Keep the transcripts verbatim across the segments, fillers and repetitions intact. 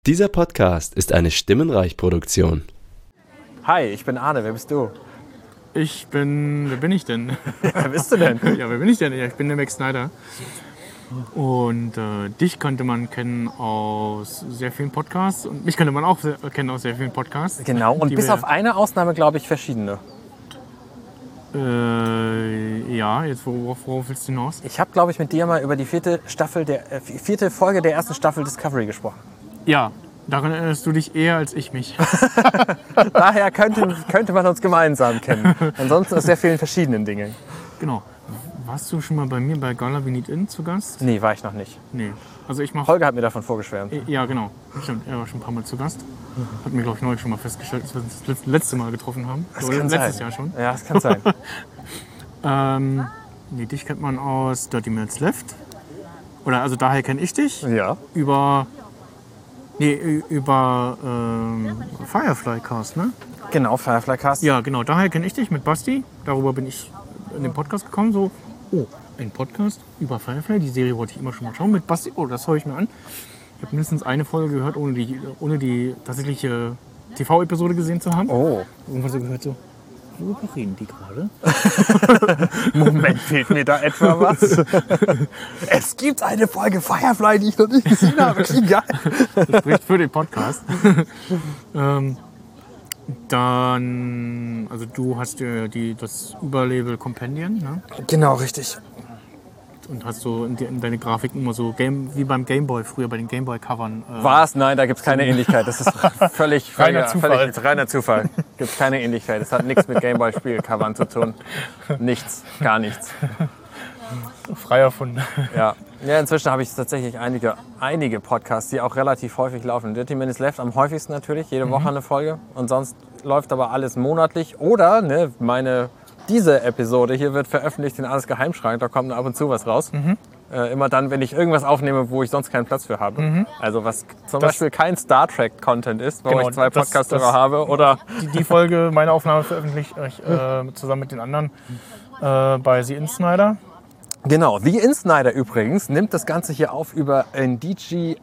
Dieser Podcast ist eine Stimmenreich-Produktion. Hi, ich bin Arne, wer bist du? Ich bin, wer bin ich denn? Wer bist du denn? Ja, wer bin ich denn? Ja, ich bin der Max Snyder. Und äh, dich könnte man kennen aus sehr vielen Podcasts und mich könnte man auch sehr, kennen aus sehr vielen Podcasts. Genau, und bis wir, auf eine Ausnahme, glaube ich, verschiedene. Äh, ja, jetzt worauf, worauf willst du hinaus? Ich habe, glaube ich, mit dir mal über die vierte, Staffel der, äh, vierte Folge der ersten Staffel Discovery gesprochen. Ja, daran erinnerst du dich eher als ich mich. Daher könnte, könnte man uns gemeinsam kennen. Ansonsten aus sehr vielen verschiedenen Dingen. Genau. Warst du schon mal bei mir bei Gala We Need In zu Gast? Nee, war ich noch nicht. Nee. Also ich mache. Holger hat mir davon vorgeschwärmt. Ja, genau. Stimmt, er war schon ein paar Mal zu Gast. Hat mir, glaube ich, neulich schon mal festgestellt, dass wir uns das letzte Mal getroffen haben. Das Oder kann letztes sein. Jahr schon. Ja, das kann sein. ähm, nee, dich kennt man aus Dirty Minutes Left. Oder also daher kenne ich dich. Ja. Über. Nee, über ähm, Firefly Cast, ne? Genau, Firefly Cast. Ja, genau. Daher kenne ich dich mit Basti. Darüber bin ich in den Podcast gekommen. So, oh, ein Podcast über Firefly. Die Serie wollte ich immer schon mal schauen mit Basti. Oh, das höre ich mir an. Ich habe mindestens eine Folge gehört, ohne die, ohne die tatsächliche T V-Episode gesehen zu haben. Oh. Irgendwas so gehört so, worüber reden die gerade? Moment, fehlt mir da etwa was? Es gibt eine Folge Firefly, die ich noch nicht gesehen habe. Wie geil. Das spricht für den Podcast. ähm, dann, also du hast ja die, das Überlabel Companion, ne? Genau, richtig. Und hast so in, die, in deine Grafiken immer so Game, wie beim Gameboy früher bei den Gameboy-Covern. Äh, Was? Nein, da gibt es keine Ähnlichkeit. Das ist völlig, Reiner völlig, Zufall. völlig reiner Zufall. Gibt keine Ähnlichkeit. Das hat nichts mit Gameboy-Spielcovern zu tun. Nichts, gar nichts. frei erfunden. Ja. Ja, inzwischen habe ich tatsächlich einige, einige Podcasts, die auch relativ häufig laufen. Dirty Minutes Left am häufigsten natürlich, jede Woche eine Folge. Und sonst läuft aber alles monatlich. Oder ne, meine... Diese Episode hier wird veröffentlicht in Alles Geheimschrank, da kommt ab und zu was raus. Mhm. Äh, immer dann, wenn ich irgendwas aufnehme, wo ich sonst keinen Platz für habe. Mhm. Also was zum das, Beispiel kein Star Trek-Content ist, wo genau, ich zwei Podcasts das, darüber habe. Oder die, die Folge, meine Aufnahme veröffentliche ich äh, zusammen mit den anderen äh, bei The Insnider. Genau, The Insnider übrigens nimmt das Ganze hier auf über ein D J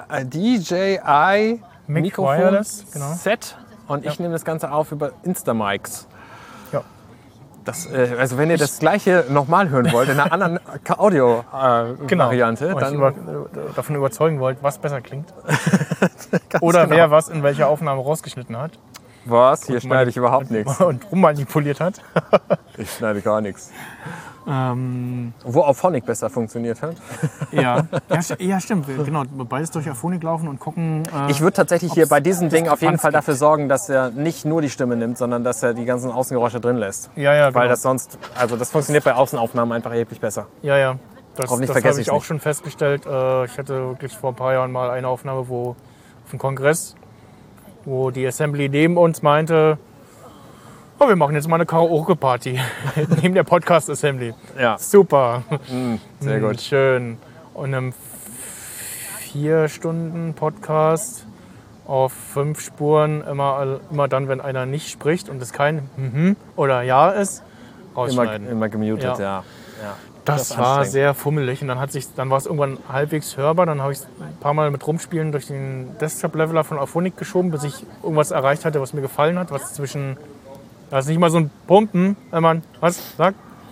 I Mikrofon-Set. Genau. Und ich ja. nehme das Ganze auf über Insta-Mics. Ja. Das, äh, also wenn ihr das Gleiche nochmal hören wollt, in einer anderen Audio-Variante, äh, genau. dann über, davon überzeugen wollt, was besser klingt. Oder genau. wer was in welcher Aufnahme rausgeschnitten hat. Was? Hier schneide ich überhaupt nichts. Und rummanipuliert hat. Ich schneide gar nichts. Ähm, Wo Auphonic besser funktioniert hat. Ja, ja, ja stimmt. Genau, beides durch Auphonic laufen und gucken. Äh, ich würde tatsächlich hier bei diesem Ding auf jeden Fall dafür sorgen, dass er nicht nur die Stimme nimmt, sondern dass er die ganzen Außengeräusche drin lässt. Ja, ja, Weil genau. das sonst, also das funktioniert bei Außenaufnahmen einfach erheblich besser. Ja, ja. Das, Hoffentlich das vergesse habe ich ich's auch nicht. schon festgestellt. Äh, ich hatte wirklich vor ein paar Jahren mal eine Aufnahme, wo auf dem Kongress, wo die Assembly neben uns meinte, oh, wir machen jetzt mal eine Karaoke-Party neben der Podcast-Assembly. Ja. Super. Mm, sehr gut. Mm, schön. Und einem vier Stunden Podcast auf fünf Spuren, immer, immer dann, wenn einer nicht spricht und es kein mhm oder ja ist, rausschneiden. Immer, immer gemutet, ja. ja. ja. Das, das war sehr fummelig und dann, hat sich, dann war es irgendwann halbwegs hörbar. Dann habe ich es ein paar Mal mit Rumspielen durch den Desktop-Leveler von Auphonic geschoben, bis ich irgendwas erreicht hatte, was mir gefallen hat, was zwischen... Da ist nicht mal so ein Pumpen, wenn man was sagt,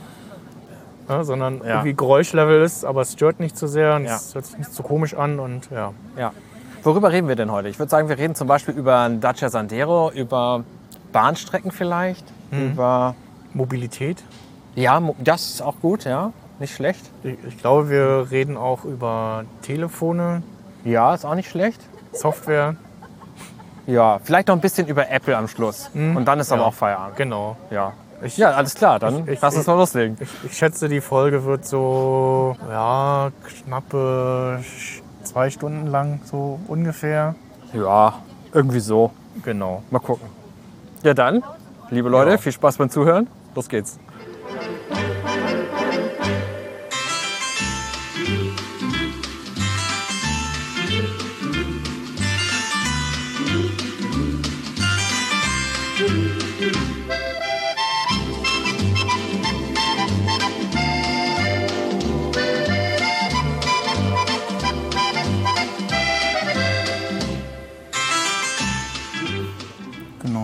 ja, sondern ja. irgendwie Geräuschlevel ist, aber es stört nicht zu sehr und ja. es hört sich nicht so komisch an. Und, ja. Ja. Worüber reden wir denn heute? Ich würde sagen, wir reden zum Beispiel über einen Dacia Sandero, über Bahnstrecken vielleicht, mhm. über... Mobilität. Ja, das ist auch gut, ja, nicht schlecht. Ich, ich glaube, wir reden auch über Telefone. Ja, ist auch nicht schlecht. Software. Ja, vielleicht noch ein bisschen über Apple am Schluss. Mhm. Und dann ist ja. aber auch Feierabend. Genau. Ja, ich, ja alles klar, dann ich, ich, lass uns mal loslegen. Ich, ich schätze, die Folge wird so ja, knappe zwei Stunden lang, so ungefähr. Ja, irgendwie so. Genau. Mal gucken. Ja dann, liebe Leute, ja. viel Spaß beim Zuhören. Los geht's.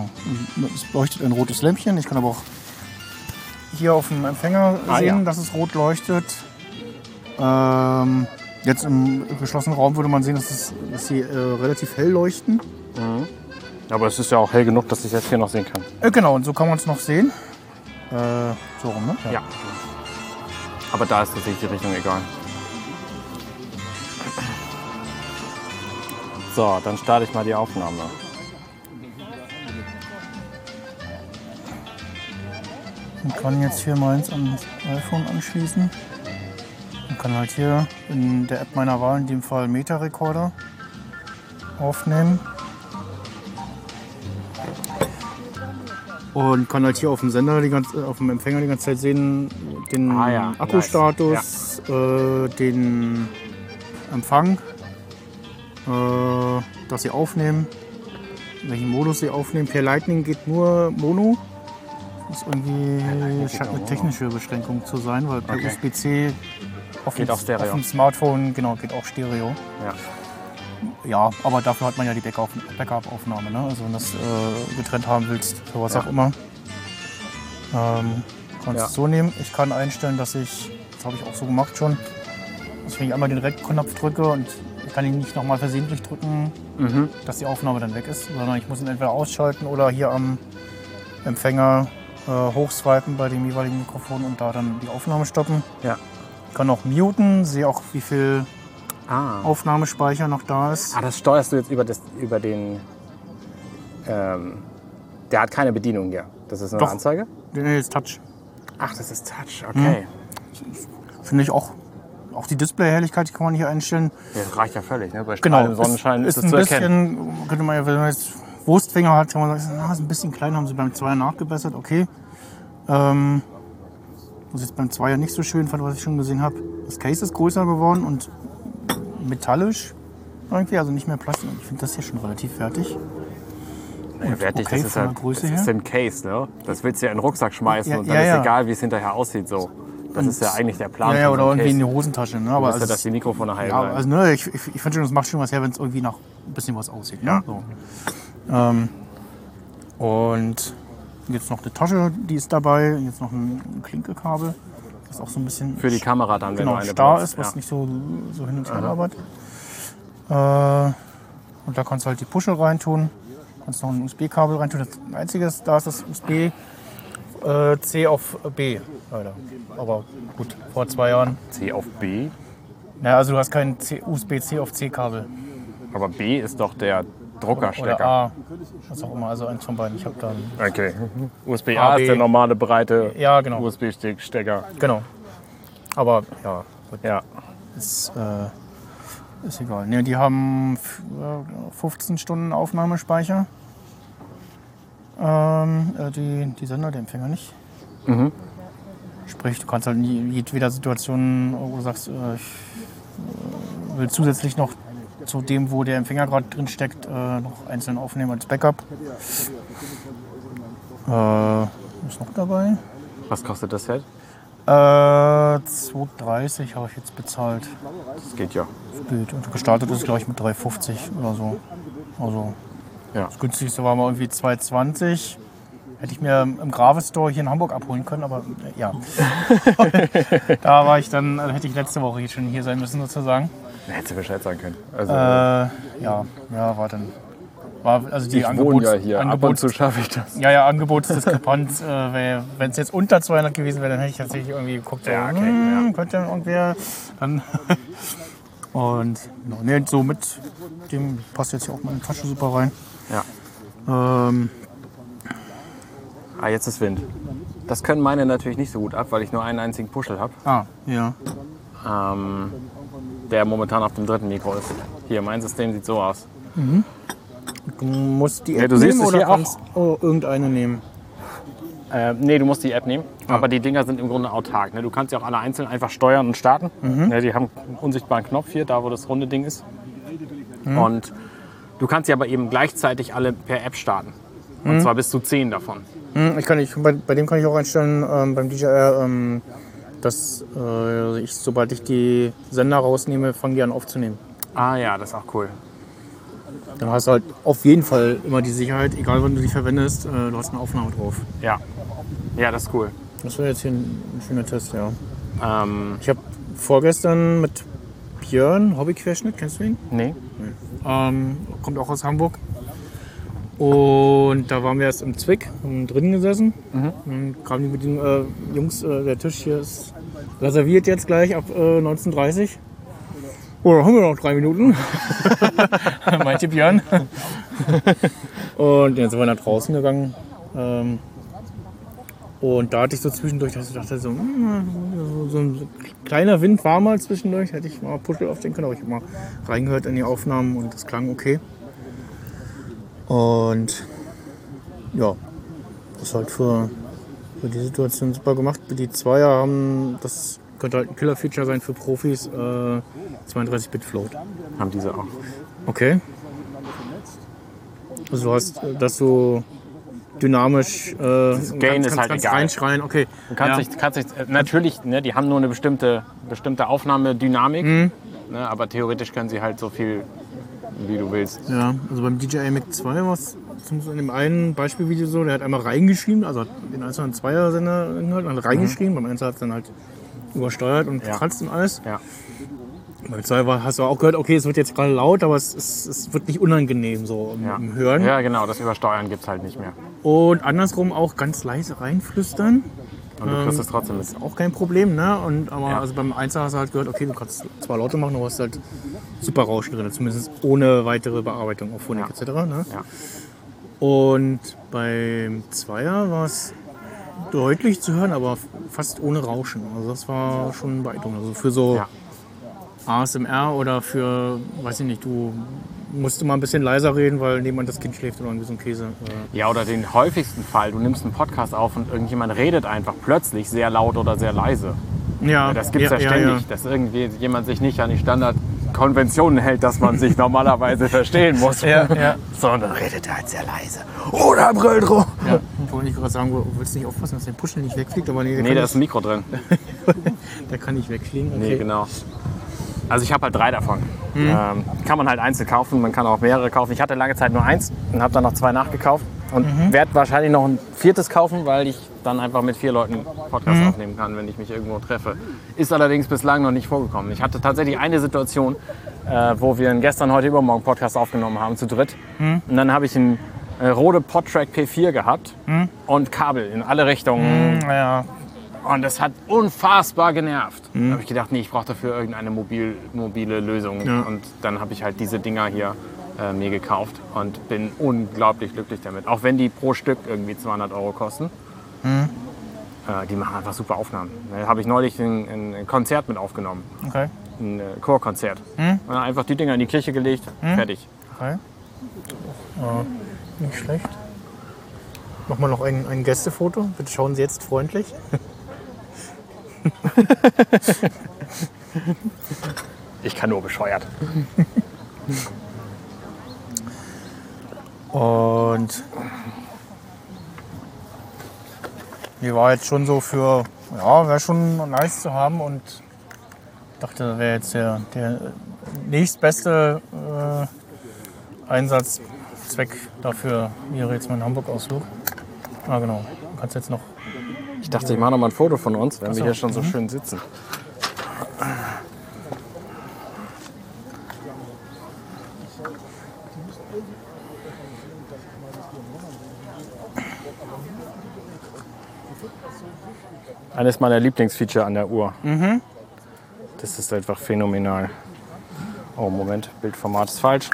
Genau. Es leuchtet ein rotes Lämpchen. Ich kann aber auch hier auf dem Empfänger Ah, sehen, ja. dass es rot leuchtet. Ähm, jetzt im geschlossenen Raum würde man sehen, dass, es, dass sie äh, relativ hell leuchten. Aber es ist ja auch hell genug, dass ich es jetzt hier noch sehen kann. Äh, genau, und so kann man es noch sehen. Äh, so rum, ne? Ja. Aber da ist tatsächlich die Richtung egal. So, dann starte ich mal die Aufnahme. Man kann jetzt hier meins ans iPhone anschließen. Man kann halt hier in der App meiner Wahl, in dem Fall Meta-Recorder, aufnehmen. Und kann halt hier auf dem Sender, die ganze, auf dem Empfänger die ganze Zeit sehen, den Ah ja, Akkustatus, äh, den Empfang, äh, dass sie aufnehmen, in welchem Modus sie aufnehmen. Per Lightning geht nur Mono. Das ist irgendwie scheint eine technische Beschränkung zu sein, weil per Okay. U S B C auf, Geht dem, auch Stereo. auf dem Smartphone genau, geht auch Stereo. Ja. Ja, aber dafür hat man ja die Backup- Backup-Aufnahme. Ne? Also wenn du das äh, getrennt haben willst, für was Ja. auch immer. Ähm, kannst Ja. es so nehmen. Ich kann einstellen, dass ich, das habe ich auch so gemacht schon, dass wenn ich einmal den Rec-Knopf drücke und ich kann ihn nicht nochmal versehentlich drücken, Mhm. dass die Aufnahme dann weg ist, sondern ich muss ihn entweder ausschalten oder hier am Empfänger äh, hochswipen bei dem jeweiligen Mikrofon und da dann die Aufnahme stoppen. Ja. Ich kann auch muten, sehe auch, wie viel Ah. Aufnahmespeicher noch da ist. ah, das steuerst du jetzt über, das, über den... Ähm, der hat keine Bedienung hier. Das ist eine Doch. Anzeige? Nee, jetzt Touch. Ach, das ist Touch, okay. Finde ich auch. Auch die Displayhelligkeit die kann man hier einstellen. Das reicht ja völlig, ne? Bei Genau, strahlendem Sonnenschein ist, ist es zu ein erkennen. bisschen, könnte man ja, wenn man jetzt Wurstfinger hat, kann man sagen, na, ist ein bisschen klein, haben sie beim Zweier nachgebessert, okay. Ähm, was ich jetzt beim Zweier nicht so schön fand, was ich schon gesehen habe, das Case ist größer geworden und metallisch irgendwie, also nicht mehr Plastik. Ich finde das hier schon relativ fertig. Ja, wertig, okay das ist, von halt, der Größe das her. ist ein Case, ne? Das willst du ja in den Rucksack schmeißen Ja, und dann ja, ist ja. egal, wie es hinterher aussieht. So. Das Und- ist ja eigentlich der Plan. Ja, ja, von so oder einem irgendwie in Case. die Hosentasche. Ne? Du Aber weißt ja, also, dass die Mikrofone heil ja, bleiben. also, ne, ich, ich, ich finde schon, das macht schon was her, wenn es irgendwie nach ein bisschen was aussieht. Ne? Ja. So. Ähm, und jetzt noch eine Tasche, die ist dabei. Jetzt noch ein Klinkekabel, das auch so ein bisschen Für die Kamera dann, wenn genau, du eine starr benutzt. ist, was Ja. nicht so, so hin und her arbeitet. Äh, und da kannst du halt die Puschel reintun. Kannst noch ein U S B-Kabel reintun. Das Einzige ist, da ist das U S B äh, C auf B. Leider. Aber gut, vor zwei Jahren. C auf B. Ja, also du hast kein U S B C auf C-Kabel. Aber B ist doch der Oder Druckerstecker. A, was auch immer, also eins von beiden. Ich habe dann. Okay. U S B A, A B. ist der normale breite Ja, genau. U S B-Stecker. Genau. Aber ja, gut, Ja. ist, äh, ist egal. Ne, die haben f- äh, fünfzehn Stunden Aufnahmespeicher. Ähm, äh, die, die Sender, der Empfänger nicht. Mhm. Sprich, du kannst halt in jedweder Situation, wo du sagst, äh, ich äh, will zusätzlich noch zu dem, wo der Empfänger gerade drin steckt, äh, noch einzeln aufnehmen als Backup. Äh, ist noch dabei. Was kostet das Set? Äh, zwei dreißig habe ich jetzt bezahlt. Das geht ja. Bild. Und gestartet ist, glaube ich, mit drei fünfzig oder so. Also Ja. das günstigste war mal irgendwie zwei zwanzig. Hätte ich mir im Gravis Store hier in Hamburg abholen können, aber äh, ja. Da war ich dann, also hätte ich letzte Woche hier schon hier sein müssen sozusagen. Hättest du Bescheid sagen können. Also, Äh, ja, ja, war dann. War also die ich wohne Angebots, ja hier. Ab und Angebots, zu schaffe ich das. ja, ja, Angebotsdiskrepanz. äh, Wenn es jetzt unter zweihundert gewesen wäre, dann hätte ich tatsächlich irgendwie geguckt, Ja, so, okay, hm, ja. könnte irgendwer dann. Und no, nee, so mit dem passt jetzt hier auch meine Tasche super rein. Ja. Ähm, Ah, jetzt ist Wind. Das können meine natürlich nicht so gut ab, weil ich nur einen einzigen Puschel habe, ah, ja. ähm, der momentan auf dem dritten Mikro ist. Hier, mein System sieht so aus. Du musst die App Ja, du siehst nehmen es oder hier auch. kannst oh, irgendeine nehmen. Äh, nee, du musst die App nehmen, Ah. aber die Dinger sind im Grunde autark. Ne? Du kannst sie auch alle einzeln einfach steuern und starten. Mhm. Ne, die haben einen unsichtbaren Knopf hier, da wo das runde Ding ist. Mhm. Und du kannst sie aber eben gleichzeitig alle per App starten. Und Mhm. zwar bis zu zehn davon. Hm, Ich kann nicht, bei, bei dem kann ich auch einstellen, ähm, beim D J R, ähm, dass äh, ich, sobald ich die Sender rausnehme, fange die an aufzunehmen. Ah ja, das ist auch cool. Dann hast du halt auf jeden Fall immer die Sicherheit, egal wann du die verwendest, äh, du hast eine Aufnahme drauf. Ja. Ja, das ist cool. Das wäre jetzt hier ein, ein schöner Test, ja. Ähm, Ich habe vorgestern mit Björn, Hobbyquerschnitt, kennst du ihn? nee. Ähm, kommt auch aus Hamburg. Und da waren wir erst im Zwick, haben drinnen gesessen. Mhm. Dann kamen die mit den äh, Jungs, äh, der Tisch hier ist reserviert jetzt gleich ab äh, neunzehn Uhr dreißig. Oh, da haben wir noch drei Minuten, meinte Björn. Und dann sind wir nach draußen gegangen. Ähm, und da hatte ich so zwischendurch, dass ich dachte, so, so, so ein kleiner Wind war mal zwischendurch, hätte ich mal Puschel aufstehen können, aber ich habe mal reingehört in die Aufnahmen und das klang okay. Und ja, das ist halt für, für die Situation super gemacht. Die Zweier haben, das könnte halt ein Killer-Feature sein für Profis, äh, zweiunddreißig Bit Float. Haben diese auch. Okay. Also du hast, dass du dynamisch äh, Gain kannst, ist halt kannst egal. reinschreien, okay. Du kannst ja. nicht, kannst nicht, äh, natürlich, ne, die haben nur eine bestimmte, bestimmte Aufnahmedynamik, Mhm. ne, aber theoretisch können sie halt so viel, wie du willst. Ja, also beim D J I Mac zwei war es zumindest in dem einen Beispielvideo so, der hat einmal reingeschrieben, also hat den eins und zweier Sender halt hat reingeschrieben, mhm. beim eins hat es dann halt übersteuert und Ja. gekratzt und alles. Ja. Beim zwei war, hast du auch gehört, okay, es wird jetzt gerade laut, aber es, es, es wird nicht unangenehm so im, Ja. im Hören. Ja, genau, das Übersteuern gibt es halt nicht mehr. Und andersrum auch ganz leise reinflüstern. Und du kriegst es trotzdem mit. Ist auch kein Problem, ne? Und, aber Ja. also beim Einser hast du halt gehört, okay, du kannst zwar lauter machen, aber hast halt super Rauschen drin, zumindest ohne weitere Bearbeitung auf Phonik Ja. et cetera. Ne? Ja. Und beim Zweier war es deutlich zu hören, aber fast ohne Rauschen. Also das war schon beeindruckend. Also für so Ja. A S M R oder für, weiß ich nicht, du musst immer ein bisschen leiser reden, weil nebenan das Kind schläft oder irgendwie so ein Käse. Ja, oder den häufigsten Fall, du nimmst einen Podcast auf und irgendjemand redet einfach plötzlich sehr laut oder sehr leise. Ja, Das gibt es ja, ja, ständig, ja. dass irgendwie jemand sich nicht an die Standardkonventionen hält, dass man sich normalerweise verstehen muss. Ja, ja. Sondern redet er halt sehr leise. Oder brüllt rum. Ja, ich wollte nicht gerade sagen, du willst nicht aufpassen, dass der Puschel nicht wegfliegt, aber nee, der, Nee, kann, da ist ein Mikro drin. nicht, der kann nicht wegfliegen. Okay. Nee, genau. Also ich habe halt drei davon. Mhm. Ähm, kann man halt einzeln kaufen, man kann auch mehrere kaufen. Ich hatte lange Zeit nur eins und habe dann noch zwei nachgekauft. Und mhm. werde wahrscheinlich noch ein viertes kaufen, weil ich dann einfach mit vier Leuten Podcast mhm. aufnehmen kann, wenn ich mich irgendwo treffe. Ist allerdings bislang noch nicht vorgekommen. Ich hatte tatsächlich eine Situation, äh, wo wir einen gestern, heute, übermorgen Podcast aufgenommen haben, zu dritt. Mhm. Und dann habe ich einen äh, Rode PodTrack P vier gehabt mhm. und Kabel in alle Richtungen. Mhm, ja. Und das hat unfassbar genervt. Mhm. Da habe ich gedacht, nee, ich brauche dafür irgendeine mobil, mobile Lösung. Ja. Und dann habe ich halt diese Dinger hier äh, mir gekauft und bin unglaublich glücklich damit. Auch wenn die pro Stück irgendwie zweihundert Euro kosten. Mhm. Äh, die machen einfach super Aufnahmen. Da habe ich neulich ein, ein Konzert mit aufgenommen. Okay. Ein äh, Chorkonzert. Mhm. Und einfach die Dinger in die Kirche gelegt, mhm. fertig. Okay. Ja, nicht schlecht. Nochmal noch ein, ein Gästefoto. Bitte schauen Sie jetzt freundlich. Ich kann nur bescheuert. Und die war jetzt schon so für, ja, wäre schon nice zu haben und dachte, das wäre jetzt der, der nächstbeste äh, Einsatzzweck dafür, wäre jetzt mein Hamburg-Ausflug. Ah genau, du kannst jetzt noch. Ich dachte, ich mache noch mal ein Foto von uns, wenn Ach so. wir hier schon so Mhm. schön sitzen. Eines meiner Lieblingsfeature an der Uhr. Mhm. Das ist einfach phänomenal. Oh, Moment, Bildformat ist falsch.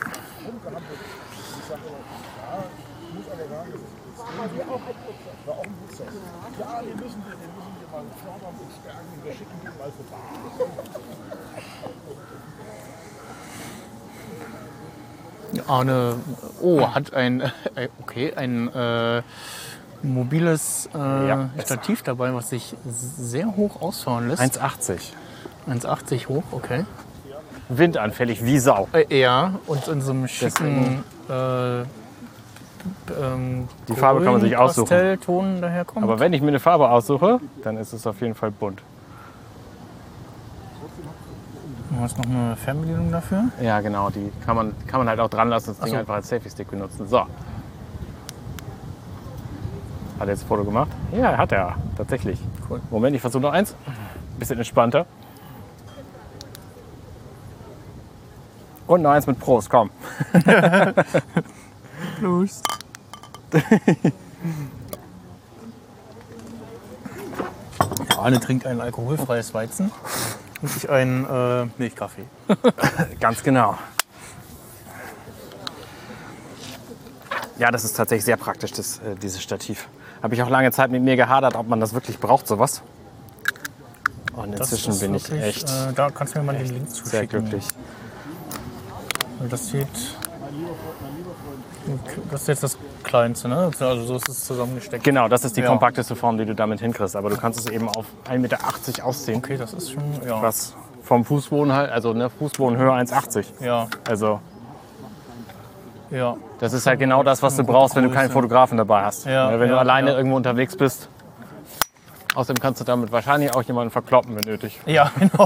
Arne, oh, hat ein, äh, okay, ein äh, mobiles äh, Ja. Stativ dabei, was sich sehr hoch ausfahren lässt. eins achtzig. eins achtzig hoch, okay. Windanfällig wie Sau. Äh, ja, und in so einem schicken äh, ähm, Die Farbe kann man sich aussuchen. Pastellton daherkommt. Aber wenn ich mir eine Farbe aussuche, dann ist es auf jeden Fall bunt. Du hast noch eine Fernbedienung dafür? Ja, genau, die kann man, kann man halt auch dran lassen, das Ding so. einfach als Selfie-Stick benutzen. So. Hat er jetzt ein Foto gemacht? Ja, hat er, tatsächlich. Cool. Moment, ich versuche noch eins. Bisschen entspannter. Und noch eins mit Prost, komm. Prost. Arne trinkt ein alkoholfreies Weizen und ich einen äh, Milchkaffee. Ganz genau. Ja, das ist tatsächlich sehr praktisch, das, äh, dieses Stativ. Habe ich auch lange Zeit mit mir gehadert, ob man das wirklich braucht, sowas. Und inzwischen bin ich wirklich, echt Äh, da kannst du mir mal den Link zuschicken. sehr glücklich. Das sieht. Das ist jetzt das Kleinste, ne? Also so ist es zusammengesteckt. Genau, das ist die Ja. kompakteste Form, die du damit hinkriegst. Aber du kannst es eben auf ein Meter achtzig ausziehen. Okay, das ist schon. Ja. Was vom Fußboden halt, also ne, Fußbodenhöhe eins Komma achtzig. Ja. Also Ja. das ist halt genau das, was du Eine brauchst, wenn du gute keinen Größe. Fotografen dabei hast. Ja, Ne, wenn ja, du alleine ja. irgendwo unterwegs bist. Außerdem kannst du damit wahrscheinlich auch jemanden verkloppen, wenn nötig. Ja, genau.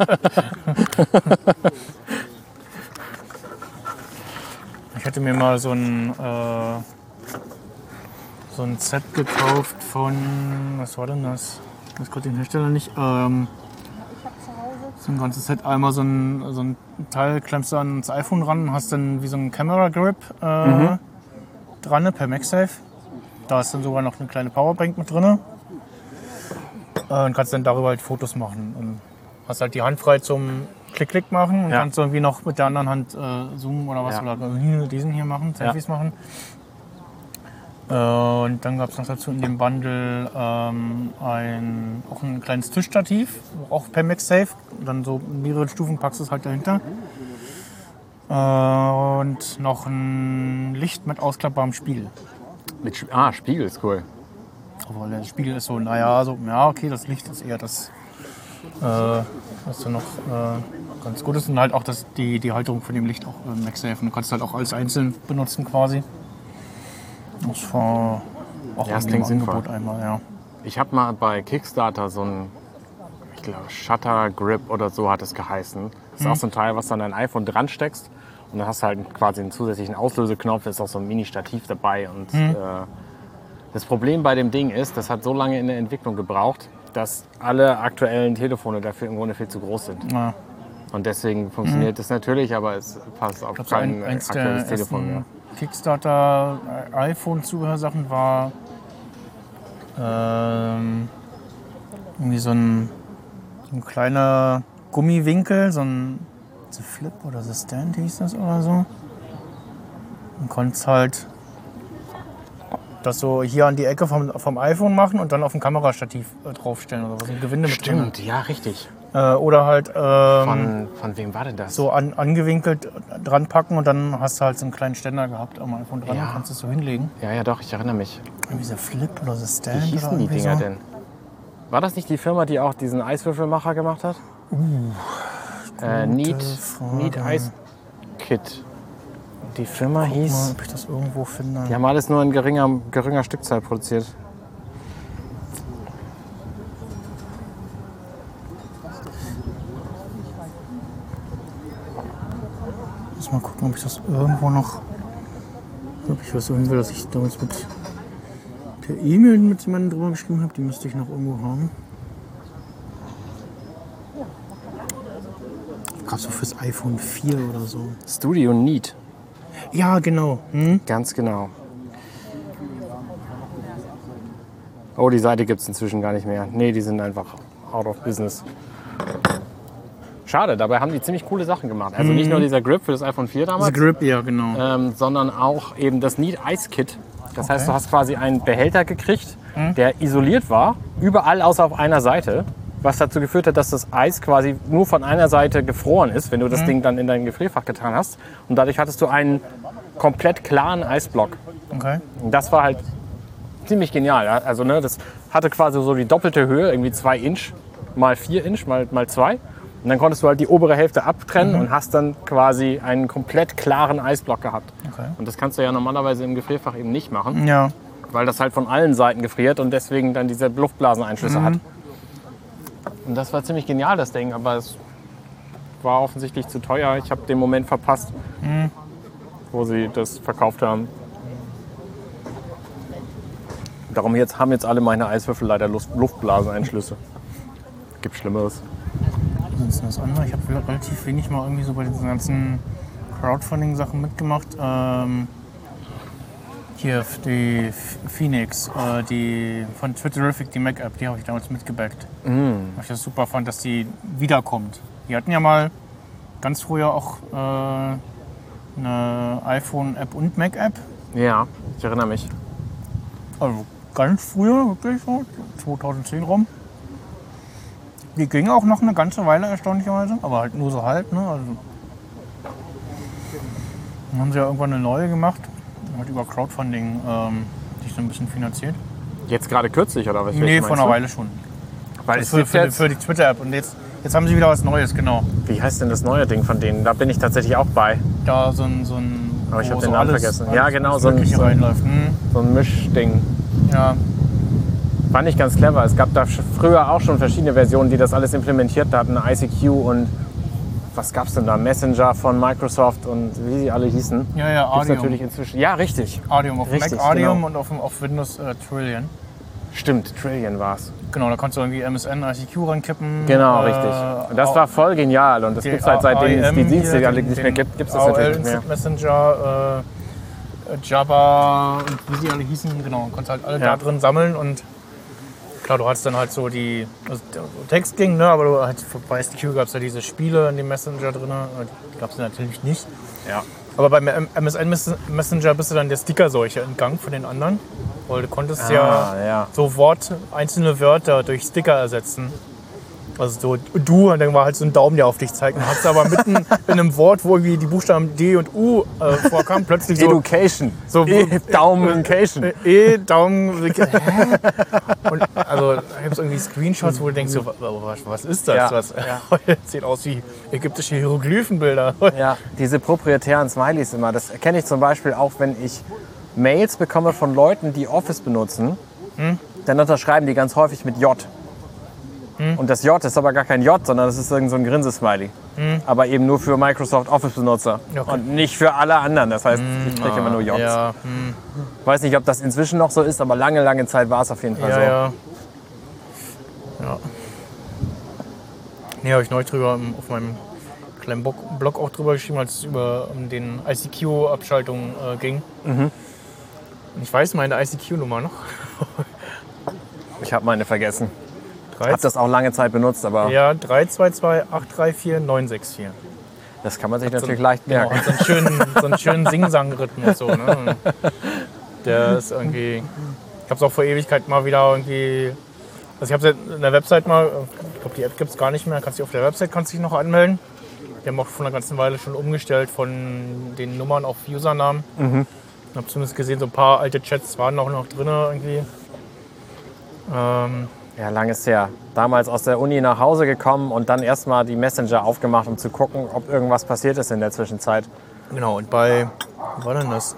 Ich hätte mir mal so ein, äh, so ein Set gekauft von, was war denn das? Ich weiß gerade den Hersteller nicht. Ähm, so ein ganzes Set, einmal so ein, so ein Teil klemmst du ans iPhone ran, hast dann wie so ein Camera Grip äh, Mhm. dran, per MagSafe. Da ist dann sogar noch eine kleine Powerbank mit drin. Äh, und kannst dann darüber halt Fotos machen. Und hast halt die Hand frei zum Klick-Klick machen und Ja. kannst irgendwie noch mit der anderen Hand äh, zoomen oder was. Ja. Oder hier, diesen hier machen, Selfies machen. Äh, und dann gab es noch dazu in dem Bundle ähm, ein, auch ein kleines Tischstativ, auch per MagSafe. Dann so in mehreren Stufen packst du es halt dahinter. Äh, und noch ein Licht mit ausklappbarem Spiegel. Mit Sp- ah, Spiegel ist cool. Aber der Spiegel ist so, naja, so, ja, okay, das Licht ist eher das, äh, was dann noch äh, ganz gut ist. Und halt auch das, die, die Halterung von dem Licht auch äh, MagSafe. Und du kannst halt auch alles einzeln benutzen quasi. Das war auch Ja, das irgendwie klingt im sinnvoll. Angebot einmal, ja. Ich habe mal bei Kickstarter so ein, ich glaube, Shutter Grip oder so hat es geheißen. Das ist auch so ein Teil, was du an dein iPhone dran steckst. Und dann hast du halt quasi einen zusätzlichen Auslöseknopf, da ist auch so ein Mini-Stativ dabei. Und äh, das Problem bei dem Ding ist, das hat so lange in der Entwicklung gebraucht, dass alle aktuellen Telefone dafür im Grunde viel zu groß sind. ja. Und deswegen funktioniert das natürlich, aber es passt auf Ich glaube, kein ein, eins der aktuelles Telefon mehr. ersten Kickstarter-iPhone-Zubehörsachen war ähm, irgendwie so ein, so ein kleiner Gummiwinkel, so ein The Flip oder The Stand hieß das oder so. Man konnte es halt das so hier an die Ecke vom, vom iPhone machen und dann auf ein Kamerastativ äh, draufstellen oder was, ein Gewinde mit drin. Stimmt, ja, richtig. Äh, oder halt ähm, Von, von wem war denn das? so an, angewinkelt dran packen und dann hast du halt so einen kleinen Ständer gehabt am iPhone dran Ja. und kannst es so hinlegen. Ja, ja, doch, ich erinnere mich. Irgendwie so Flip oder so Wie Stand hießen oder die irgendwie Dinger so. denn? War das nicht die Firma, die auch diesen Eiswürfelmacher gemacht hat? Uh, äh, Need, Frage. Need Ice Kit. Die Firma Mal, hieß... ob ich das irgendwo finde. Die haben alles nur in geringer, geringer Stückzahl produziert. Muss mal gucken, ob ich das irgendwo noch. Ob ich was irgendwie, dass ich damals mit per E-Mail mit jemandem drüber geschrieben habe, die müsste ich noch irgendwo haben. Gerade so fürs iPhone vier oder so. Studio Need. Ja, genau. Hm? Ganz genau. Oh, die Seite gibt es inzwischen gar nicht mehr. Nee, die sind einfach out of business. Schade, dabei haben die ziemlich coole Sachen gemacht. Also nicht nur dieser Grip für das iPhone vier damals, The Grip, ja, genau. ähm, sondern auch eben das Need Ice Kit. Das heißt, Okay. du hast quasi einen Behälter gekriegt, der isoliert war, überall außer auf einer Seite, was dazu geführt hat, dass das Eis quasi nur von einer Seite gefroren ist, wenn du das Ding dann in dein Gefrierfach getan hast. Und dadurch hattest du einen komplett klaren Eisblock. Okay. Und das war halt ziemlich genial. ja. Also ne, das hatte quasi so die doppelte Höhe, irgendwie zwei Inch mal vier Inch mal, mal zwei. Und dann konntest du halt die obere Hälfte abtrennen und hast dann quasi einen komplett klaren Eisblock gehabt. Okay. Und das kannst du ja normalerweise im Gefrierfach eben nicht machen, Ja. weil das halt von allen Seiten gefriert und deswegen dann diese Luftblaseneinschlüsse hat. Und das war ziemlich genial, das Ding, aber es war offensichtlich zu teuer. Ich habe den Moment verpasst, Mhm. wo sie das verkauft haben. Darum jetzt haben jetzt alle meine Eiswürfel leider Luft, Luftblaseneinschlüsse. Gibt Schlimmeres. Was ist das andere? Ich habe relativ wenig mal irgendwie so bei diesen ganzen Crowdfunding-Sachen mitgemacht. Ähm, hier die Phoenix, äh, die von Twitterific, die Mac-App, die habe ich damals mitgebackt. Mm. Weil ich das super fand, dass die wiederkommt. Die hatten ja mal ganz früher auch äh, eine iPhone-App und Mac-App. Ja, ich erinnere mich. Also ganz früher, wirklich so, zweitausendzehn rum. Die ging auch noch eine ganze Weile erstaunlicherweise, aber halt nur so halb. Ne? Also dann haben sie ja irgendwann eine neue gemacht, halt über Crowdfunding, ähm, die so ein bisschen finanziert. Jetzt gerade kürzlich, oder was? Nee, vor einer Weile schon. Weil Das es für, gibt für, jetzt, für die Twitter-App. Und jetzt, jetzt haben sie wieder was Neues, genau. wie heißt denn das neue Ding von denen? Da bin ich tatsächlich auch bei. Da so ein, so ein Aber ich wo hab den so Namen alles, vergessen. Alles, Ja, genau, alles so ein- Mögliche so ein- reinläuft. Hm, So ein Mischding. ja. Fand ich ganz clever. Es gab da sch- früher auch schon verschiedene Versionen, die das alles implementiert hatten. I C Q und was gab's denn da? Messenger von Microsoft und wie sie alle hießen. Ja, ja, Gibt's Audium. natürlich inzwischen. Ja, richtig. Audium auf Richtig, Mac Audium genau. und auf, auf Windows äh, Trillion. Stimmt, Trillion war's. Genau, da konntest du irgendwie M S N, I C Q rankippen. Genau, äh, richtig. Und das war voll genial und das die gibt's halt seitdem es A I M die Dienste, die hier, alle den- nicht mehr den gibt, gibt's das A O L natürlich nicht mehr. Instant Messenger, äh, Java und wie sie alle hießen, genau. Konntest halt alle Ja. da drin sammeln und klar, du hattest dann halt so die, also der Text ging, ne, aber du halt, bei I C Q gab es ja diese Spiele in dem Messenger drin, die gab es natürlich nicht. Ja. Aber beim M S N Messenger bist du dann der Stickerseuche entgangen von den anderen, weil du konntest Ah, ja, ja. so Wort, einzelne Wörter durch Sticker ersetzen. Also so du, und dann war halt so ein Daumen, der auf dich zeigt. Dann hast du aber mitten in einem Wort, wo irgendwie die Buchstaben D und U äh, vorkamen, plötzlich so Education. So- E Daumencation. E, Daumen, hä? Und also da gibt es irgendwie Screenshots, wo du denkst, so, was, was ist das? Ja, Was, das sieht aus wie ägyptische Hieroglyphenbilder. Ja, diese proprietären Smileys immer, das kenne ich zum Beispiel auch, wenn ich Mails bekomme von Leuten, die Office benutzen, dann unterschreiben die ganz häufig mit J. Und das J ist aber gar kein J, sondern das ist irgend so ein Grinsesmiley. Aber eben nur für Microsoft Office-Benutzer Okay. und nicht für alle anderen. Das heißt, ich kriege immer nur J. Ja, hm, Weiß nicht, ob das inzwischen noch so ist, aber lange, lange Zeit war es auf jeden Fall ja, so. ja. Ja. Nee, habe ich neulich drüber ähm, auf meinem kleinen Blog, Blog auch drüber geschrieben, als es über um den I C Q-Abschaltung äh, ging. Und ich weiß meine I C Q-Nummer noch. Ich habe meine vergessen. Drei- Ich habe das auch lange Zeit benutzt, aber Ja, drei zwei zwei acht drei vier neun sechs vier. das kann man sich So natürlich ein- leicht Genau, merken. hat so einen schönen, so einen schönen Sing-Sang-Rhythmus. So, ne? Der ist irgendwie. Ich habe es auch vor Ewigkeit mal wieder irgendwie. Also ich habe es in der Website mal. Ich glaube, die App gibt es gar nicht mehr. Kannst dich auf der Website kannst dich noch anmelden. Die haben auch vor einer ganzen Weile schon umgestellt von den Nummern auf Usernamen. Mhm. Ich habe zumindest gesehen, so ein paar alte Chats waren auch noch drin irgendwie. Ähm, Ja, lang ist her. Damals aus der Uni nach Hause gekommen und dann erstmal die Messenger aufgemacht, um zu gucken, ob irgendwas passiert ist in der Zwischenzeit. Genau, und bei, wo war denn das?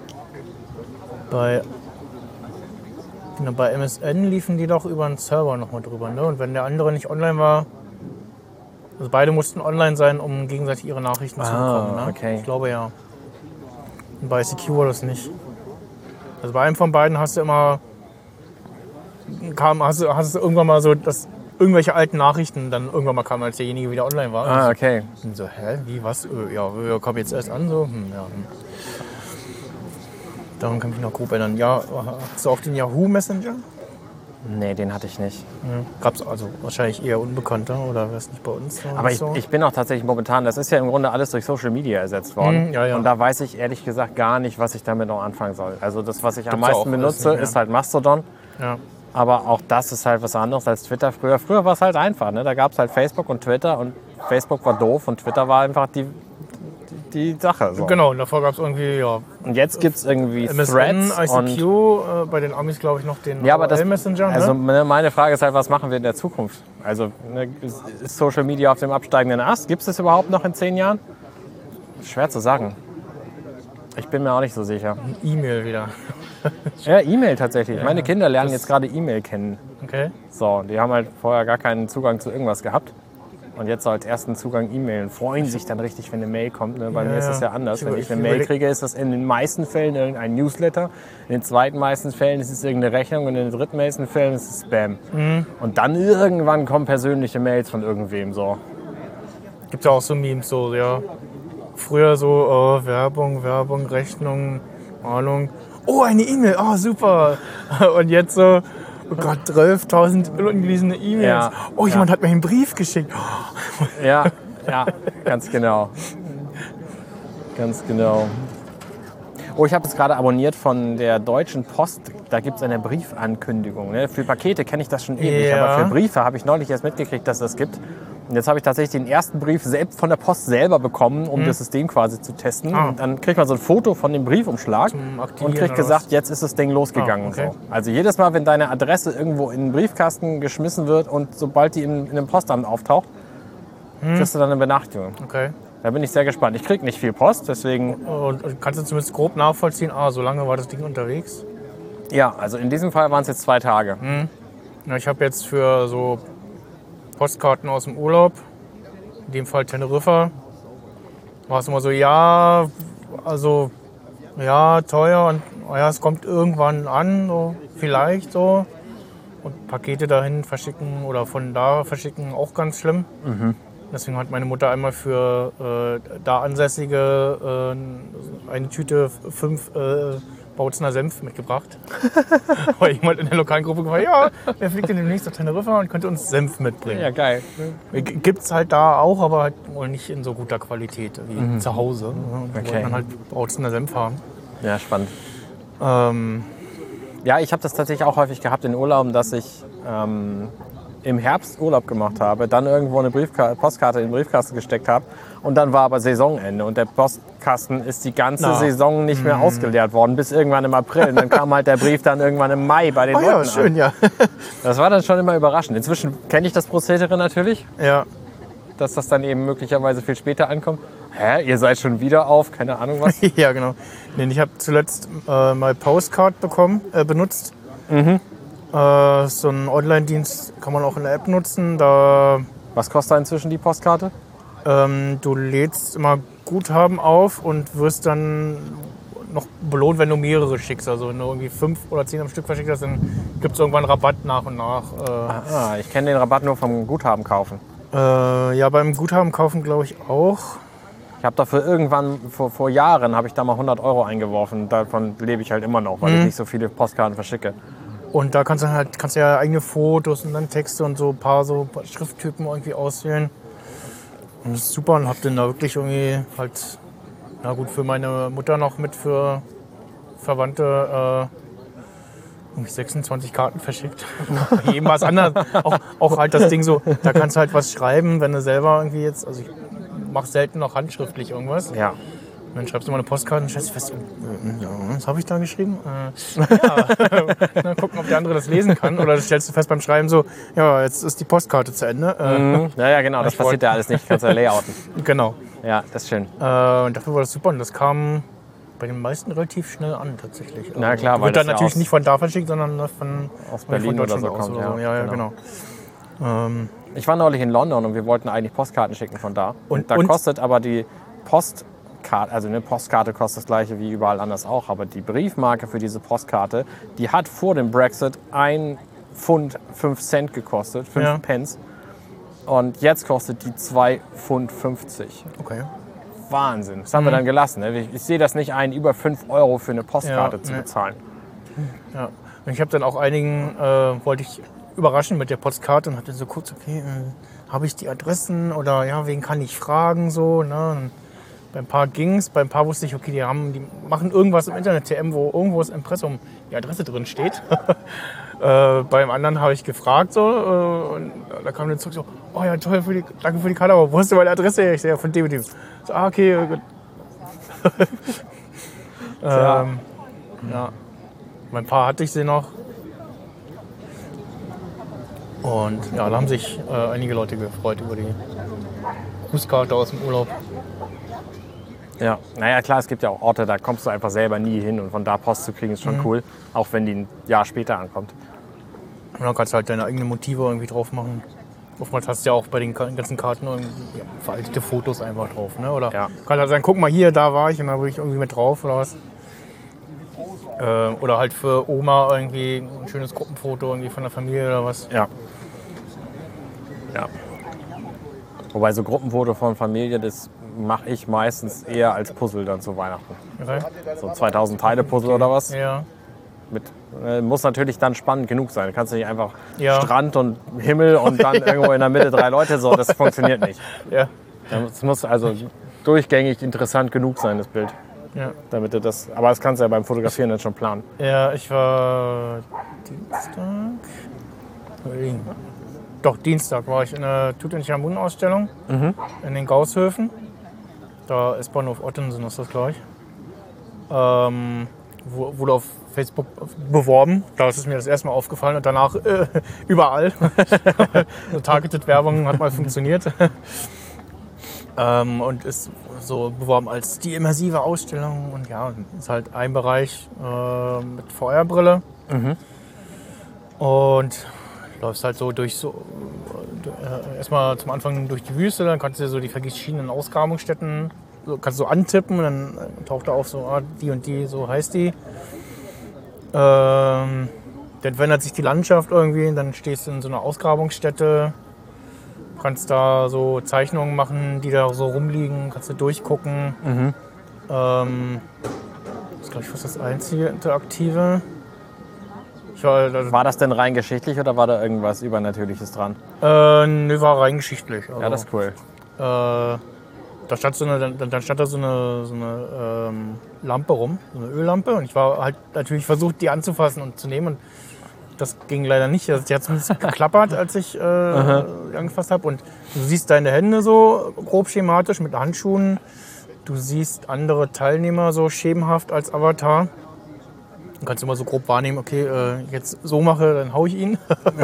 Bei, genau, bei M S N liefen die doch über einen Server nochmal drüber. Ne? Und wenn der andere nicht online war, also beide mussten online sein, um gegenseitig ihre Nachrichten zu Ah, bekommen. Ne? okay. Ich glaube ja. Und bei I C Q war das nicht. Also bei einem von beiden hast du immer, kam, hast, du, hast du irgendwann mal so, dass irgendwelche alten Nachrichten dann irgendwann mal kamen, als derjenige wieder online war. Ah, okay. Und so, hä, wie, was? Äh, Ja, wir kommen jetzt erst an, so. Hm, ja. hm. Daran kann ich mich noch grob erinnern. Ja, hast du auch den Yahoo Messenger? Nee, den hatte ich nicht. Ja. Gab's also wahrscheinlich eher unbekannter oder wäre es nicht bei uns? So Aber nicht ich, so? ich bin auch tatsächlich momentan, das ist ja im Grunde alles durch Social Media ersetzt worden. Mhm, ja, ja. Und da weiß ich ehrlich gesagt gar nicht, was ich damit noch anfangen soll. Also das, was ich am Gibt's ja meisten auch alles benutze, nicht mehr. ist halt Mastodon. Ja. Aber auch das ist halt was anderes als Twitter früher. Früher war es halt einfach. Ne? Da gab es halt Facebook und Twitter und Facebook war doof und Twitter war einfach die, die, die Sache. So. Genau, und davor gab es irgendwie ja, Und jetzt gibt es irgendwie M S N, Threads I C und Q, äh, bei den Amis glaube ich noch den ja, aber das, Messenger. also Ne? ne, meine Frage ist halt, was machen wir in der Zukunft? Also ne, ist ist Social Media auf dem absteigenden Ast? Gibt es das überhaupt noch in zehn Jahren? Schwer zu sagen. Ich bin mir auch nicht so sicher. E-Mail wieder. Ja, E-Mail tatsächlich. Meine Kinder lernen jetzt gerade E-Mail kennen. Okay. So, die haben halt vorher gar keinen Zugang zu irgendwas gehabt. Und jetzt so als ersten Zugang E-Mail. Freuen sich dann richtig, wenn eine Mail kommt. Ne? Bei Ja, mir ist ja. das ja anders. Ich Wenn über- ich ich eine Mail überleg- kriege, ist das in den meisten Fällen irgendein Newsletter. In den zweiten meisten Fällen ist es irgendeine Rechnung. Und in den dritten meisten Fällen ist es Spam. Mhm. Und dann irgendwann kommen persönliche Mails von irgendwem. So. Gibt ja auch so Memes, so, ja. Früher so, oh, Werbung, Werbung, Rechnung, Ahnung. Oh, eine E-Mail, oh, super. Und jetzt so, oh Gott, zwölftausend ungelesene E-Mails. Ja, Oh, jemand ja. hat mir einen Brief geschickt. Ja, ja, ganz genau. Ganz genau. Oh, ich habe es gerade abonniert von der Deutschen Post. Da gibt es eine Briefankündigung. Ne? Für Pakete kenne ich das schon ewig, Ja. aber für Briefe habe ich neulich erst mitgekriegt, dass es das gibt. Und jetzt habe ich tatsächlich den ersten Brief selbst von der Post selber bekommen, um das System quasi zu testen. Ah. Und dann kriegt man so ein Foto von dem Briefumschlag Zum und Aktivieren kriegt oder gesagt, was? jetzt ist das Ding losgegangen. Ah, okay. So. Also jedes Mal, wenn deine Adresse irgendwo in den Briefkasten geschmissen wird und sobald die in, in einem Postamt auftaucht, kriegst du dann eine Benachrichtigung. Okay. Da bin ich sehr gespannt. Ich kriege nicht viel Post, deswegen... Und, und kannst du zumindest grob nachvollziehen, ah, so lange war das Ding unterwegs? Ja, also in diesem Fall waren es jetzt zwei Tage. Ja, ich habe jetzt für so Postkarten aus dem Urlaub, in dem Fall Teneriffa, war es immer so, ja, also, ja, teuer und oh ja, es kommt irgendwann an, so, vielleicht so. Und Pakete dahin verschicken oder von da verschicken, auch ganz schlimm. Deswegen hat meine Mutter einmal für äh, da Ansässige äh, eine Tüte fünf äh, Bautzener Senf mitgebracht. Weil jemand in der lokalen Gruppe gefragt, ja, wer fliegt denn demnächst nach Teneriffa und könnte uns Senf mitbringen. Ja, geil. Gibt es halt da auch, aber halt wohl nicht in so guter Qualität wie zu Hause. Und wir Okay. wollten dann halt Bautzener Senf haben. Ja, spannend. Ähm, Ja, ich habe das tatsächlich auch häufig gehabt in Urlauben, dass ich ähm, im Herbst Urlaub gemacht habe, dann irgendwo eine Briefka- Postkarte in den Briefkasten gesteckt habe und dann war aber Saisonende und der Postkasten ist die ganze Na. Saison nicht mehr ausgeleert worden, bis irgendwann im April. Und dann kam halt der Brief dann irgendwann im Mai bei den oh Leuten ja, schön, an. ja. Das war dann schon immer überraschend. Inzwischen kenne ich das Prozedere natürlich, ja. dass das dann eben möglicherweise viel später ankommt. Hä, ihr seid schon wieder auf, keine Ahnung was. Ja, genau. Nee, ich habe zuletzt äh, mal Postcard bekommen, äh, benutzt. Äh, so ein Online-Dienst kann man auch in der App nutzen. Da Was kostet inzwischen die Postkarte? ähm, du lädst immer Guthaben auf und wirst dann noch belohnt, wenn du mehrere schickst. Also wenn du irgendwie fünf oder zehn am Stück verschickt hast, dann gibt es irgendwann Rabatt nach und nach. Äh, Ah, ich kenne den Rabatt nur vom Guthaben kaufen. äh, ja, beim Guthaben kaufen glaube ich auch. Ich habe dafür irgendwann, vor, vor Jahren, habe ich da mal hundert Euro eingeworfen. Davon lebe ich halt immer noch, weil ich nicht so viele Postkarten verschicke. Und da kannst du halt kannst du ja eigene Fotos und dann Texte und so ein paar so ein paar Schrifttypen irgendwie auswählen. Und das ist super und hab dann da wirklich irgendwie halt, na gut, für meine Mutter noch mit für Verwandte äh, irgendwie sechsundzwanzig Karten verschickt. Bei jedem was anderes. Auch, auch halt das Ding so, da kannst du halt was schreiben, wenn du selber irgendwie jetzt, also ich mache selten noch handschriftlich irgendwas. Ja. Und dann schreibst du mal eine Postkarte und stellst fest, äh, ja, was habe ich da geschrieben? Äh, ja. Dann gucken, ob der andere das lesen kann. Oder das stellst du fest beim Schreiben so, ja, jetzt ist die Postkarte zu Ende. Äh, Mhm. Ja, ja, genau, das Ich passiert wollte- ja alles nicht. Kannst ja layouten. Genau. Ja, das ist schön. Äh, und dafür war das super. Und das kam bei den meisten relativ schnell an, tatsächlich. Na klar, weil Wird dann das ja natürlich aus- nicht von da verschickt, sondern von, aus von Berlin oder Deutschland so aus. kommt, Oder so. ja, Ja, ja, genau. genau. Ähm, Ich war neulich in London und wir wollten eigentlich Postkarten schicken von da. Und, Und- da und? kostet aber die Postkarte, also eine Postkarte kostet das gleiche wie überall anders auch, aber die Briefmarke für diese Postkarte, die hat vor dem Brexit ein Pfund fünf Cent gekostet, fünf Ja. Pence. Und jetzt kostet die zwei Pfund fünfzig. okay. Wahnsinn. Das haben wir dann gelassen. Ne? Ich, ich sehe das nicht ein, über fünf Euro für eine Postkarte Ja, zu ne. bezahlen. Ja. Und ich habe dann auch einigen, äh, wollte ich überraschen mit der Postkarte und hatte so kurz, okay, äh, habe ich die Adressen oder ja, wen kann ich fragen so. Ne? Und bei ein paar ging es, bei ein paar wusste ich, okay, die, haben, die machen irgendwas im Internet-T M, wo irgendwo das Impressum die Adresse drin steht. äh, beim anderen habe ich gefragt so äh, und da kam dann zurück so, oh ja toll, für die, danke für die Karte, aber wo hast du meine Adresse her? Ich sehe ja von dem und dem. So, ah, okay, äh, gut. ähm, ja. Mein Paar hatte ich sie noch. Und ja, da haben sich äh, einige Leute gefreut über die Grußkarte aus dem Urlaub. Ja, naja klar, es gibt ja auch Orte, da kommst du einfach selber nie hin und von da Post zu kriegen ist schon cool, auch wenn die ein Jahr später ankommt. Und dann kannst du halt deine eigenen Motive irgendwie drauf machen. oftmals hast du ja auch bei den ganzen Karten irgendwie ja, veraltete Fotos einfach drauf. Ne? Oder Ja. kann halt sagen, guck mal hier, da war ich und da bin ich irgendwie mit drauf oder was. Äh, oder halt für Oma irgendwie ein schönes Gruppenfoto irgendwie von der Familie oder was. Ja. Ja. Wobei so Gruppenfoto von Familie, das mache ich meistens eher als Puzzle dann zu Weihnachten. Okay. So zweitausend Teile Puzzle oder was. Ja. Mit, äh, muss natürlich dann spannend genug sein. Du kannst nicht einfach Ja. Strand und Himmel und dann irgendwo in der Mitte drei Leute. So, das funktioniert nicht. Ja. Es muss also durchgängig interessant genug sein, das Bild. Ja. Damit du das, aber das kannst du ja beim Fotografieren dann schon planen. Ja, ich war Dienstag. Doch, Dienstag war ich in der Tutanchamun-Ausstellung Mhm. in den Gaußhöfen. Da ist Bahnhof Ottensen, ist das gleich. Ähm, wo- wurde auf Facebook beworben. Da ist es mir das erste Mal aufgefallen und danach äh, überall. So Targeted-Werbung hat mal funktioniert. ähm, und ist so beworben als die immersive Ausstellung. Und ja, ist halt ein Bereich äh, mit V R-Brille. Mhm. Und läufst halt so durch so äh, erstmal zum Anfang durch die Wüste, dann kannst du so die verschiedenen Ausgrabungsstätten so, kannst du so antippen und dann äh, taucht da auf so ah, die und die, so heißt die. Ähm, dann verändert sich die Landschaft irgendwie, dann stehst du in so einer Ausgrabungsstätte, kannst da so Zeichnungen machen, die da so rumliegen, kannst du durchgucken. Mhm. Ähm, das ist glaube ich fast das einzige Interaktive. Ich war, da, War das denn rein geschichtlich oder war da irgendwas Übernatürliches dran? Äh, nö, war rein geschichtlich. Also, Ja, das ist cool. äh, da stand so eine, dann, dann stand da so eine, so eine ähm, Lampe rum, so eine Öllampe. Und ich war halt natürlich versucht, die anzufassen und zu nehmen. Und das ging leider nicht. Also, die hat zumindest geklappert, als ich äh, angefasst habe. Und du siehst deine Hände so grob schematisch mit Handschuhen. Du siehst andere Teilnehmer so schemenhaft als Avatar. Du kannst immer so grob wahrnehmen, okay, äh, jetzt so mache, dann hau ich ihn.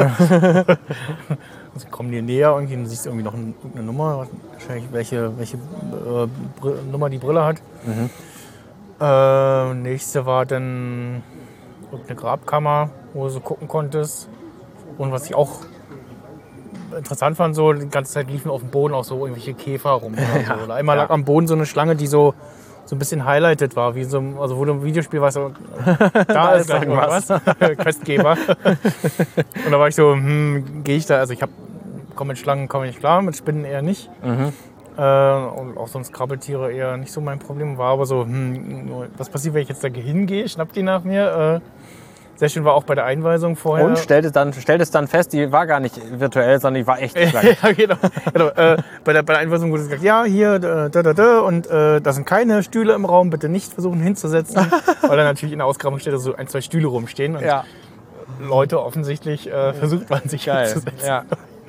Also kommen die näher irgendwie, und du siehst irgendwie noch eine, eine Nummer, wahrscheinlich welche, welche äh, Br- Nummer die Brille hat. Mhm. Äh, nächste war dann irgendeine Grabkammer, wo du so gucken konntest. Und was ich auch interessant fand, so die ganze Zeit liefen auf dem Boden auch so irgendwelche Käfer rum. Oder so. Oder einmal Ja. lag am Boden so eine Schlange, die so so ein bisschen highlighted war, wie so, also wo du im Videospiel warst, so, da ist gleich irgendwas, Questgeber. Und da war ich so, hm, gehe ich da, also ich habe, komme mit Schlangen komme ich klar, mit Spinnen eher nicht. Mhm. Äh, und auch sonst Krabbeltiere eher nicht so mein Problem, war aber so, hm, was passiert, wenn ich jetzt da hingehe, schnappt die nach mir? Äh, sehr schön war auch bei der Einweisung vorher. Und stellt es, dann, stellt es dann fest, die war gar nicht virtuell, sondern die war echt. Ja, genau. genau. Äh, bei, der, bei der Einweisung wurde gesagt, ja, hier, da, da, da, und äh, da sind keine Stühle im Raum, bitte nicht versuchen hinzusetzen. Weil da natürlich in der Ausgrabungsstätte so ein, zwei Stühle rumstehen und Ja, Leute offensichtlich äh, versucht man sich geil. hinzusetzen. Ja.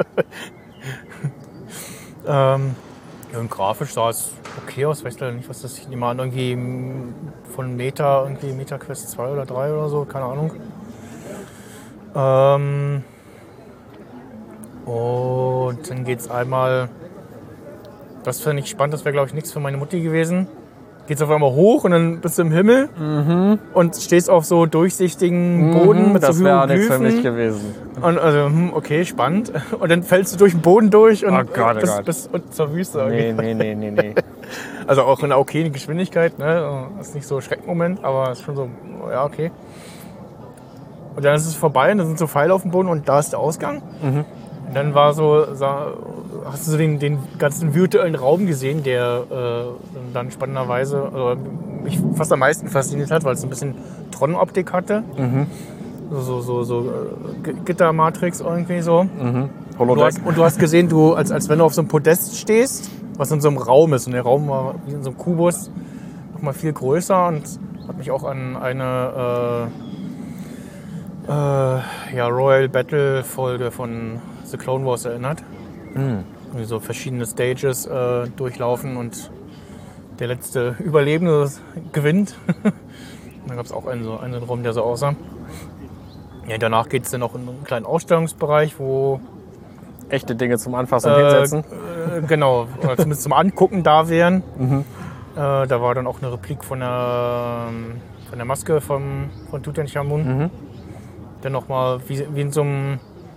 Ähm, ja, und grafisch sah es okay aus, weiß leider nicht, was das, ich nehme an, irgendwie von Meta, irgendwie Meta Quest zwei oder drei oder so, keine Ahnung. Ähm, und dann geht es einmal, das finde ich spannend, das wäre glaube ich nichts für meine Mutti gewesen. Geht's auf einmal hoch und dann bist du im Himmel und stehst auf so durchsichtigen Boden mit das so wäre nichts für mich Hieroglyphen. gewesen. Und also, hm, okay, spannend. Und dann fällst du durch den Boden durch und Oh Gott, oh bis, Gott. bis und zur Wüste. Nee, irgendwie. nee, nee, nee, nee. Also auch in einer okayen Geschwindigkeit. Ne? Ist nicht so ein Schreckmoment, aber ist schon so, ja, okay. Und dann ist es vorbei und dann sind so Pfeile auf dem Boden und da ist der Ausgang. Mhm. Und dann war so, sah, hast du so den, den ganzen virtuellen Raum gesehen, der äh, dann spannenderweise also mich fast am meisten fasziniert hat, weil es ein bisschen Tron-Optik hatte. Mhm. So, so, so, so äh, G- Gittermatrix irgendwie so. Mhm. Du Holodeck. hast, und du hast gesehen, du, als, als wenn du auf so einem Podest stehst, was in so einem Raum ist. Und der Raum war wie in so einem Kubus noch mal viel größer und hat mich auch an eine äh, äh, ja, Royal Battle Folge von The Clone Wars erinnert. Mhm. Wie so verschiedene Stages äh, durchlaufen und der letzte Überlebende gewinnt. Und dann gab es auch einen, so, einen Raum, der so aussah. Ja, danach geht es dann noch in einen kleinen Ausstellungsbereich, wo Echte Dinge zum Anfassen und Äh, Hinsetzen. äh, genau, oder zumindest zum Angucken da wären. Mhm. Äh, da war dann auch eine Replik von der, von der Maske vom, von Tutanchamun. Mhm. Dann nochmal wie, wie in so einem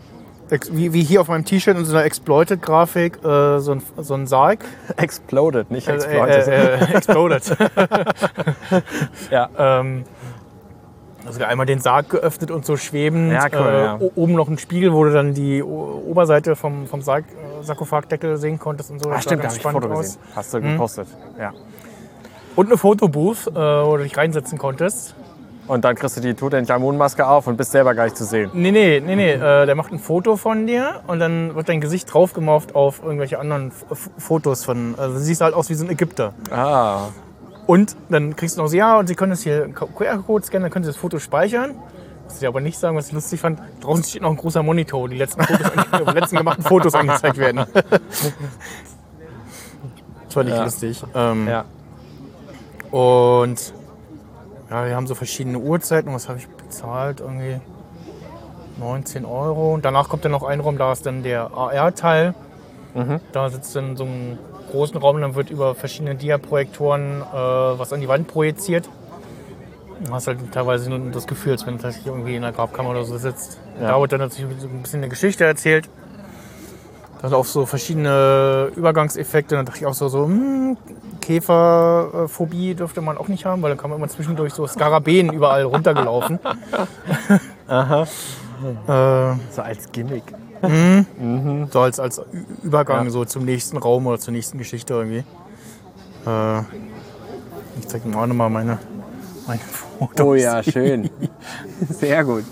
wie, wie hier auf meinem T-Shirt in so einer Exploited-Grafik, äh, so, ein, so ein Sarg. Exploded, nicht Äh, exploited. äh, äh, exploded. Ja. ähm, also einmal den Sarg geöffnet und so schwebend. Ja, cool, äh, ja. o- Oben noch ein Spiegel, wo du dann die o- Oberseite vom, vom Sarg, äh, Sarkophagdeckel sehen konntest und so. Ach Das sah stimmt, da ganz habe ich ein Foto spannend gesehen. Hast du gepostet. Ja. Und eine Fotobooth, äh, wo du dich reinsetzen konntest. Und dann kriegst du die Tutanchamun-Maske auf und bist selber gar nicht zu sehen. Nee, nee, nee, nee. Äh, der macht ein Foto von dir und dann wird dein Gesicht draufgemauft auf irgendwelche anderen F F Fotos von. Also du siehst halt aus wie so ein Ägypter. Ah. Und dann kriegst du noch so, ja, und Sie können das hier Q R-Code scannen, dann können Sie das Foto speichern. Muss ich aber nicht sagen, was ich lustig fand. Draußen steht noch ein großer Monitor, wo die letzten, Fotos, die letzten gemachten Fotos angezeigt werden. Das fand ich Ja. lustig. Ähm, Ja. Und ja, wir haben so verschiedene Uhrzeiten. Was habe ich bezahlt? Irgendwie neunzehn Euro. Und danach kommt dann noch ein Raum, da ist dann der A R-Teil. Mhm. Da sitzt dann so ein großen Raum, dann wird über verschiedene Dia-Projektoren äh, was an die Wand projiziert. Du hast halt teilweise nur das Gefühl, als wenn du irgendwie in einer Grabkammer oder so sitzt. Ja. Da wird dann natürlich so ein bisschen eine Geschichte erzählt. Dann auch so verschiedene Übergangseffekte. Dann dachte ich auch so, so hm, Käferphobie dürfte man auch nicht haben, weil dann kam immer zwischendurch so Skarabäen überall runtergelaufen. Aha. äh, So als Gimmick. so als, als Ü- Übergang Ja. so zum nächsten Raum oder zur nächsten Geschichte irgendwie. Äh, ich zeig dir auch nochmal meine, meine Fotos. Oh ja, schön. Sehr gut.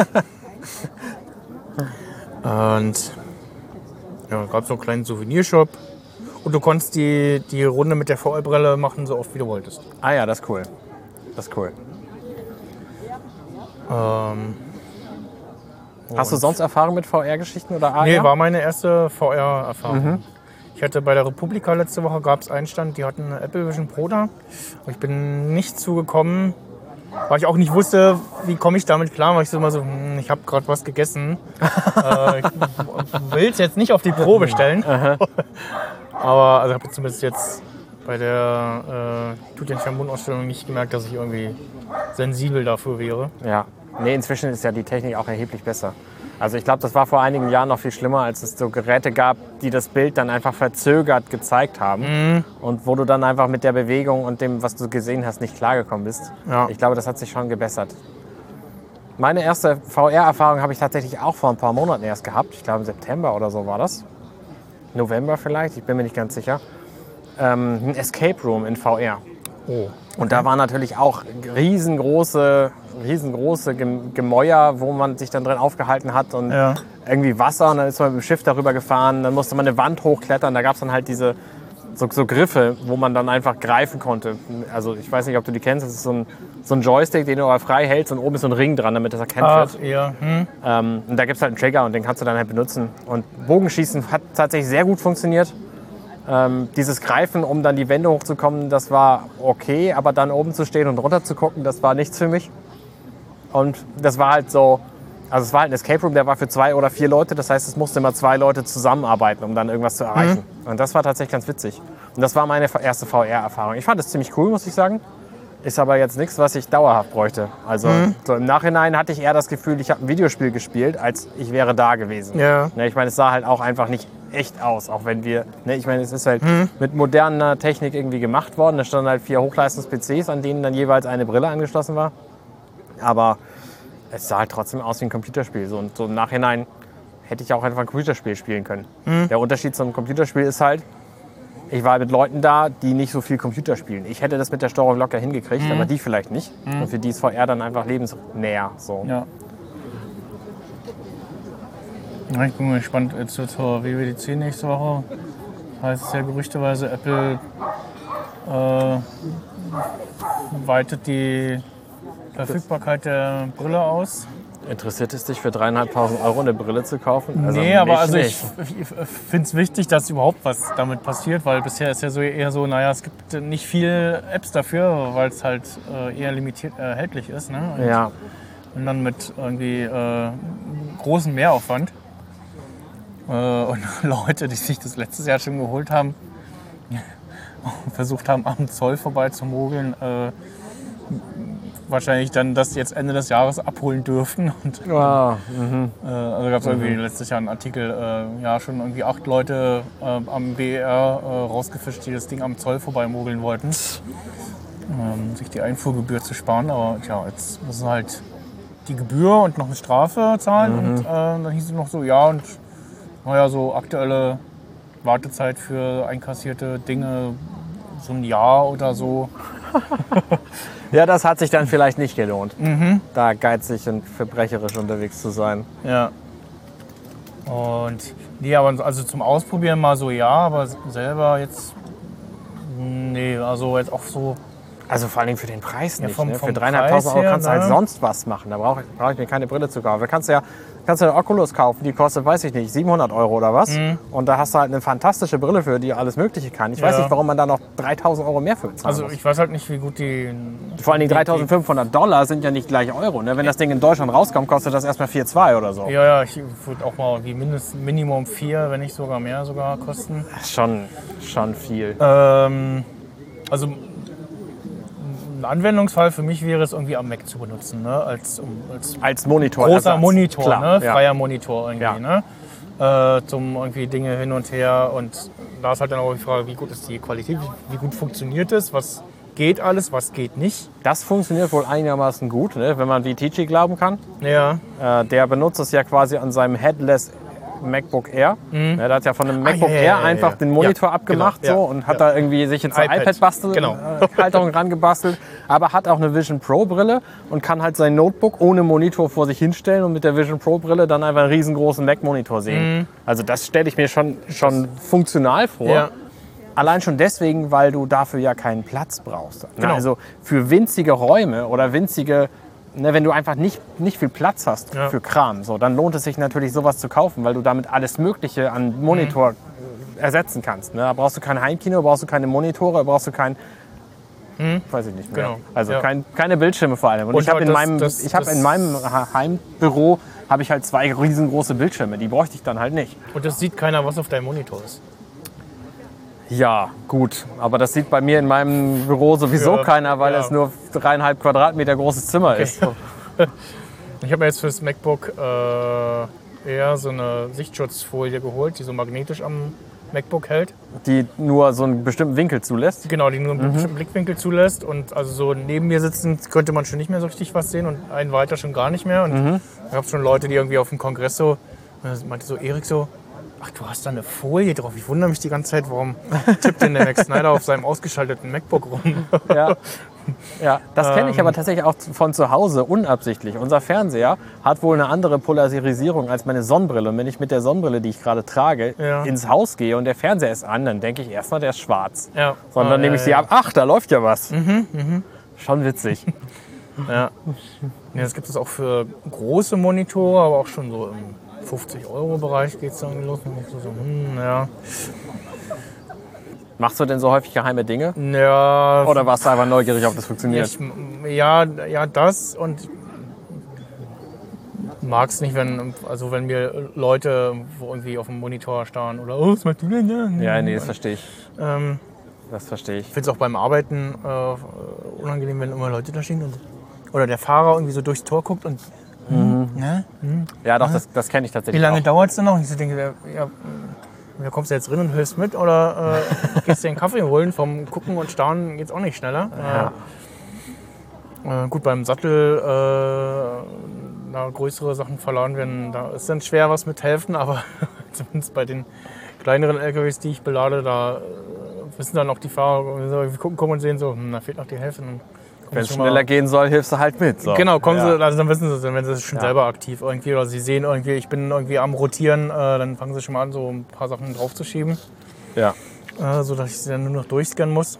Und ja, gab es so einen kleinen Souvenirshop. Und du konntest die, die Runde mit der V R-Brille machen, so oft wie du wolltest. Ah ja, das ist cool. Das ist cool. Ähm, Hast du sonst Erfahrung mit V R-Geschichten oder A R? nee, war meine erste V R-Erfahrung. Ich hatte bei der Republika letzte Woche, gab es einen Stand, die hatten eine Apple Vision Pro da. Aber ich bin nicht zugekommen, weil ich auch nicht wusste, wie komme ich damit klar. Weil ich so immer so, hm, ich habe gerade was gegessen. äh, ich will es jetzt nicht auf die Probe stellen. Aber also habe ich zumindest jetzt bei der äh, Tutanchamun-Ausstellung nicht gemerkt, dass ich irgendwie sensibel dafür wäre. Ja. Nee, inzwischen ist ja die Technik auch erheblich besser. Also ich glaube, das war vor einigen Jahren noch viel schlimmer, als es so Geräte gab, die das Bild dann einfach verzögert gezeigt haben. Mhm. Und wo du dann einfach mit der Bewegung und dem, was du gesehen hast, nicht klargekommen bist. Ja. Ich glaube, das hat sich schon gebessert. Meine erste V R-Erfahrung habe ich tatsächlich auch vor ein paar Monaten erst gehabt. Ich glaube, im September oder so war das. November vielleicht, ich bin mir nicht ganz sicher. Ähm, ein Escape Room in V R. Oh. Und da waren natürlich auch riesengroße, riesengroße Gem- Gemäuer, wo man sich dann drin aufgehalten hat und Ja. irgendwie Wasser und dann ist man mit dem Schiff darüber gefahren. Dann musste man eine Wand hochklettern. Da gab es dann halt diese so, so Griffe, wo man dann einfach greifen konnte. Also ich weiß nicht, ob du die kennst. Das ist so ein, so ein Joystick, den du aber frei hältst und oben ist so ein Ring dran, damit das erkannt Ach, wird. ja. Hm. Ähm, und da gibt es halt einen Trigger und den kannst du dann halt benutzen. Und Bogenschießen hat tatsächlich sehr gut funktioniert. Ähm, dieses Greifen, um dann die Wände hochzukommen, das war okay, aber dann oben zu stehen und runter zu gucken, das war nichts für mich. Und das war halt so, also es war halt ein Escape Room, der war für zwei oder vier Leute, das heißt, es mussten immer zwei Leute zusammenarbeiten, um dann irgendwas zu erreichen. Und das war tatsächlich ganz witzig. Und das war meine erste V R-Erfahrung. Ich fand das ziemlich cool, muss ich sagen. Ist aber jetzt nichts, was ich dauerhaft bräuchte. Also so im Nachhinein hatte ich eher das Gefühl, ich habe ein Videospiel gespielt, als ich wäre da gewesen. Ja. Ne, ich meine, es sah halt auch einfach nicht echt aus, auch wenn wir, ne, ich meine, es ist halt mit moderner Technik irgendwie gemacht worden. Da standen halt vier Hochleistungs-P Cs, an denen dann jeweils eine Brille angeschlossen war. Aber es sah halt trotzdem aus wie ein Computerspiel. So, und so im Nachhinein hätte ich auch einfach ein Computerspiel spielen können. Der Unterschied zum Computerspiel ist halt, ich war mit Leuten da, die nicht so viel Computer spielen. Ich hätte das mit der Steuerung locker hingekriegt, aber die vielleicht nicht. Und für die ist V R dann einfach lebensnäher. So. Ja. Ja, ich bin mal gespannt jetzt zur W W D C nächste Woche. Heißt es ja gerüchteweise, Apple äh, weitet die Verfügbarkeit der Brille aus. Interessiert es dich für dreieinhalbtausend Euro eine Brille zu kaufen? Also nee, aber mich also ich, nicht. ich finde es wichtig, dass überhaupt was damit passiert, weil bisher ist ja so eher so, naja, es gibt nicht viele Apps dafür, weil es halt äh, eher limitiert äh, erhältlich ist. Ne? Und, Ja, und dann mit irgendwie äh, großem Mehraufwand. Äh, und Leute, die sich das letztes Jahr schon geholt haben, versucht haben, am Zoll vorbei zu mogeln, äh, wahrscheinlich dann das jetzt Ende des Jahres abholen dürften. Und, Ja, mhm. äh, also gab es irgendwie letztes Jahr einen Artikel, äh, ja schon irgendwie acht Leute äh, am B E R äh, rausgefischt, die das Ding am Zoll vorbeimogeln wollten, ähm, sich die Einfuhrgebühr zu sparen. Aber tja, jetzt müssen halt die Gebühr und noch eine Strafe zahlen. Mhm. Und äh, dann hieß es noch so, ja und naja, so aktuelle Wartezeit für einkassierte Dinge, so ein Jahr oder so. Ja, das hat sich dann vielleicht nicht gelohnt, Mhm. da geizig und verbrecherisch unterwegs zu sein. Ja. Und nee, aber also zum Ausprobieren mal so ja, aber selber jetzt nee, also jetzt auch so. Also vor allem für den Preis nicht. Ja, vom- ne? vom Für dreieinhalbtausend Euro Preis kannst du her, halt ne? sonst was machen. Da brauche ich, brauch ich mir keine Brille zu kaufen. Da kannst du ja kannst du eine Oculus kaufen, die kostet, weiß ich nicht, siebenhundert Euro oder was. Und da hast du halt eine fantastische Brille für, die alles Mögliche kann. Ich weiß Ja. nicht, warum man da noch dreitausend Euro mehr für zahlen Also muss. ich weiß halt nicht, wie gut die. Vor allen Dingen dreitausendfünfhundert Dollar sind ja nicht gleich Euro. Ne? Wenn das Ding in Deutschland rauskommt, kostet das erstmal vier Komma zwei oder so. Ja, ja, ich würde auch mal wie mindestens Minimum vier, wenn nicht sogar mehr sogar kosten. Schon, schon viel. Ähm, also ein Anwendungsfall für mich wäre es irgendwie am Mac zu benutzen, ne? als, um, als Als Monitor. großer Monitor, Klar, ne? ja. Freier Monitor irgendwie, Ja. ne? Äh, zum irgendwie Dinge hin und her und da ist halt dann auch die Frage, wie gut ist die Qualität, wie, wie gut funktioniert es, was geht alles, was geht nicht. Das funktioniert wohl einigermaßen gut, ne? Wenn man wie Tici glauben kann. Ja, Äh, der benutzt es ja quasi an seinem Headless MacBook Air. Ja, der hat ja von einem MacBook ja, ja, Air ja, ja, einfach ja. den Monitor Ja, abgemacht genau, so, ja, und hat ja. da irgendwie sich in zur iPad, iPad-Bastelhalterung genau. rangebastelt, aber hat auch eine Vision Pro-Brille und kann halt sein Notebook ohne Monitor vor sich hinstellen und mit der Vision Pro-Brille dann einfach einen riesengroßen Mac-Monitor sehen. Mhm. Also das stelle ich mir schon, schon funktional vor. Ja. Allein schon deswegen, weil du dafür ja keinen Platz brauchst. Genau. Also für winzige Räume oder winzige, ne, wenn du einfach nicht, nicht viel Platz hast Ja. für Kram, so, dann lohnt es sich natürlich sowas zu kaufen, weil du damit alles Mögliche an Monitor ersetzen kannst. Ne? Da brauchst du kein Heimkino, brauchst du keine Monitore, brauchst du kein, weiß ich nicht mehr. Genau. Also Ja. kein, keine Bildschirme vor allem. Und Und ich habe halt in, das- meinem, das- ich hab das- in meinem Ha- Heimbüro habe ich halt zwei riesengroße Bildschirme. Die bräuchte ich dann halt nicht. und das sieht keiner, was auf deinem Monitor ist. Ja, gut. Aber das sieht bei mir in meinem Büro sowieso Ja, keiner, weil ja. es nur dreieinhalb Quadratmeter großes Zimmer ist. Ich habe mir jetzt fürs MacBook äh, eher so eine Sichtschutzfolie geholt, die so magnetisch am MacBook hält. Die nur so einen bestimmten Winkel zulässt. Genau, die nur einen bestimmten Blickwinkel zulässt. Und also so neben mir sitzend könnte man schon nicht mehr so richtig was sehen und einen weiter schon gar nicht mehr. Und ich habe schon Leute, die irgendwie auf dem Kongress so, äh, meinte so, Erik so, ach, du hast da eine Folie drauf. Ich wundere mich die ganze Zeit, warum tippt denn der Max Snyder auf seinem ausgeschalteten MacBook rum? Ja. Ja, das kenne ich aber tatsächlich auch von zu Hause unabsichtlich. Unser Fernseher hat wohl eine andere Polarisierung als meine Sonnenbrille. Und wenn ich mit der Sonnenbrille, die ich gerade trage, Ja. ins Haus gehe und der Fernseher ist an, dann denke ich erstmal, der ist schwarz. Ja. Sondern Ah, nehme ja, ich sie ja. ab, ach, da läuft ja was. Schon witzig. Ja. Ja, das gibt es auch für große Monitore, aber auch schon so im fünfzig Euro Bereich geht es dann los. Und ich so, hm, ja. Machst du denn so häufig geheime Dinge? Ja, Oder warst du einfach neugierig, ob das funktioniert? ich, ja, ja, das und mag es nicht, wenn, also wenn mir Leute wo irgendwie auf dem Monitor starren oder oh, was machst du denn da? Ja, nee, das verstehe ich. Ähm, Das verstehe ich. ich finde es auch beim Arbeiten äh, unangenehm, wenn immer Leute da stehen und, oder der Fahrer irgendwie so durchs Tor guckt und hm, ne? Ja, doch, das, das kenne ich Wie tatsächlich lange auch. dauert es denn noch? Und ich so denke, ja, ja, da kommst du jetzt drin und hilfst mit oder äh, gehst dir einen Kaffee holen? Vom Gucken und Staunen geht es auch nicht schneller. Äh, äh, gut, beim Sattel, äh, da größere Sachen verladen werden, da ist dann schwer was mit helfen, aber zumindest bei den kleineren L K Ws, die ich belade, da äh, wissen dann auch die Fahrer, wir gucken, kommen und sehen so, hm, da fehlt noch die Hälfte. Wenn es schneller gehen soll, hilfst du halt mit. So. Genau, kommen ja. sie, also dann wissen sie es, wenn sie schon Ja. selber aktiv irgendwie oder sie sehen irgendwie, ich bin irgendwie am Rotieren, äh, dann fangen sie schon mal an, so ein paar Sachen draufzuschieben, Ja. äh, sodass ich sie dann nur noch durchscannen muss.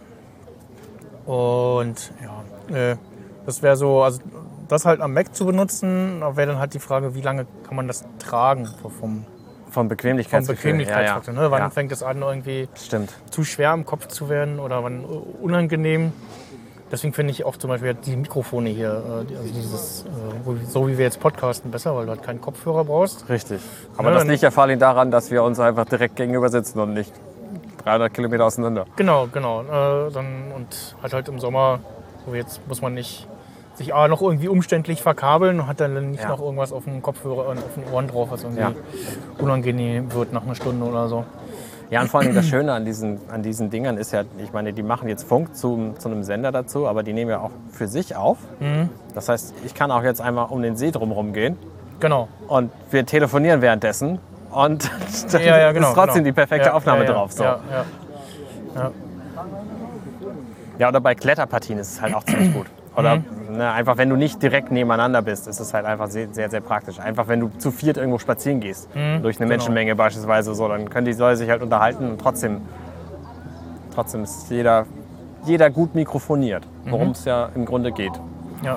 Und ja, äh, das wäre so, also das halt am Mac zu benutzen, da wäre dann halt die Frage, wie lange kann man das tragen vom, Vom vom Bequemlichkeitsgefühl. Bequemlichkeitsfaktor. Ja, ja. Ne? Wann Ja. fängt es an, irgendwie Stimmt. zu schwer im Kopf zu werden oder wann unangenehm. Deswegen finde ich auch zum Beispiel die Mikrofone hier, äh, also dieses, äh, wo- so wie wir jetzt podcasten, besser, weil du halt keinen Kopfhörer brauchst. Richtig. Aber Ja, das dann- liegt ja vor allem daran, dass wir uns einfach direkt gegenüber sitzen und nicht dreihundert Kilometer auseinander. Genau, genau. Äh, dann, und halt halt im Sommer, so jetzt muss man nicht sich A, noch irgendwie umständlich verkabeln und hat dann nicht Ja. noch irgendwas auf dem Kopfhörer und auf den Ohren drauf, was irgendwie Ja. unangenehm wird nach einer Stunde oder so. Ja, und vor allem das Schöne an diesen, an diesen Dingern ist ja, ich meine, die machen jetzt Funk zu, zu einem Sender dazu, aber die nehmen ja auch für sich auf. Mhm. Das heißt, ich kann auch jetzt einmal um den See drumherum gehen Genau. und wir telefonieren währenddessen und dann Ja, ja, genau, ist trotzdem genau. die perfekte Ja, Aufnahme ja, ja. drauf. So. Ja, ja. Ja. Ja, oder bei Kletterpartien ist es halt auch ziemlich gut. Oder ne, einfach, wenn du nicht direkt nebeneinander bist, ist es halt einfach sehr, sehr, sehr praktisch. Einfach, wenn du zu viert irgendwo spazieren gehst, durch eine Menschenmenge beispielsweise, so, dann können die Leute sich halt unterhalten und trotzdem, trotzdem ist jeder, jeder gut mikrofoniert, worum es ja im Grunde geht. Ja.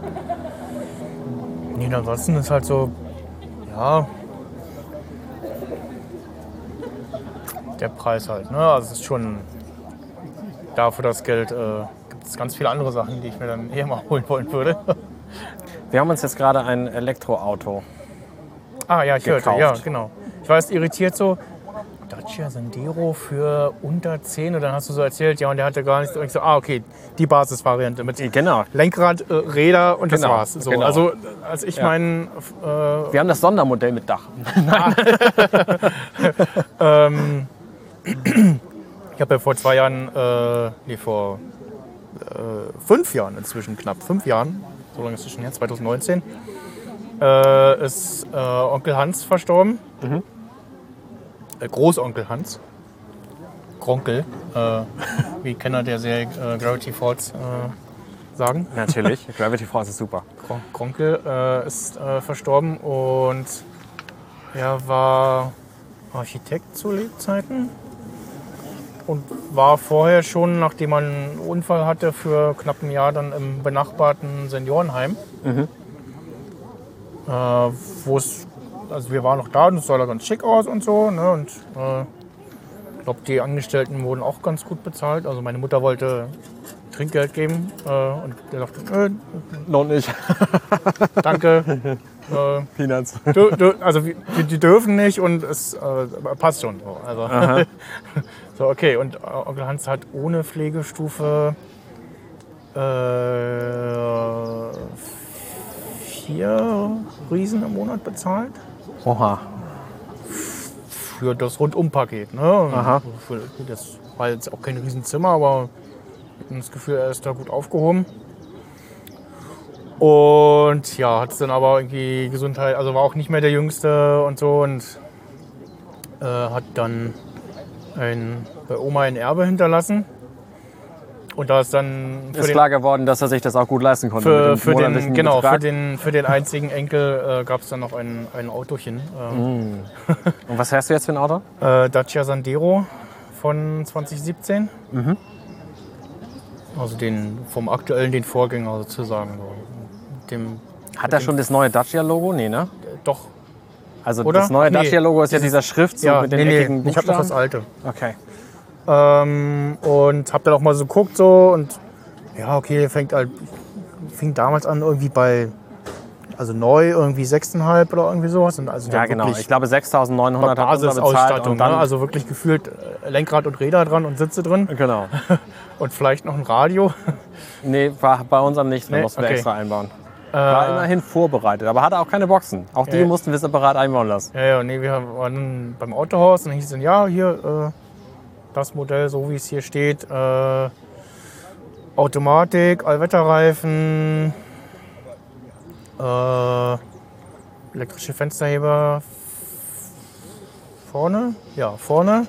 Nee, ansonsten ist halt so, ja, der Preis halt. Ne? Also es ist schon dafür das Geld. Äh, gibt es ganz viele andere Sachen, die ich mir dann eher mal holen wollen würde. Wir haben uns jetzt gerade ein Elektroauto. Ah ja, ich hörte, Gekauft. ja, genau. Ich war jetzt irritiert so, Dacia Sandero für unter zehn und dann hast du so erzählt, ja, und der hatte gar nichts. Und ich so, ah, okay, die Basisvariante mit Genau. Lenkrad, äh, Räder und Genau, das war's. So, genau. Also, als ich Ja. meinen äh, Wir haben das Sondermodell mit Dach. Ähm, ich habe ja vor zwei Jahren, äh, nee, vor äh, fünf Jahren inzwischen, knapp fünf Jahren, so lange ist es schon her, zwanzig neunzehn, äh, ist äh, Onkel Hans verstorben. Mhm. Äh, Großonkel Hans. Gronkel, äh, wie Kenner der Serie äh, Gravity Falls äh, sagen. Natürlich. Gravity Falls ist super. Gron- Gronkel äh, ist äh, verstorben und er war Architekt zu Lebzeiten und war vorher schon, nachdem man einen Unfall hatte, für knapp ein Jahr dann im benachbarten Seniorenheim. Mhm. Äh, wo es, also wir waren noch da und es sah da ganz schick aus und so. Ne? Und äh, ich glaube, die Angestellten wurden auch ganz gut bezahlt. Also meine Mutter wollte Trinkgeld geben äh, und der sagte, äh, Noch nicht. danke. äh, Peanuts. Du, du, also die, die dürfen nicht und es äh, passt schon. So, also, so okay. Und äh, Onkel Hans hat ohne Pflegestufe äh, vier Riesen im Monat bezahlt Oha. für das Rundumpaket. Ne? Aha. Für, das war jetzt auch kein Riesenzimmer, aber ich habe das Gefühl, er ist da gut aufgehoben. Und ja, hat es dann aber irgendwie Gesundheit, also war auch nicht mehr der Jüngste und so und äh, hat dann ein, bei Oma ein Erbe hinterlassen. Und da ist dann für Ist den, klar geworden, dass er sich das auch gut leisten konnte. für, mit dem für den, monatlichen genau, für Betrag. den, für den einzigen Enkel äh, gab es dann noch ein, ein Autochen. Ähm, Und was hast du jetzt für ein Auto? äh, Dacia Sandero von zwanzig siebzehn. Mhm. Also den, vom aktuellen, den Vorgänger sozusagen. So. Dem, Hat er schon das neue Dacia-Logo? Nee, ne? doch, Also Oder? das neue Nee. Dacia-Logo ist ja dieser Schriftzug ja, mit den nee, nee, eckigen ich habe noch Buchstaben. das alte. Okay. Ähm, und habe dann auch mal so geguckt so und ja, okay, fängt halt, fing damals an irgendwie bei, also neu irgendwie sechs Komma fünf oder irgendwie sowas. Und also Ja, dann genau. wirklich Ich glaube sechstausendneunhundert hat unser bezahlt Basisausstattung, und dann, ne? Also wirklich gefühlt äh, Lenkrad und Räder dran und Sitze drin genau. und vielleicht noch ein Radio. Nee, war bei unserem nicht. Da Nee, mussten wir okay. extra einbauen. War immerhin vorbereitet, aber hatte auch keine Boxen. Auch die Ja. mussten wir separat einbauen lassen. Ja, ja, nee, wir waren beim Autohaus und dann hieß es dann, ja, hier, äh, das Modell, so wie es hier steht, äh, Automatik, Allwetterreifen, äh, elektrische Fensterheber vorne, ja, vorne,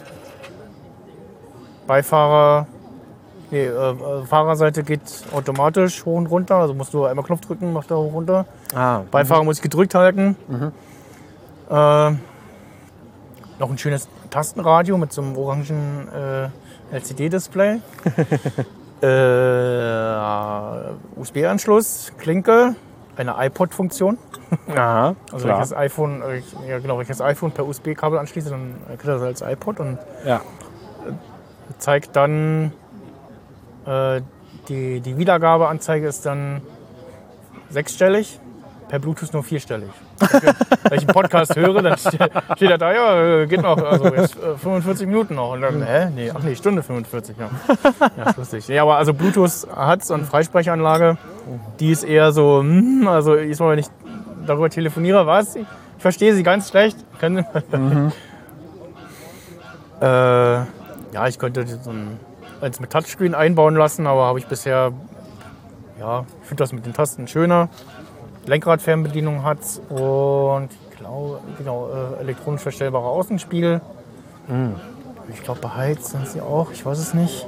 Beifahrer, nee, äh, äh, Fahrerseite geht automatisch hoch und runter, also musst du einmal Knopf drücken, macht er hoch und runter. Ah, Beifahrer muss ich gedrückt halten. Äh, noch ein schönes Tastenradio mit so einem orangen äh, L C D-Display. äh, U S B-Anschluss, Klinke, eine iPod-Funktion. aha, Also wenn ich klar. das iPhone, äh, ja genau, wenn ich das iPhone per U S B-Kabel anschließe, dann kriegt er das als iPod und Ja. zeigt dann äh, die, die Wiedergabeanzeige ist dann sechsstellig, per Bluetooth nur vierstellig. Wenn ich einen Podcast höre, dann steht steht er da, ja, äh, geht noch, also jetzt äh, fünfundvierzig Minuten noch. Und dann, hä? Nee, ach nee, Stunde fünfundvierzig, ja. Ja, ist lustig. Ja, aber also Bluetooth hat's und Freisprechanlage. Die ist eher so, hm, also jedes Mal, wenn ich darüber telefoniere, was? Ich verstehe sie ganz schlecht. Mhm. äh, ja, ich könnte so ein, eins mit Touchscreen einbauen lassen, aber habe ich bisher, ja, ich finde das mit den Tasten schöner. Lenkradfernbedienung hat und ich glaube, genau, äh, elektronisch verstellbare Außenspiegel. Mhm. Ich glaube, beheizt sind sie auch, ich weiß es nicht.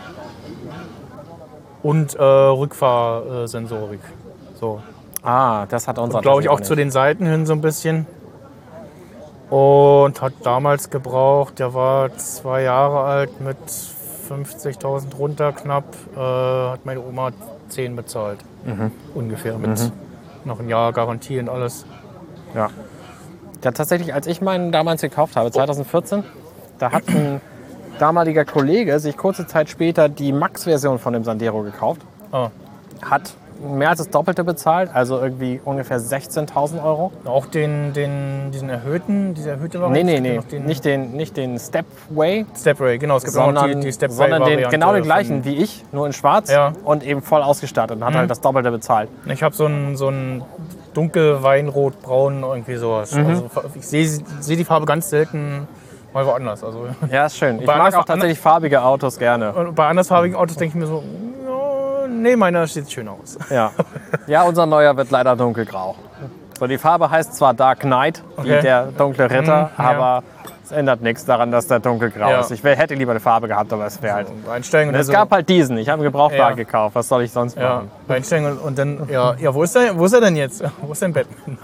Und äh, Rückfahrsensorik. So. Ah, das hat unser. Glaube ich auch nicht. Zu den Seiten hin so ein bisschen. Und hat damals gebraucht, der war zwei Jahre alt mit fünfzigtausend runter knapp, äh, hat meine Oma zehn bezahlt. Mhm. Ungefähr mit mhm. noch ein Jahr Garantie und alles. Ja. Ja, tatsächlich, als ich meinen damals gekauft habe, zwanzig vierzehn, da hat ein damaliger Kollege sich kurze Zeit später die Max-Version von dem Sandero gekauft. Oh. Hat mehr als das Doppelte bezahlt, also irgendwie ungefähr sechzehntausend Euro. Auch den, den, diesen erhöhten, diese erhöhte Variante? Nee, nee, nee, den nicht, den, nicht den Stepway. Stepway, genau, es gibt sondern, auch die, die Stepway sondern den, genau den gleichen wie ich, nur in schwarz ja. und eben voll ausgestattet und hat mhm. halt das Doppelte bezahlt. Ich habe so einen so ein dunkelweinrot-braun, irgendwie sowas. Mhm. Also ich sehe seh die Farbe ganz selten mal woanders. Also, ja, ist schön. Ich mag auch tatsächlich farbige Autos gerne. Und bei andersfarbigen Autos denke ich mir so, no, nee, meiner sieht schön aus. Ja. Ja, unser neuer wird leider dunkelgrau. So, die Farbe heißt zwar Dark Knight, wie okay. der dunkle Ritter, mhm, aber ja. es ändert nichts daran, dass der dunkelgrau ja. ist. Ich hätte lieber eine Farbe gehabt, aber es wäre halt... So, einsteigen und es so. gab halt diesen. Ich habe einen Gebrauchtwagen ja. gekauft. Was soll ich sonst machen? Ja. Einsteigen und, und dann... Ja, ja wo, ist der, wo ist er denn jetzt? Wo ist denn Batman?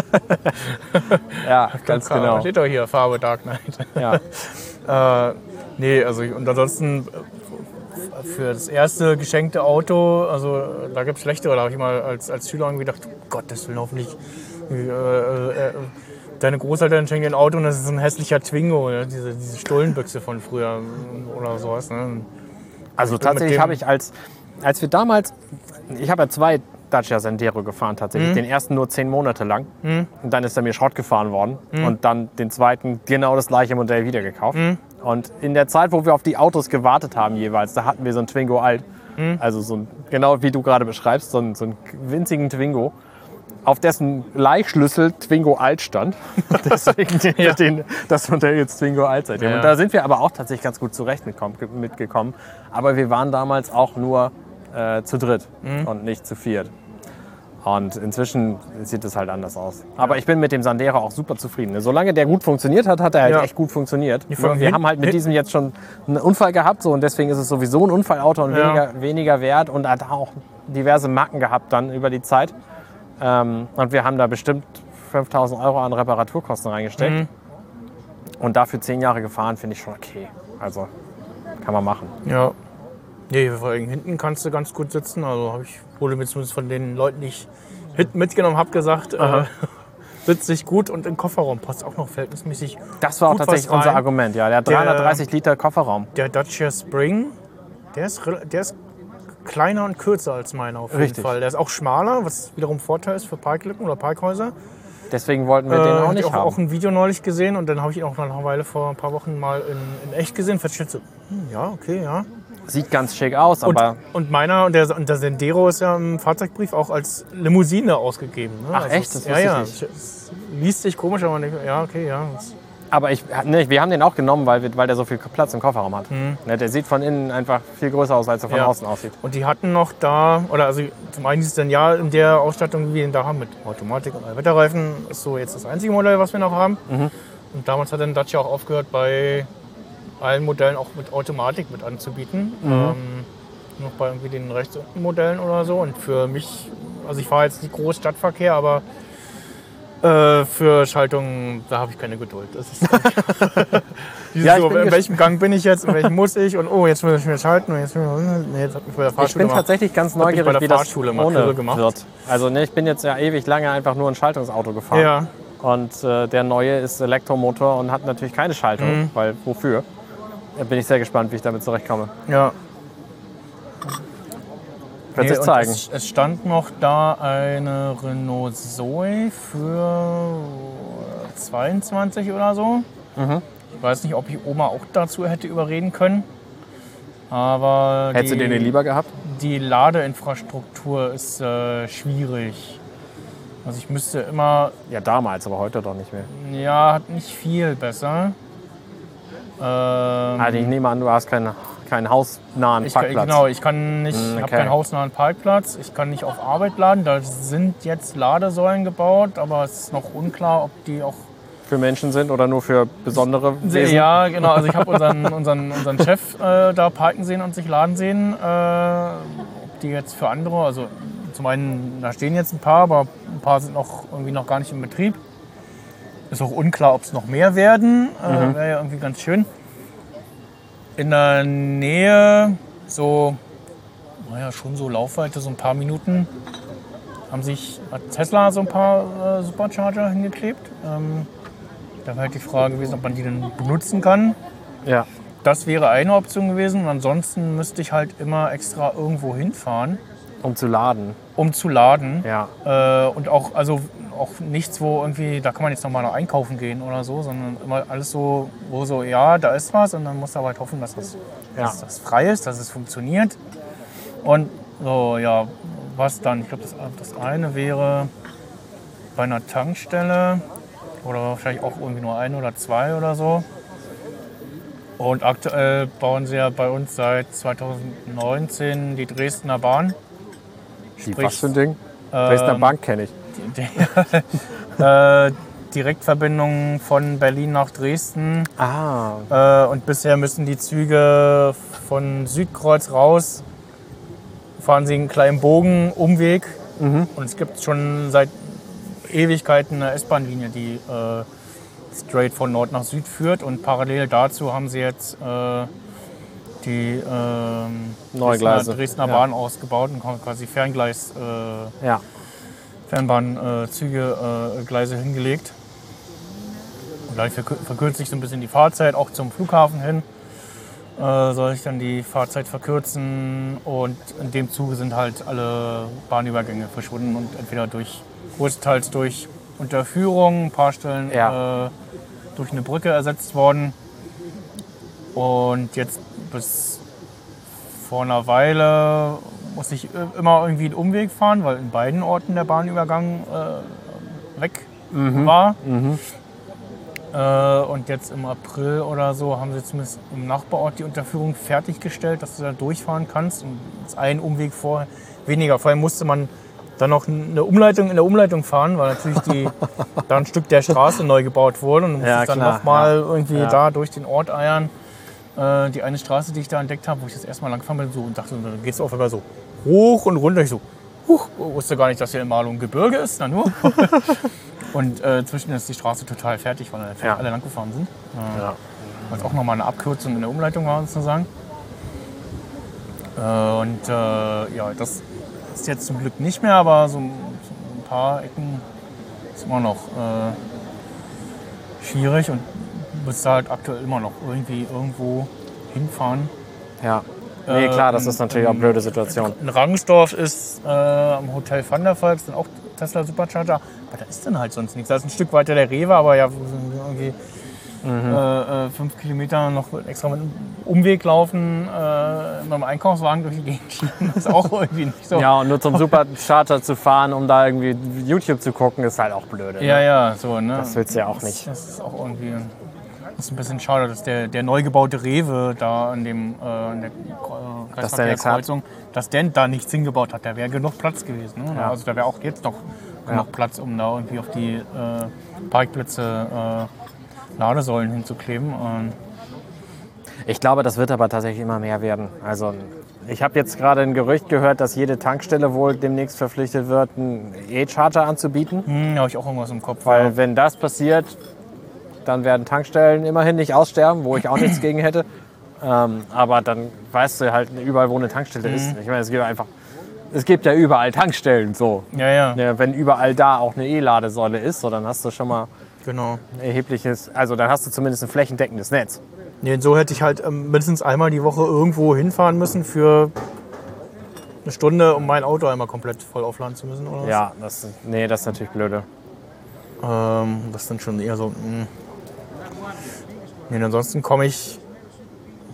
Ja, ganz genau. Da steht doch hier, Farbe Dark Knight. Ja. äh, nee, also und ansonsten... Für das erste geschenkte Auto, also da gibt es schlechtere, da habe ich mal als, als Schüler irgendwie gedacht, oh Gott, das will hoffentlich äh, äh, deine Großeltern schenken dir ein Auto und das ist so ein hässlicher Twingo, ne? diese, diese Stullenbüchse von früher oder sowas. Ne? Also tatsächlich habe ich, als, als wir damals, ich habe ja zwei Dacia Sandero gefahren tatsächlich, mhm. den ersten nur zehn Monate lang mhm. und dann ist er mir Schrott gefahren worden mhm. und dann den zweiten genau das gleiche Modell wieder gekauft. Mhm. Und in der Zeit, wo wir auf die Autos gewartet haben jeweils, da hatten wir so einen Twingo alt, mhm. also so ein, genau wie du gerade beschreibst, so einen, so einen winzigen Twingo, auf dessen Leihschlüssel Twingo alt stand. Deswegen ja. den, das Modell jetzt Twingo alt seitdem. Ja. Und da sind wir aber auch tatsächlich ganz gut zurecht mitgekommen. Aber wir waren damals auch nur äh, zu dritt mhm. und nicht zu viert. Und inzwischen sieht es halt anders aus. Aber ich bin mit dem Sandero auch super zufrieden. Solange der gut funktioniert hat, hat er halt ja. echt gut funktioniert. Wir hin, haben halt mit hin. diesem jetzt schon einen Unfall gehabt so, und deswegen ist es sowieso ein Unfallauto und ja. weniger, weniger wert und hat auch diverse Macken gehabt dann über die Zeit. Ähm, und wir haben da bestimmt fünftausend Euro an Reparaturkosten reingesteckt. Mhm. Und dafür zehn Jahre gefahren, finde ich schon okay. Also kann man machen. Ja. Nee, vor allem hinten kannst du ganz gut sitzen. Also habe ich, wurde mir zumindest von den Leuten, die ich hinten mitgenommen habe, gesagt, äh, sitzt sich gut und im Kofferraum passt auch noch verhältnismäßig gut. Das war auch tatsächlich unser Argument, ja. Der hat dreihundertdreißig der, Liter Kofferraum. Der Dacia Spring, der ist, der ist kleiner und kürzer als meiner auf jeden Richtig. Fall. Der ist auch schmaler, was wiederum Vorteil ist für Parklücken oder Parkhäuser. Deswegen wollten wir äh, den auch nicht ich haben. Ich habe auch ein Video neulich gesehen und dann habe ich ihn auch nach einer Weile vor ein paar Wochen mal in, in echt gesehen. Feststellt so, hm, ja, okay, ja. Sieht ganz schick aus, aber... Und, und meiner, und der, und der Sandero ist ja im Fahrzeugbrief auch als Limousine ausgegeben. Ne? Ach also echt? Das ja, ja. Ich es liest sich komisch, aber nicht, ja, okay, ja. Aber ich, ne, wir haben den auch genommen, weil, wir, weil der so viel Platz im Kofferraum hat. Mhm. Ne, der sieht von innen einfach viel größer aus, als er von ja. außen aussieht. Und die hatten noch da, oder also zum einen ist es dann ja in der Ausstattung, wie wir ihn da haben, mit Automatik und Allwetterreifen, ist so jetzt das einzige Modell, was wir noch haben. Mhm. Und damals hat dann Dacia auch aufgehört, bei allen Modellen auch mit Automatik mit anzubieten. Mhm. Ähm, noch bei irgendwie den rechts unten Modellen oder so. Und für mich, also ich fahre jetzt nicht groß Stadtverkehr, aber äh, für Schaltungen, da habe ich keine Geduld. Das ist ja, so, in welchem Gang bin ich jetzt, in welchem muss ich und oh, jetzt muss ich mir schalten. Und jetzt, nee, jetzt hat mich bei der Fahrschule ich bin gemacht. tatsächlich ganz neugierig, wie das ohne gemacht wird. Also ne, ich bin jetzt ja ewig lange einfach nur ein Schaltungsauto gefahren. Ja. Und äh, der neue ist Elektromotor und hat natürlich keine Schaltung, mhm. weil wofür? Da bin ich sehr gespannt, wie ich damit zurechtkomme. Ja. Wird sich zeigen. Es, es stand noch da eine Renault Zoe für zweiundzwanzig oder so. Mhm. Ich weiß nicht, ob ich Oma auch dazu hätte überreden können. Aber hättest die, du den lieber gehabt? die Ladeinfrastruktur ist äh, schwierig. Also ich müsste immer... Ja, damals, aber heute doch nicht mehr. Ja, hat nicht viel besser. Ähm, also ich nehme an, du hast keinen, keinen hausnahen ich, Parkplatz. Genau, ich kann nicht, Mm, okay. habe keinen hausnahen Parkplatz. Ich kann nicht auf Arbeit laden. Da sind jetzt Ladesäulen gebaut, aber es ist noch unklar, ob die auch... Für Menschen sind oder nur für besondere Wesen? Ja, genau. Also ich habe unseren, unseren, unseren Chef äh, da parken sehen und sich laden sehen. Äh, ob die jetzt für andere, also zum einen, da stehen jetzt ein paar, aber ein paar sind noch irgendwie noch gar nicht im Betrieb. Ist auch unklar, ob es noch mehr werden. Äh, Mhm. Wäre ja irgendwie ganz schön. In der Nähe, so, naja, schon so Laufweite, so ein paar Minuten, haben sich hat Tesla so ein paar äh, Supercharger hingeklebt. Ähm, Da wäre halt die Frage gewesen, ob man die denn benutzen kann. Ja. Das wäre eine Option gewesen. Und ansonsten müsste ich halt immer extra irgendwo hinfahren, Um zu laden. um zu laden. Ja. Äh, und auch, also auch nichts, wo irgendwie, da kann man jetzt nochmal noch einkaufen gehen oder so, sondern immer alles so, wo so, ja, da ist was. Und dann musst du aber halt hoffen, dass das, Ja. dass das frei ist, dass es funktioniert. Und so, ja, was dann? Ich glaube, das, das eine wäre bei einer Tankstelle. Oder wahrscheinlich auch irgendwie nur ein oder zwei oder so. Und aktuell bauen sie ja bei uns seit zweitausendneunzehn die Dresdner Bahn. Die, Sprich, was für ein Ding? ähm, Dresdner Bank kenne ich. Die, die, äh, Direktverbindung von Berlin nach Dresden. Ah. Äh, und bisher müssen die Züge von Südkreuz raus, fahren sie einen kleinen Bogen, Umweg. Mhm. Und es gibt schon seit Ewigkeiten eine S-Bahn-Linie, die äh, straight von Nord nach Süd führt. Und parallel dazu haben sie jetzt äh, die ähm, Neue Dresdner, Gleise. Dresdner Ja. Bahn ausgebaut und haben quasi Ferngleis, äh, Ja. Fernbahnzüge, äh, Gleise hingelegt. Und dadurch verkür- verkürzt sich so ein bisschen die Fahrzeit, auch zum Flughafen hin. Äh, soll ich dann die Fahrzeit verkürzen und in dem Zuge sind halt alle Bahnübergänge verschwunden und entweder durch größtenteils durch Unterführung, ein paar Stellen Ja. äh, durch eine Brücke ersetzt worden. Und jetzt bis vor einer Weile muss ich immer irgendwie einen Umweg fahren, weil in beiden Orten der Bahnübergang äh, weg war. Mhm. Äh, und jetzt im April oder so haben sie zumindest im Nachbarort die Unterführung fertiggestellt, dass du da durchfahren kannst. Und jetzt einen Umweg vor, weniger. Vorher musste man dann noch eine Umleitung in der Umleitung fahren, weil natürlich die, da ein Stück der Straße neu gebaut wurde. Und du musstest Ja, dann klar, nochmal ja. irgendwie Ja. da durch den Ort eiern. Äh, die eine Straße, die ich da entdeckt habe, wo ich das erste Mal lang gefahren bin, so, und dachte, dann geht es auf einmal so hoch und runter. Ich so, huch, wusste gar nicht, dass hier in Marlow ein Gebirge ist. Na nur. Und äh, zwischen ist die Straße total fertig, weil Ja. alle lang gefahren sind. Äh, Ja. Weil es auch nochmal eine Abkürzung in der Umleitung war, sozusagen. Äh, und äh, ja, das ist jetzt zum Glück nicht mehr, aber so, so ein paar Ecken ist immer noch äh, schwierig und muss da halt aktuell immer noch irgendwie irgendwo hinfahren. Ja. Nee, klar, das Ähm, ist natürlich auch eine blöde Situation. In Rangsdorf ist äh, am Hotel Van der Valk sind auch Tesla Supercharger, aber da ist dann halt sonst nichts. Da ist ein Stück weiter der Rewe, aber ja irgendwie Mhm. äh, äh, fünf Kilometer noch extra mit einem Umweg laufen, äh, mit einem Einkaufswagen durch die Gegend schieben, ist auch irgendwie nicht so. Ja, und nur zum Supercharger zu fahren, um da irgendwie YouTube zu gucken, ist halt auch blöde. Ne? ja, ja, so, ne? Das willst du ja auch Das, nicht. das ist auch irgendwie das ist ein bisschen schade, dass der, der neu gebaute Rewe da an dem äh, in der äh, Dass der nichts hat. Kreisverkehrskreuzung, dass der da nichts hingebaut hat. Da wäre genug Platz gewesen. Ne? Ja. Also da wäre auch jetzt noch genug Ja. Platz, um da irgendwie auf die äh, Parkplätze äh, Ladesäulen hinzukleben. Ähm, Ich glaube, das wird aber tatsächlich immer mehr werden. Also ich habe jetzt gerade ein Gerücht gehört, dass jede Tankstelle wohl demnächst verpflichtet wird, einen E-Charger anzubieten. hm, da habe ich auch irgendwas im Kopf. Weil wenn das passiert, dann werden Tankstellen immerhin nicht aussterben, wo ich auch nichts gegen hätte. Ähm, aber dann weißt du halt überall, wo eine Tankstelle ist. Ich meine, es gibt einfach, es gibt ja überall Tankstellen. So. Ja, ja, Ja, wenn überall da auch eine E-Ladesäule ist, so, dann hast du schon mal genau. ein erhebliches, also dann hast du zumindest ein flächendeckendes Netz. Nee, so hätte ich halt ähm, mindestens einmal die Woche irgendwo hinfahren müssen für eine Stunde, um mein Auto einmal komplett voll aufladen zu müssen. Oder was? Ja, das, nee, das ist natürlich blöde. Ähm, das ist dann schon eher so. Mh. Nee, ansonsten komme ich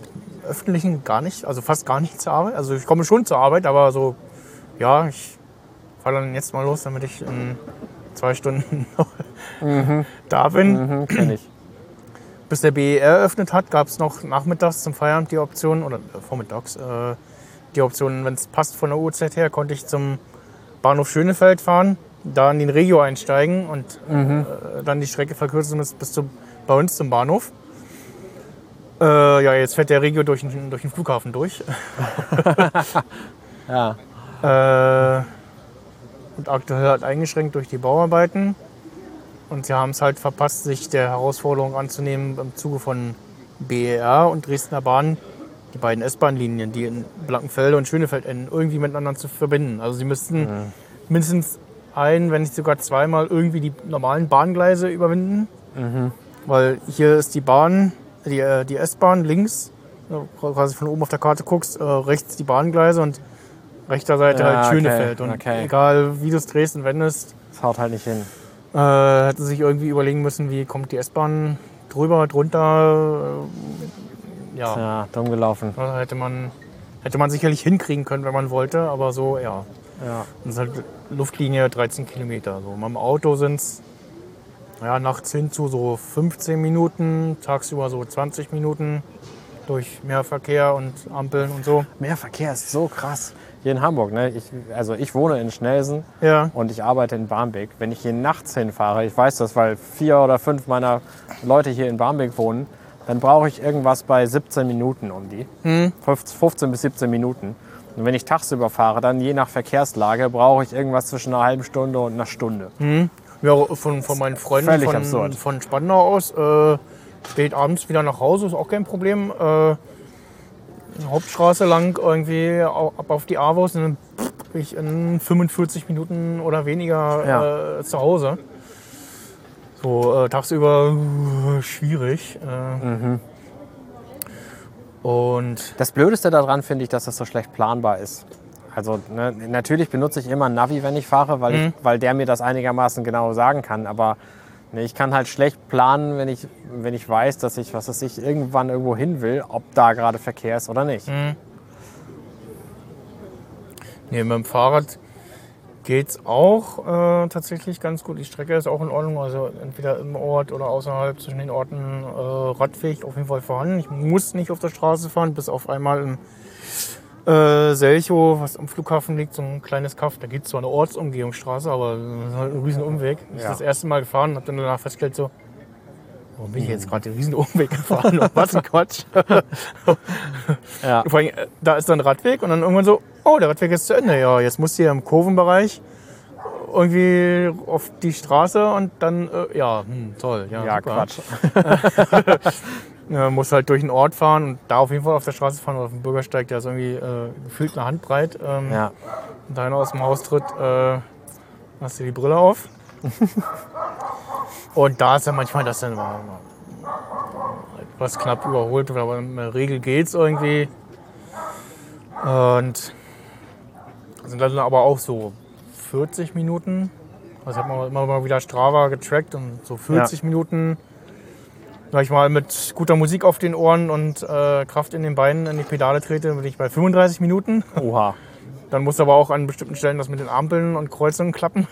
Öffentlichen gar nicht, also fast gar nicht zur Arbeit. Also ich komme schon zur Arbeit, aber so, ja, ich fahre dann jetzt mal los, damit ich in zwei Stunden Mhm. da bin. Mhm, kenn ich. Bis der B E R eröffnet hat, gab es noch nachmittags zum Feierabend die Option, oder äh, vormittags, äh, die Option, wenn es passt von der Uhrzeit her, konnte ich zum Bahnhof Schönefeld fahren, da in den Regio einsteigen und Mhm. äh, dann die Strecke verkürzen bis, bis zu, bei uns zum Bahnhof. Äh, ja, jetzt fährt der Regio durch, den- durch den Flughafen durch. Ja. Äh, und aktuell halt eingeschränkt durch die Bauarbeiten. Und sie haben es halt verpasst, sich der Herausforderung anzunehmen, im Zuge von B E R und Dresdner Bahn die beiden S-Bahn-Linien, die in Blankenfelde und Schönefeld enden, irgendwie miteinander zu verbinden. Also sie müssten Mhm. mindestens ein, wenn nicht sogar zweimal irgendwie die normalen Bahngleise überwinden. Mhm. Weil hier ist die Bahn, die, äh, die S-Bahn links, äh, quasi von oben auf der Karte guckst, äh, rechts die Bahngleise und rechter Seite Ja, halt okay, Schönefeld. Und okay. egal wie du es drehst und wendest, Das haut halt nicht hin. äh, hätte sich irgendwie überlegen müssen, wie kommt die S-Bahn drüber, drunter. Äh, ja, Ja, dumm gelaufen. da hätte man, hätte man sicherlich hinkriegen können, wenn man wollte, aber so, ja. Ja. Das ist halt Luftlinie dreizehn Kilometer. So. Mit dem Auto sind es ja, nachts hin zu so fünfzehn Minuten, tagsüber so zwanzig Minuten durch mehr Verkehr und Ampeln und so. Mehr Verkehr ist so krass. Hier in Hamburg, ne? ich, also ich wohne in Schnelsen Ja, und ich arbeite in Barmbek. Wenn ich hier nachts hinfahre, ich weiß das, weil vier oder fünf meiner Leute hier in Barmbek wohnen, dann brauche ich irgendwas bei siebzehn Minuten um die. Hm. fünfzehn bis siebzehn Minuten. Und wenn ich tagsüber fahre, dann je nach Verkehrslage brauche ich irgendwas zwischen einer halben Stunde und einer Stunde. ja von, von meinen Freunden Völlig von, absurd. von Spandau aus. Äh, spät abends wieder nach Hause, ist auch kein Problem. Äh, Hauptstraße lang irgendwie au- ab auf die Avos und dann bin ich in fünfundvierzig Minuten oder weniger äh, zu Hause. So äh, tagsüber äh, schwierig. Äh, Und Das Blödeste daran finde ich, dass das so schlecht planbar ist. Also ne, natürlich benutze ich immer ein Navi, wenn ich fahre, weil, ich, weil der mir das einigermaßen genau sagen kann. Aber ne, ich kann halt schlecht planen, wenn ich, wenn ich weiß, dass ich, was weiß ich, irgendwann irgendwo hin will, ob da gerade Verkehr ist oder nicht. nee, mit dem Fahrrad geht es auch äh, tatsächlich ganz gut. Die Strecke ist auch in Ordnung. Also entweder im Ort oder außerhalb zwischen den Orten äh, Radweg auf jeden Fall vorhanden. Ich muss nicht auf der Straße fahren, bis auf einmal in äh, Selchow, was am Flughafen liegt, so ein kleines Kaff. Da gibt es zwar eine Ortsumgehungsstraße, aber das ist halt ein riesen Umweg. Ich bin Ja. das erste Mal gefahren und habe dann danach festgestellt, so, warum bin ich jetzt gerade den riesen Umweg gefahren? Was ein Quatsch. Ja. Vor allem, äh, da ist dann ein Radweg und dann irgendwann so, oh, der Radweg ist zu Ende. Ja, jetzt musst du hier im Kurvenbereich irgendwie auf die Straße und dann, äh, ja, hm, toll. Ja, Ja, super. Quatsch. Ja, musst halt durch den Ort fahren und da auf jeden Fall auf der Straße fahren oder auf dem Bürgersteig, der ist irgendwie äh, gefühlt eine Handbreit. Ähm, Ja. Und da einer aus dem Haus tritt, äh, hast du die Brille auf. Und da ist ja manchmal das dann mal etwas knapp überholt, aber in der Regel geht's irgendwie. Und sind dann aber auch so vierzig Minuten. Also ich habe immer mal wieder Strava getrackt und so vierzig Minuten, sag ich mal, mit guter Musik auf den Ohren und äh, Kraft in den Beinen in die Pedale trete, bin ich bei fünfunddreißig Minuten. Oha. Dann muss aber auch an bestimmten Stellen das mit den Ampeln und Kreuzungen klappen.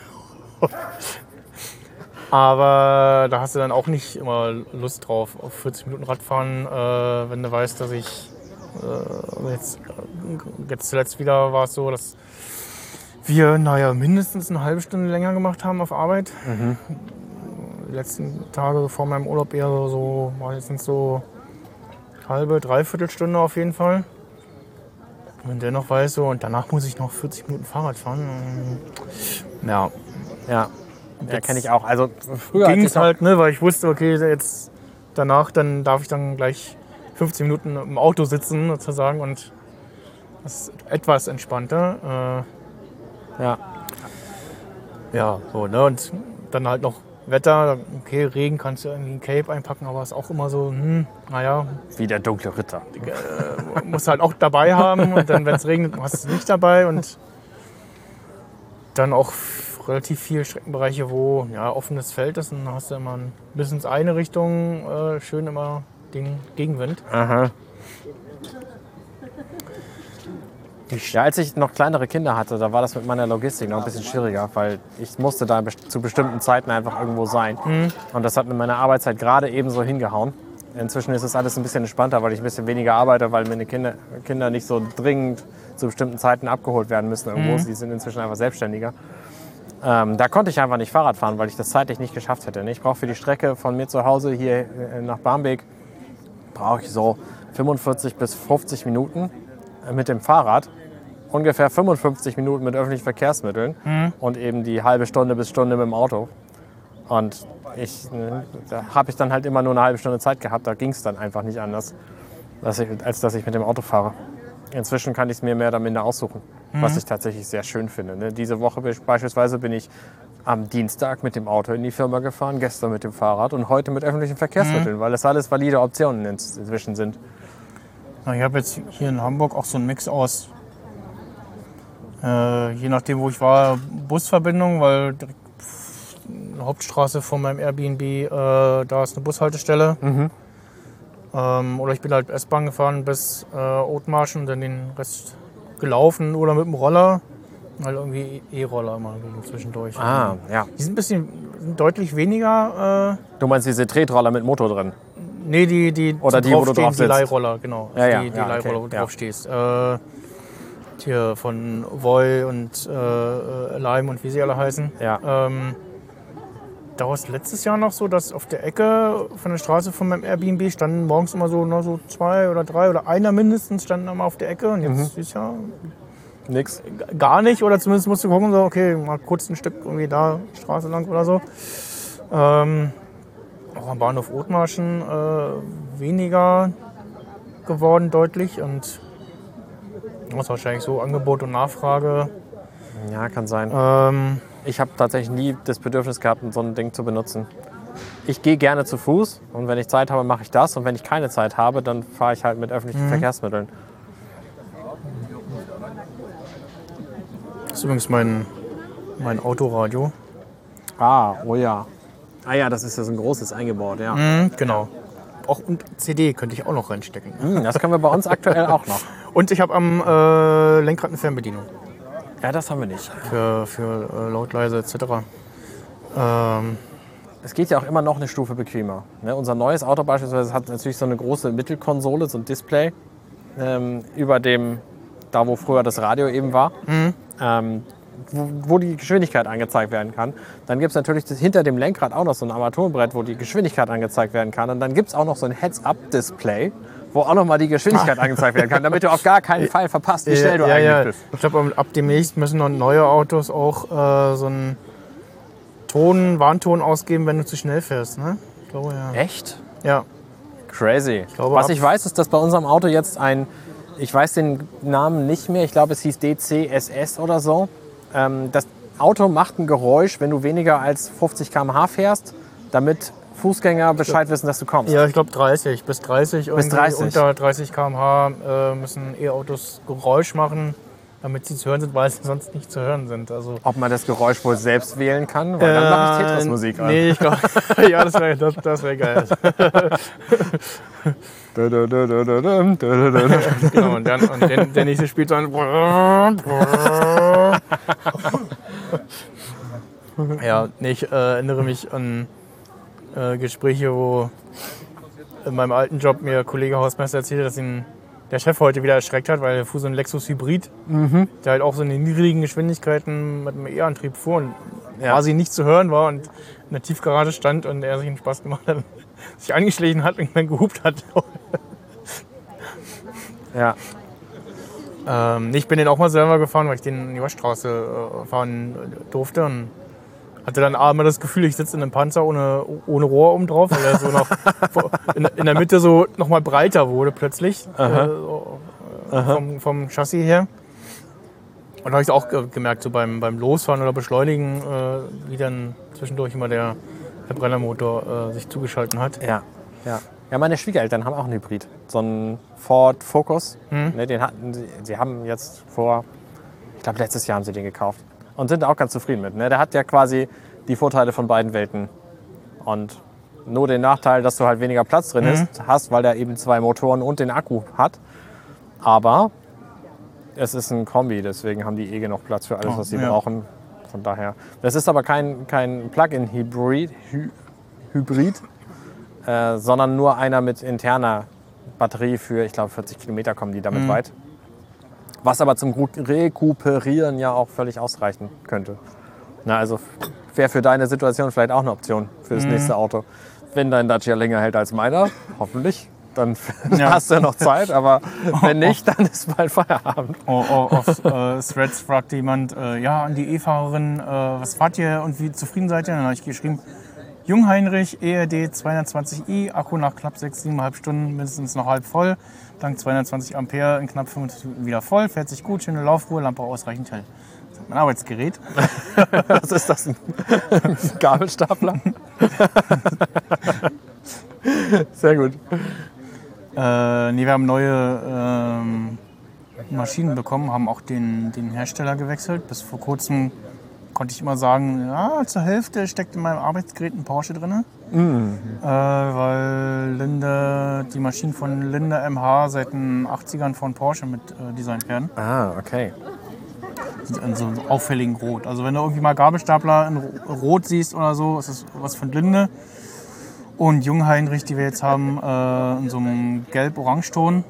Aber da hast du dann auch nicht immer Lust drauf, auf vierzig Minuten Radfahren, äh, wenn du weißt, dass ich äh, jetzt, jetzt zuletzt wieder war es so, dass wir naja, mindestens eine halbe Stunde länger gemacht haben auf Arbeit. Mhm. Die letzten Tage vor meinem Urlaub eher so, so war jetzt so halbe, dreiviertel Stunde auf jeden Fall. Und dennoch weiß so, und danach muss ich noch vierzig Minuten Fahrrad fahren. Ja, Ja. Ja, Jetzt kenne ich auch. Also früher ging als es ich noch- halt, ne, weil ich wusste, okay, jetzt danach dann darf ich dann gleich fünfzehn Minuten im Auto sitzen sozusagen und das ist etwas entspannter. Ja. Äh, ja, so, ne, und dann halt noch Wetter, okay, Regen kannst du irgendwie ein Cape einpacken, aber ist auch immer so, hm, naja, Wie der dunkle Ritter. musst du halt auch dabei haben und dann, wenn es regnet, hast du es nicht dabei und dann auch relativ viele Streckenbereiche, wo ja, offenes Feld ist und dann hast du immer ein bisschen in eine Richtung äh, schön immer den Gegenwind. Aha. Ja, als ich noch kleinere Kinder hatte, da war das mit meiner Logistik noch ein bisschen schwieriger, weil ich musste da best- zu bestimmten Zeiten einfach irgendwo sein. Mhm. Und das hat mit meiner Arbeitszeit gerade ebenso hingehauen. Inzwischen ist es alles ein bisschen entspannter, weil ich ein bisschen weniger arbeite, weil meine Kinder, Kinder nicht so dringend zu bestimmten Zeiten abgeholt werden müssen irgendwo. Mhm. Die sind inzwischen einfach selbstständiger. Ähm, da konnte ich einfach nicht Fahrrad fahren, weil ich das zeitlich nicht geschafft hätte. Ich brauche für die Strecke von mir zu Hause hier nach Barmbek brauche ich so fünfundvierzig bis fünfzig Minuten mit dem Fahrrad, ungefähr fünfundfünfzig Minuten mit öffentlichen Verkehrsmitteln mhm. und eben die halbe Stunde bis Stunde mit dem Auto. Und ich, da habe ich dann halt immer nur eine halbe Stunde Zeit gehabt, da ging es dann einfach nicht anders, dass ich, als dass ich mit dem Auto fahre. Inzwischen kann ich es mir mehr oder minder aussuchen, mhm. was ich tatsächlich sehr schön finde. Ne? Diese Woche beispielsweise bin ich am Dienstag mit dem Auto in die Firma gefahren, gestern mit dem Fahrrad und heute mit öffentlichen Verkehrsmitteln, mhm. weil das alles valide Optionen inzwischen sind. Ich habe jetzt hier in Hamburg auch so einen Mix aus, äh, je nachdem wo ich war, Busverbindung, weil direkt eine Hauptstraße von meinem Airbnb, äh, da ist eine Bushaltestelle. Mhm. Ähm, oder ich bin halt S-Bahn gefahren bis äh, Othmarschen und dann den Rest gelaufen oder mit dem Roller. Halt irgendwie E-Roller mal zwischendurch. Ah, ja. Die sind ein bisschen sind deutlich weniger. Äh, du meinst diese Tretroller mit Motor drin? Nee, die, die, oder die, wo du drauf sitzt. Die Leihroller, genau. Ja, ja, die die ja, Leihroller, okay, wo du ja. drauf stehst. Äh, hier von Voi und äh, Lime und wie sie alle heißen. Ja. Ähm, da war es letztes Jahr noch so, dass auf der Ecke von der Straße von meinem Airbnb standen morgens immer so, nur so zwei oder drei oder einer mindestens standen immer auf der Ecke. Und jetzt mhm. ist ja nix. Gar nicht. Oder zumindest musst du gucken, so, okay, mal kurz ein Stück irgendwie da die Straße lang oder so. Ähm, auch am Bahnhof Othmarschen äh, weniger geworden deutlich. Und das ist wahrscheinlich so Angebot und Nachfrage. Ja, kann sein. Ähm, Ich habe tatsächlich nie das Bedürfnis gehabt, so ein Ding zu benutzen. Ich gehe gerne zu Fuß und wenn ich Zeit habe, mache ich das. Und wenn ich keine Zeit habe, dann fahre ich halt mit öffentlichen mhm. Verkehrsmitteln. Das ist übrigens mein, mein Autoradio. Ah, oh ja. Ah ja, das ist ja so ein großes eingebaut, ja. Mhm, genau. Auch und C D könnte ich auch noch reinstecken. Mhm, das können wir bei uns aktuell auch noch. Und ich habe am äh, Lenkrad eine Fernbedienung. Ja, das haben wir nicht. Für, für äh, laut, leise et cetera. Ähm, es geht ja auch immer noch eine Stufe bequemer. Ne? Unser neues Auto beispielsweise hat natürlich so eine große Mittelkonsole, so ein Display ähm, über dem, da wo früher das Radio eben war, mhm. ähm, wo, wo die Geschwindigkeit angezeigt werden kann. Dann gibt es natürlich das, hinter dem Lenkrad auch noch so ein Armaturenbrett, wo die Geschwindigkeit angezeigt werden kann. Und dann gibt es auch noch so ein Heads-Up-Display, wo auch noch mal die Geschwindigkeit angezeigt werden kann, damit du auf gar keinen Fall verpasst, wie schnell du ja, eigentlich ja. bist. Ich glaube, ab demnächst müssen noch neue Autos auch äh, so einen Ton, Warnton ausgeben, wenn du zu schnell fährst. Ne? Ich glaube, ja. Echt? Ja. Crazy. Ich glaube, Was ich weiß, ist, dass bei unserem Auto jetzt ein, ich weiß den Namen nicht mehr, ich glaube, es hieß D C S S oder so. Ähm, das Auto macht ein Geräusch, wenn du weniger als fünfzig Kilometer pro Stunde fährst, damit Fußgänger Bescheid wissen, dass du kommst. Ja, ich glaube dreißig. Bis dreißig. Bis dreißig. Unter dreißig Kilometer pro Stunde äh, müssen E-Autos Geräusch machen, damit sie zu hören sind, weil sie sonst nicht zu hören sind. Also, ob man das Geräusch wohl selbst wählen kann? Weil äh, dann mache ich Tetris-Musik an. Nee, ich glaube, ja, das wäre das, das wär geil. Genau, und, dann, und der, der nächste spielt dann. Ja, nee, ich äh, erinnere mich an äh, Gespräche, wo in meinem alten Job mir Kollege Hausmeister erzählte, dass ihn der Chef heute wieder erschreckt hat, weil er fuhr so ein Lexus Hybrid, mhm. der halt auch so in den niedrigen Geschwindigkeiten mit einem E-Antrieb fuhr und ja. quasi nicht zu hören war und in der Tiefgarage stand und er sich einen Spaß gemacht hat, sich angeschlichen hat und dann gehupt hat. Ja. Ähm, ich bin den auch mal selber gefahren, weil ich den in die Waschstraße äh, fahren durfte und hatte dann aber das Gefühl, ich sitze in einem Panzer ohne, ohne Rohr oben drauf, weil er so noch in, in der Mitte so noch mal breiter wurde plötzlich äh, so, äh, vom, vom Chassis her. Und da habe ich auch gemerkt, so beim, beim Losfahren oder Beschleunigen, äh, wie dann zwischendurch immer der Verbrennermotor äh, sich zugeschalten hat. Ja, ja. Ja, meine Schwiegereltern haben auch einen Hybrid, so einen Ford Focus. Hm. Ne, den hatten sie, sie haben jetzt vor, ich glaube letztes Jahr haben sie den gekauft. Und sind auch ganz zufrieden mit. Ne? Der hat ja quasi die Vorteile von beiden Welten. Und nur den Nachteil, dass du halt weniger Platz drin mhm. ist, hast, weil der eben zwei Motoren und den Akku hat. Aber Es ist ein Kombi, deswegen haben die eh genug Platz für alles, Oh, was sie ja. brauchen. Von daher. Das ist aber kein, kein Plug-in-Hybrid, Hy Hybrid, äh, sondern nur einer mit interner Batterie für, ich glaube, vierzig Kilometer kommen die damit Mhm. weit. Was aber zum Gu- Rekuperieren ja auch völlig ausreichen könnte. Na, also wäre für deine Situation vielleicht auch eine Option für das Mhm. nächste Auto. Wenn dein Dacia länger hält als meiner, hoffentlich, dann Ja. hast du ja noch Zeit. Aber wenn nicht, dann ist bald Feierabend. Oh, oh, auf äh, Threads fragte jemand, äh, ja, an die E-Fahrerin, äh, was fahrt ihr und wie zufrieden seid ihr? Dann habe ich geschrieben, Jungheinrich, E R D zweihundertzwanzig i, Akku nach knapp sechs, sieben Komma fünf Stunden mindestens noch halb voll, dank zweihundertzwanzig Ampere in knapp fünfundvierzig Minuten wieder voll, fährt sich gut, schöne Laufruhe, Lampe ausreichend hell. Das ist mein Arbeitsgerät. Was ist das? Ein Gabelstapler? Sehr gut. Äh, nee, wir haben neue ähm, Maschinen bekommen, haben auch den, den Hersteller gewechselt. Bis vor kurzem konnte ich immer sagen, ja, zur Hälfte steckt in meinem Arbeitsgerät ein Porsche drin. Mhm. Äh, weil Linde, die Maschinen von Linde M H seit den achtzigern von Porsche mit äh, designt werden. Ah, okay. In so einem auffälligen Rot. Also wenn du irgendwie mal Gabelstapler in Rot siehst oder so, ist das was von Linde. Und Jungheinrich, die wir jetzt haben, äh, in so einem gelb-orange-Ton.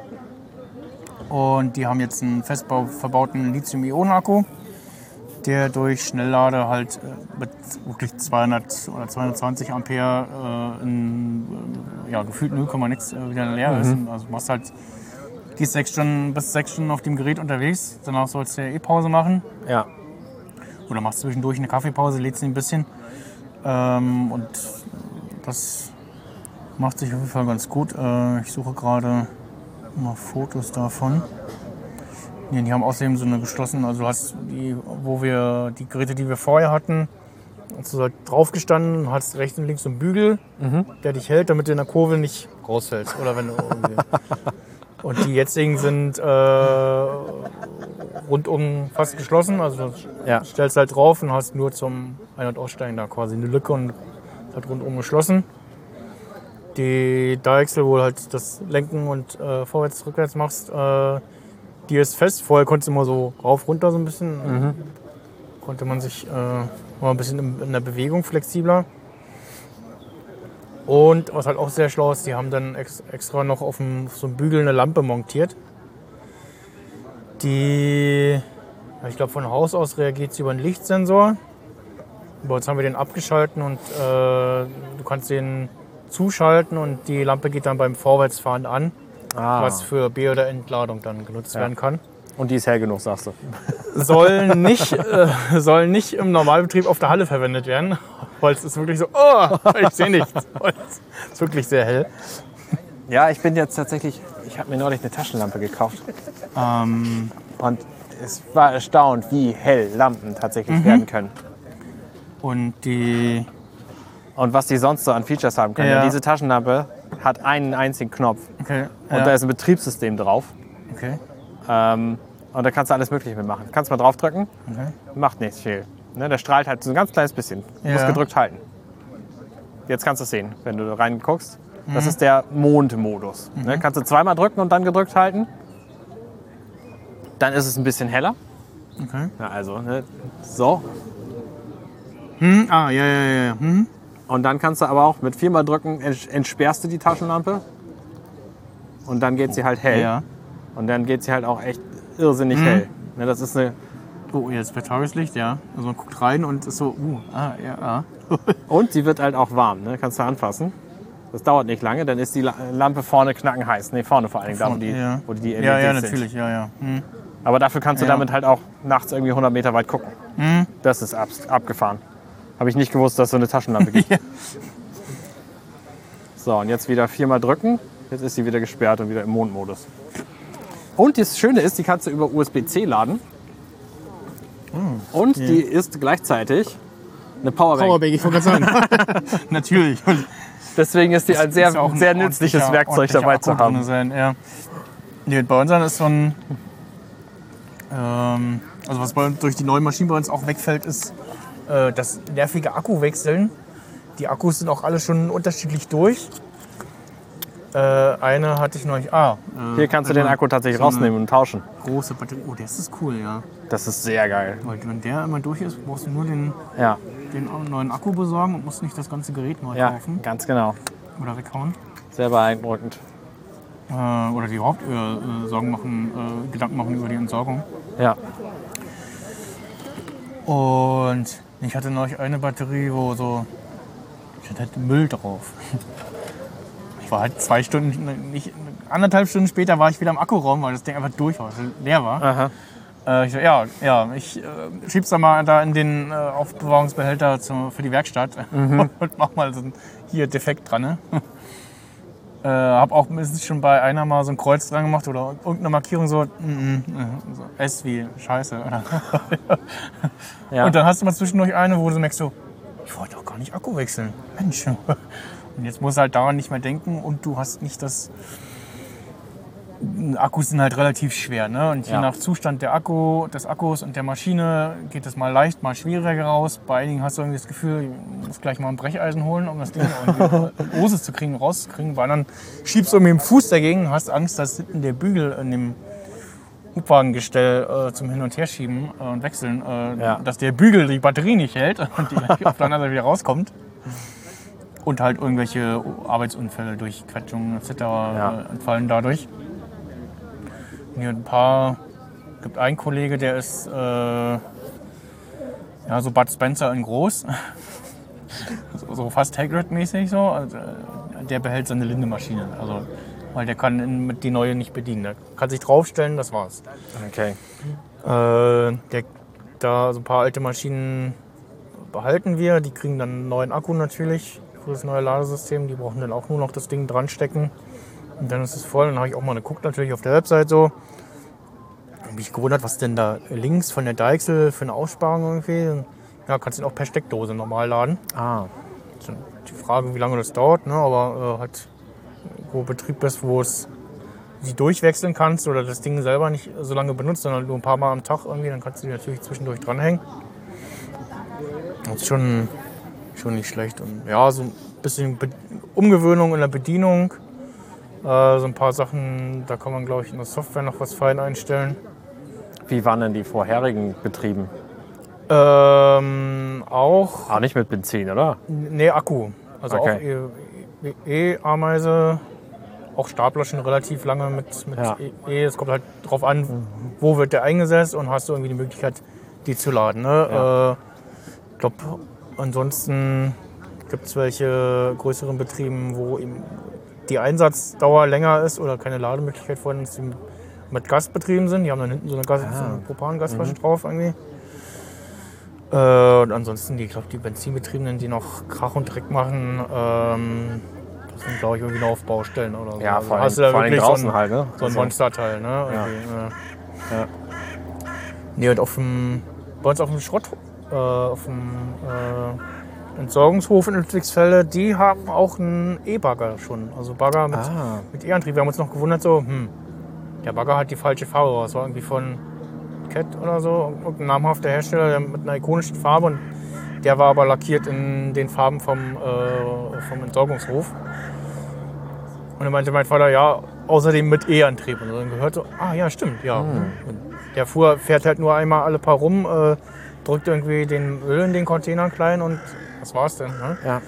Und die haben jetzt einen fest verbauten Lithium-Ionen-Akku, der durch Schnelllader halt äh, mit wirklich zweihundert oder zweihundertzwanzig Ampere äh, in äh, ja, gefühlt null Komma nix äh, wieder leer Mhm. ist. Und also du machst halt, gehst sechs Stunden, bis sechs Stunden auf dem Gerät unterwegs, danach sollst du ja eh Pause machen. Ja. Oder machst zwischendurch eine Kaffeepause, lädst ihn ein bisschen. Ähm, und das macht sich auf jeden Fall ganz gut. Äh, ich suche gerade mal Fotos davon. Nee, die haben außerdem so eine geschlossene, also du hast die, wo wir die Geräte, die wir vorher hatten, hast du halt drauf gestanden, hast rechts und links so einen Bügel, der dich hält, damit du in der Kurve nicht rausfällst. Oder wenn du irgendwie. Und die jetzigen sind äh, rundum fast geschlossen. Also du Ja. stellst halt drauf und hast nur zum Ein- und Aussteigen da quasi eine Lücke und halt rundum geschlossen. Die Deichsel, wo du halt das Lenken und äh, vorwärts, rückwärts machst, äh, die ist fest. Vorher konntest du immer so rauf, runter so ein bisschen. Mhm. Konnte man sich äh, mal ein bisschen in, in der Bewegung flexibler. Und was halt auch sehr schlau ist, die haben dann ex, extra noch auf, dem, auf so einem Bügel eine Lampe montiert. Die, ja, ich glaube von Haus aus reagiert sie über einen Lichtsensor. Aber jetzt haben wir den abgeschalten und äh, du kannst den zuschalten und die Lampe geht dann beim Vorwärtsfahren an, Ah. was für B- oder Entladung dann genutzt Ja. werden kann. Und die ist hell genug, sagst du. Soll nicht, äh, soll nicht im Normalbetrieb auf der Halle verwendet werden, weil es ist wirklich so, oh, ich sehe nichts. Und es ist wirklich sehr hell. Ja, ich bin jetzt tatsächlich, ich habe mir neulich eine Taschenlampe gekauft. Ähm, Und es war erstaunt, wie hell Lampen tatsächlich Mhm. werden können. und die, Und was die sonst so an Features haben können. Ja. Denn diese Taschenlampe hat einen einzigen Knopf. okay, Und ja, da ist ein Betriebssystem drauf. okay, Ähm, und da kannst du alles Mögliche mitmachen. Kannst mal draufdrücken, okay. macht nichts viel. Ne, der strahlt halt so ein ganz kleines bisschen. Du musst Ja. gedrückt halten. Jetzt kannst du es sehen, wenn du reinguckst. Das ist der Mondmodus. Ne, kannst du zweimal drücken und dann gedrückt halten. Dann ist es ein bisschen heller. okay. Ja, also, ne, so. Hm, ah, ja, ja, ja. ja. Hm. Und dann kannst du aber auch mit viermal drücken, ents- entsperrst du die Taschenlampe. Und dann geht sie halt hell. Ja. Und dann geht sie halt auch echt irrsinnig Mhm. hell. Ne, das ist eine. Oh, jetzt bei Tageslicht, ja. Also man guckt rein und ist so, uh, ah, ja, ah. Und sie wird halt auch warm. Ne? Kannst du anfassen. Das dauert nicht lange, dann ist die La- Lampe vorne knackenheiß. Ne, vorne vor allen Dingen, da wo die, ja. wo die L E Ds ja, ja, sind. natürlich, ja, ja. Hm. Aber dafür kannst du Ja. damit halt auch nachts irgendwie hundert Meter weit gucken. Hm. Das ist ab, abgefahren. Habe ich nicht gewusst, dass es so eine Taschenlampe gibt. Ja. So, und jetzt wieder viermal drücken. Jetzt ist sie wieder gesperrt und wieder im Mondmodus. Und das Schöne ist, die kannst du über U S B C laden. Und die ist gleichzeitig eine Powerbank. Powerbank, ich wollte gerade sagen. Natürlich. Und Deswegen ist die ein sehr, ist ja auch ein sehr nützliches ordentlicher- Werkzeug dabei ordentlicher zu Akku drin haben. Sein, ja. Nee, bei unseren ist so ein. Ähm, also, was bei, durch die neuen Maschinen bei uns auch wegfällt, ist äh, das nervige Akkuwechseln. Die Akkus sind auch alle schon unterschiedlich durch. Äh, eine hatte ich noch nicht. Ah, äh, Hier kannst du den Akku tatsächlich so rausnehmen und tauschen. Große Batterie. Oh, das ist cool, ja. Das ist sehr geil. Weil wenn der immer durch ist, brauchst du nur den, Ja, den neuen Akku besorgen und musst nicht das ganze Gerät neu ja, kaufen ganz genau. oder weghauen. Sehr beeindruckend. Äh, oder die überhaupt äh, Sorgen machen, äh, Gedanken machen über die Entsorgung. Ja. Und ich hatte noch eine Batterie, wo so, ich hatte halt Müll drauf. Ich war halt zwei Stunden, nicht, anderthalb Stunden später war ich wieder im Akkuraum, weil das Ding einfach durch war, weil es leer war. Aha. Äh, ich so, ja, ja, ich äh, schieb's dann mal da in den äh, Aufbewahrungsbehälter zum, für die Werkstatt Mhm. und mach mal so ein hier defekt dran. Ne? äh, hab auch ist schon bei einer mal so ein Kreuz dran gemacht oder irgendeine Markierung so, mm, mm, so S wie Scheiße. Oder? Ja. Und dann hast du mal zwischendurch eine, wo du merkst so, ich wollte doch gar nicht Akku wechseln. Mensch. Und jetzt musst du halt daran nicht mehr denken und du hast nicht das... Akkus sind halt relativ schwer, ne? Und je Ja. nach Zustand der Akku, des Akkus und der Maschine geht es mal leicht, mal schwieriger raus. Bei einigen hast du irgendwie das Gefühl, du musst gleich mal ein Brecheisen holen, um das Ding irgendwie Loses zu kriegen, rauszukriegen. Bei anderen schiebst du irgendwie den Fuß dagegen, hast Angst, dass hinten der Bügel in dem Hubwagengestell äh, zum Hin- und Herschieben äh, und Wechseln, äh, Ja. dass der Bügel die Batterie nicht hält und die auf der anderen Seite wieder rauskommt. Und halt irgendwelche Arbeitsunfälle durch Quetschungen et cetera Ja. äh, entfallen dadurch. Hier ein paar, gibt einen Kollege, der ist äh, ja, so Bud Spencer in groß, so, so fast Hagrid-mäßig so. Also, der behält seine Lindemaschine, also, weil der kann in, mit die neue nicht bedienen. Der kann sich draufstellen, das war's. Okay. Äh, der, da so ein paar alte Maschinen behalten wir, die kriegen dann einen neuen Akku natürlich für das neue Ladesystem. Die brauchen dann auch nur noch das Ding dran stecken. Und dann ist es voll. Dann habe ich auch mal geguckt, natürlich auf der Website so. Ich habe mich gewundert, was denn da links von der Deichsel für eine Aussparung irgendwie. Ja, kannst du ihn auch per Steckdose normal laden. Ah. Das ist die Frage, wie lange das dauert, ne? Aber äh, halt, wo Betrieb ist, wo es sie durchwechseln kannst oder das Ding selber nicht so lange benutzt, sondern nur ein paar Mal am Tag irgendwie, dann kannst du die natürlich zwischendurch dranhängen. Das ist schon, schon nicht schlecht. Und ja, so ein bisschen Be- Umgewöhnung in der Bedienung. Äh, so ein paar Sachen, da kann man, glaube ich, in der Software noch was fein einstellen. Wie waren denn die vorherigen Betrieben? Ähm, auch, Auch nicht mit Benzin, oder? nee, Akku. Also Okay. auch E- E-Ameise, auch Stapler schon relativ lange mit, mit Ja. E. Es kommt halt drauf an, wo wird der eingesetzt und hast du irgendwie die Möglichkeit, die zu laden. Ne? Ja. Äh, ich glaube, ansonsten gibt es welche größeren Betrieben, wo eben die Einsatzdauer länger ist oder keine Lademöglichkeit vorhanden ist, die mit Gas betrieben sind. Die haben dann hinten so eine, Gas, so eine Propan-Gasflasche drauf irgendwie. Äh, und ansonsten, die, ich glaube, die Benzinbetriebenen, die noch Krach und Dreck machen, ähm, das sind, glaube ich, irgendwie noch auf Baustellen oder so. Ja, Also vor allem, hast du da vor allem wirklich draußen so ein, halt, ne? so ein Also, Monsterteil, ne? Irgendwie, ja. Ja. Nee, und auf dem, bei uns auf dem Schrott, äh, auf dem äh, Entsorgungshof in Ludwigsfelde, die haben auch einen E-Bagger schon. Also Bagger mit, Ah. mit E-Antrieb. Wir haben uns noch gewundert, so, hm, der Bagger hat die falsche Farbe. Das war irgendwie von Cat oder so, irgendein namhafter Hersteller der mit einer ikonischen Farbe. Und der war aber lackiert in den Farben vom, äh, vom Entsorgungshof. Und dann meinte mein Vater, ja, außerdem mit E-Antrieb. Und dann gehört so, ah ja, stimmt, ja. Und der fuhr, fährt halt nur einmal alle paar rum, äh, drückt irgendwie den Öl in den Container klein und das war's dann. Ne? Ja.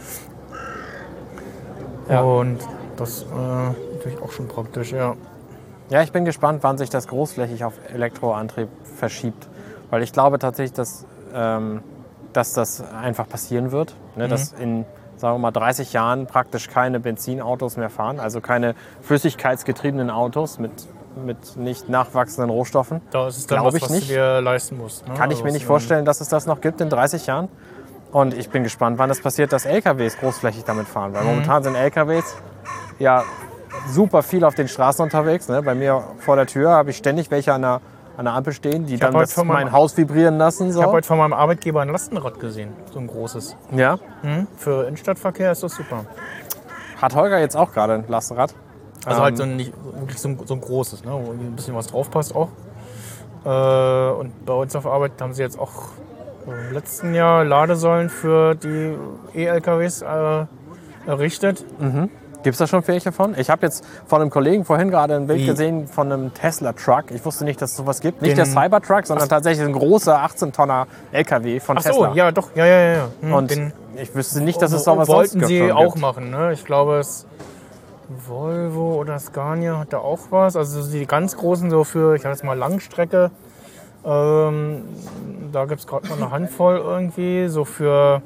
Ja. Und das äh, natürlich auch schon praktisch, ja. Ja, ich bin gespannt, wann sich das großflächig auf Elektroantrieb verschiebt. Weil ich glaube tatsächlich, dass, ähm, dass das einfach passieren wird. Ne? Mhm. Dass in, sagen wir mal, dreißig Jahren praktisch keine Benzinautos mehr fahren. Also keine flüssigkeitsgetriebenen Autos mit, mit nicht nachwachsenden Rohstoffen. Da ist es dann Glaub was, ich was nicht. du dir leisten musst. Ne? Kann ich Also mir was nicht du vorstellen, dass es das noch gibt in dreißig Jahren. Und ich bin gespannt, wann es passiert, dass L K Ws großflächig damit fahren. Mhm. Weil momentan sind L K Ws ja super viel auf den Straßen unterwegs. Ne? Bei mir vor der Tür habe ich ständig welche an der, an der Ampel stehen, die hab dann heute das von meinem- mein Haus vibrieren lassen. So. Ich habe heute von meinem Arbeitgeber ein Lastenrad gesehen, so ein großes. Ja. Mhm. Für Innenstadtverkehr ist das super. Hat Holger jetzt auch gerade ein Lastenrad. Also Ähm, halt so ein, nicht, wirklich so ein, so ein großes, ne? Wo ein bisschen was drauf passt auch. Äh, und bei uns auf Arbeit haben sie jetzt auch im letzten Jahr Ladesäulen für die E-L K Ws äh, errichtet. Mhm. Gibt es da schon welche von? Ich habe jetzt von einem Kollegen vorhin gerade ein Bild Wie? gesehen von einem Tesla-Truck. Ich wusste nicht, dass es sowas gibt. Nicht Den- der Cybertruck, sondern tatsächlich ein großer achtzehn Tonner L K W von Ach so, Tesla. ja, doch, ja, ja, ja. Hm, Und den ich wüsste nicht, dass es wo- sowas wollten sonst sie schon auch gibt. machen. Ne? Ich glaube, es Volvo oder Scania hat da auch was. Also die ganz großen so für, ich habe jetzt mal Langstrecke. Ähm, da gibt es gerade mal eine Handvoll irgendwie. So für,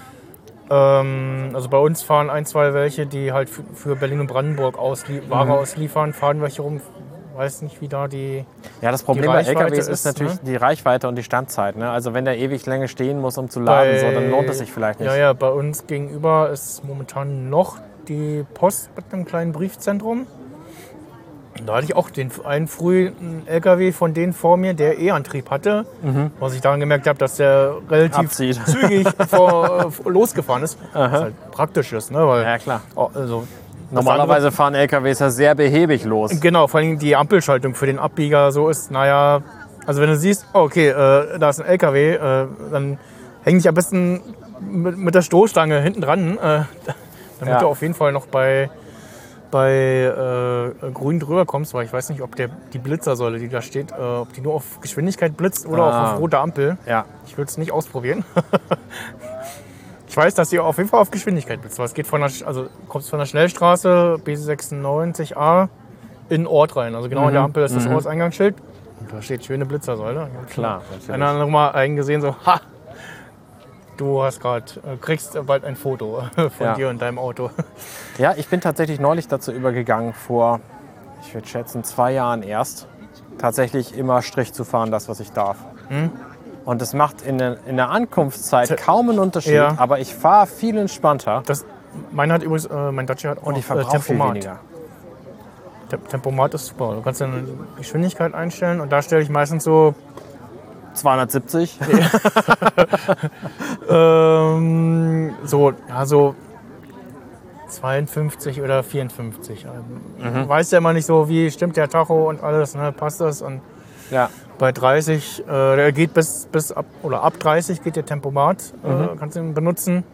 ähm, also bei uns fahren ein, zwei welche, die halt für, für Berlin und Brandenburg auslie Ware Mhm. ausliefern, fahren welche rum. Weiß nicht, wie da die... Ja, das Problem die bei L K Reichweite Ws ist, ist, natürlich ne? die Reichweite und die Standzeit. Ne? Also wenn der ewig lange stehen muss, um zu laden, so, dann lohnt es sich vielleicht nicht. Ja, ja, bei uns gegenüber ist momentan noch die Post mit einem kleinen Briefzentrum. Da hatte ich auch den einen frühen L K W von denen vor mir, der E-Antrieb hatte. Was ich daran gemerkt habe, dass der relativ Abzieht. zügig vor, losgefahren ist. Was halt praktisch ist, ne? Weil, Ja, klar. also, Normalerweise fahren L K Ws ja sehr behäbig los. genau, vor allem die Ampelschaltung für den Abbieger so ist, naja, also wenn du siehst, oh, okay, äh, da ist ein L K W, äh, dann häng dich am besten mit, mit der Stoßstange hinten dran, äh, damit Ja. du auf jeden Fall noch bei, bei äh, grün drüber kommst, weil ich weiß nicht, ob der, die Blitzersäule, die da steht, äh, ob die nur auf Geschwindigkeit blitzt oder Ah. auch auf rote Ampel. Ja. Ich will es nicht ausprobieren. Ich weiß, dass sie auf jeden Fall auf Geschwindigkeit blitzt. weil Es geht von der, also kommst von der Schnellstraße B sechsundneunzig A in den Ort rein. Also genau an der Ampel ist das Ortseingangsschild. Und da steht schöne Blitzersäule. Klar, natürlich. Einer hat nochmal eingesehen, so, ha, du hast gerade, kriegst bald ein Foto von Ja. dir und deinem Auto. Ja, ich bin tatsächlich neulich dazu übergegangen, vor, ich würde schätzen, zwei Jahren erst, tatsächlich immer Strich zu fahren, das, was ich darf. Und das macht in der, in der Ankunftszeit kaum einen Unterschied, Ja. aber ich fahre viel entspannter Das, mein hat übrigens, äh, mein Dacia hat auch und ich noch, äh, verbrauche viel Tempomat. weniger. Tem- Tempomat ist super. Du kannst deine Geschwindigkeit einstellen und da stelle ich meistens so zweihundertsiebzig? Ähm, so, ja, so zweiundfünfzig oder vierundfünfzig. Mhm. Weiß ja immer nicht so, wie stimmt der Tacho und alles, ne, passt das? Und Ja. bei dreißig, äh, der geht bis, bis ab, oder ab dreißig geht der Tempomat, Mhm. äh, kannst du ihn benutzen.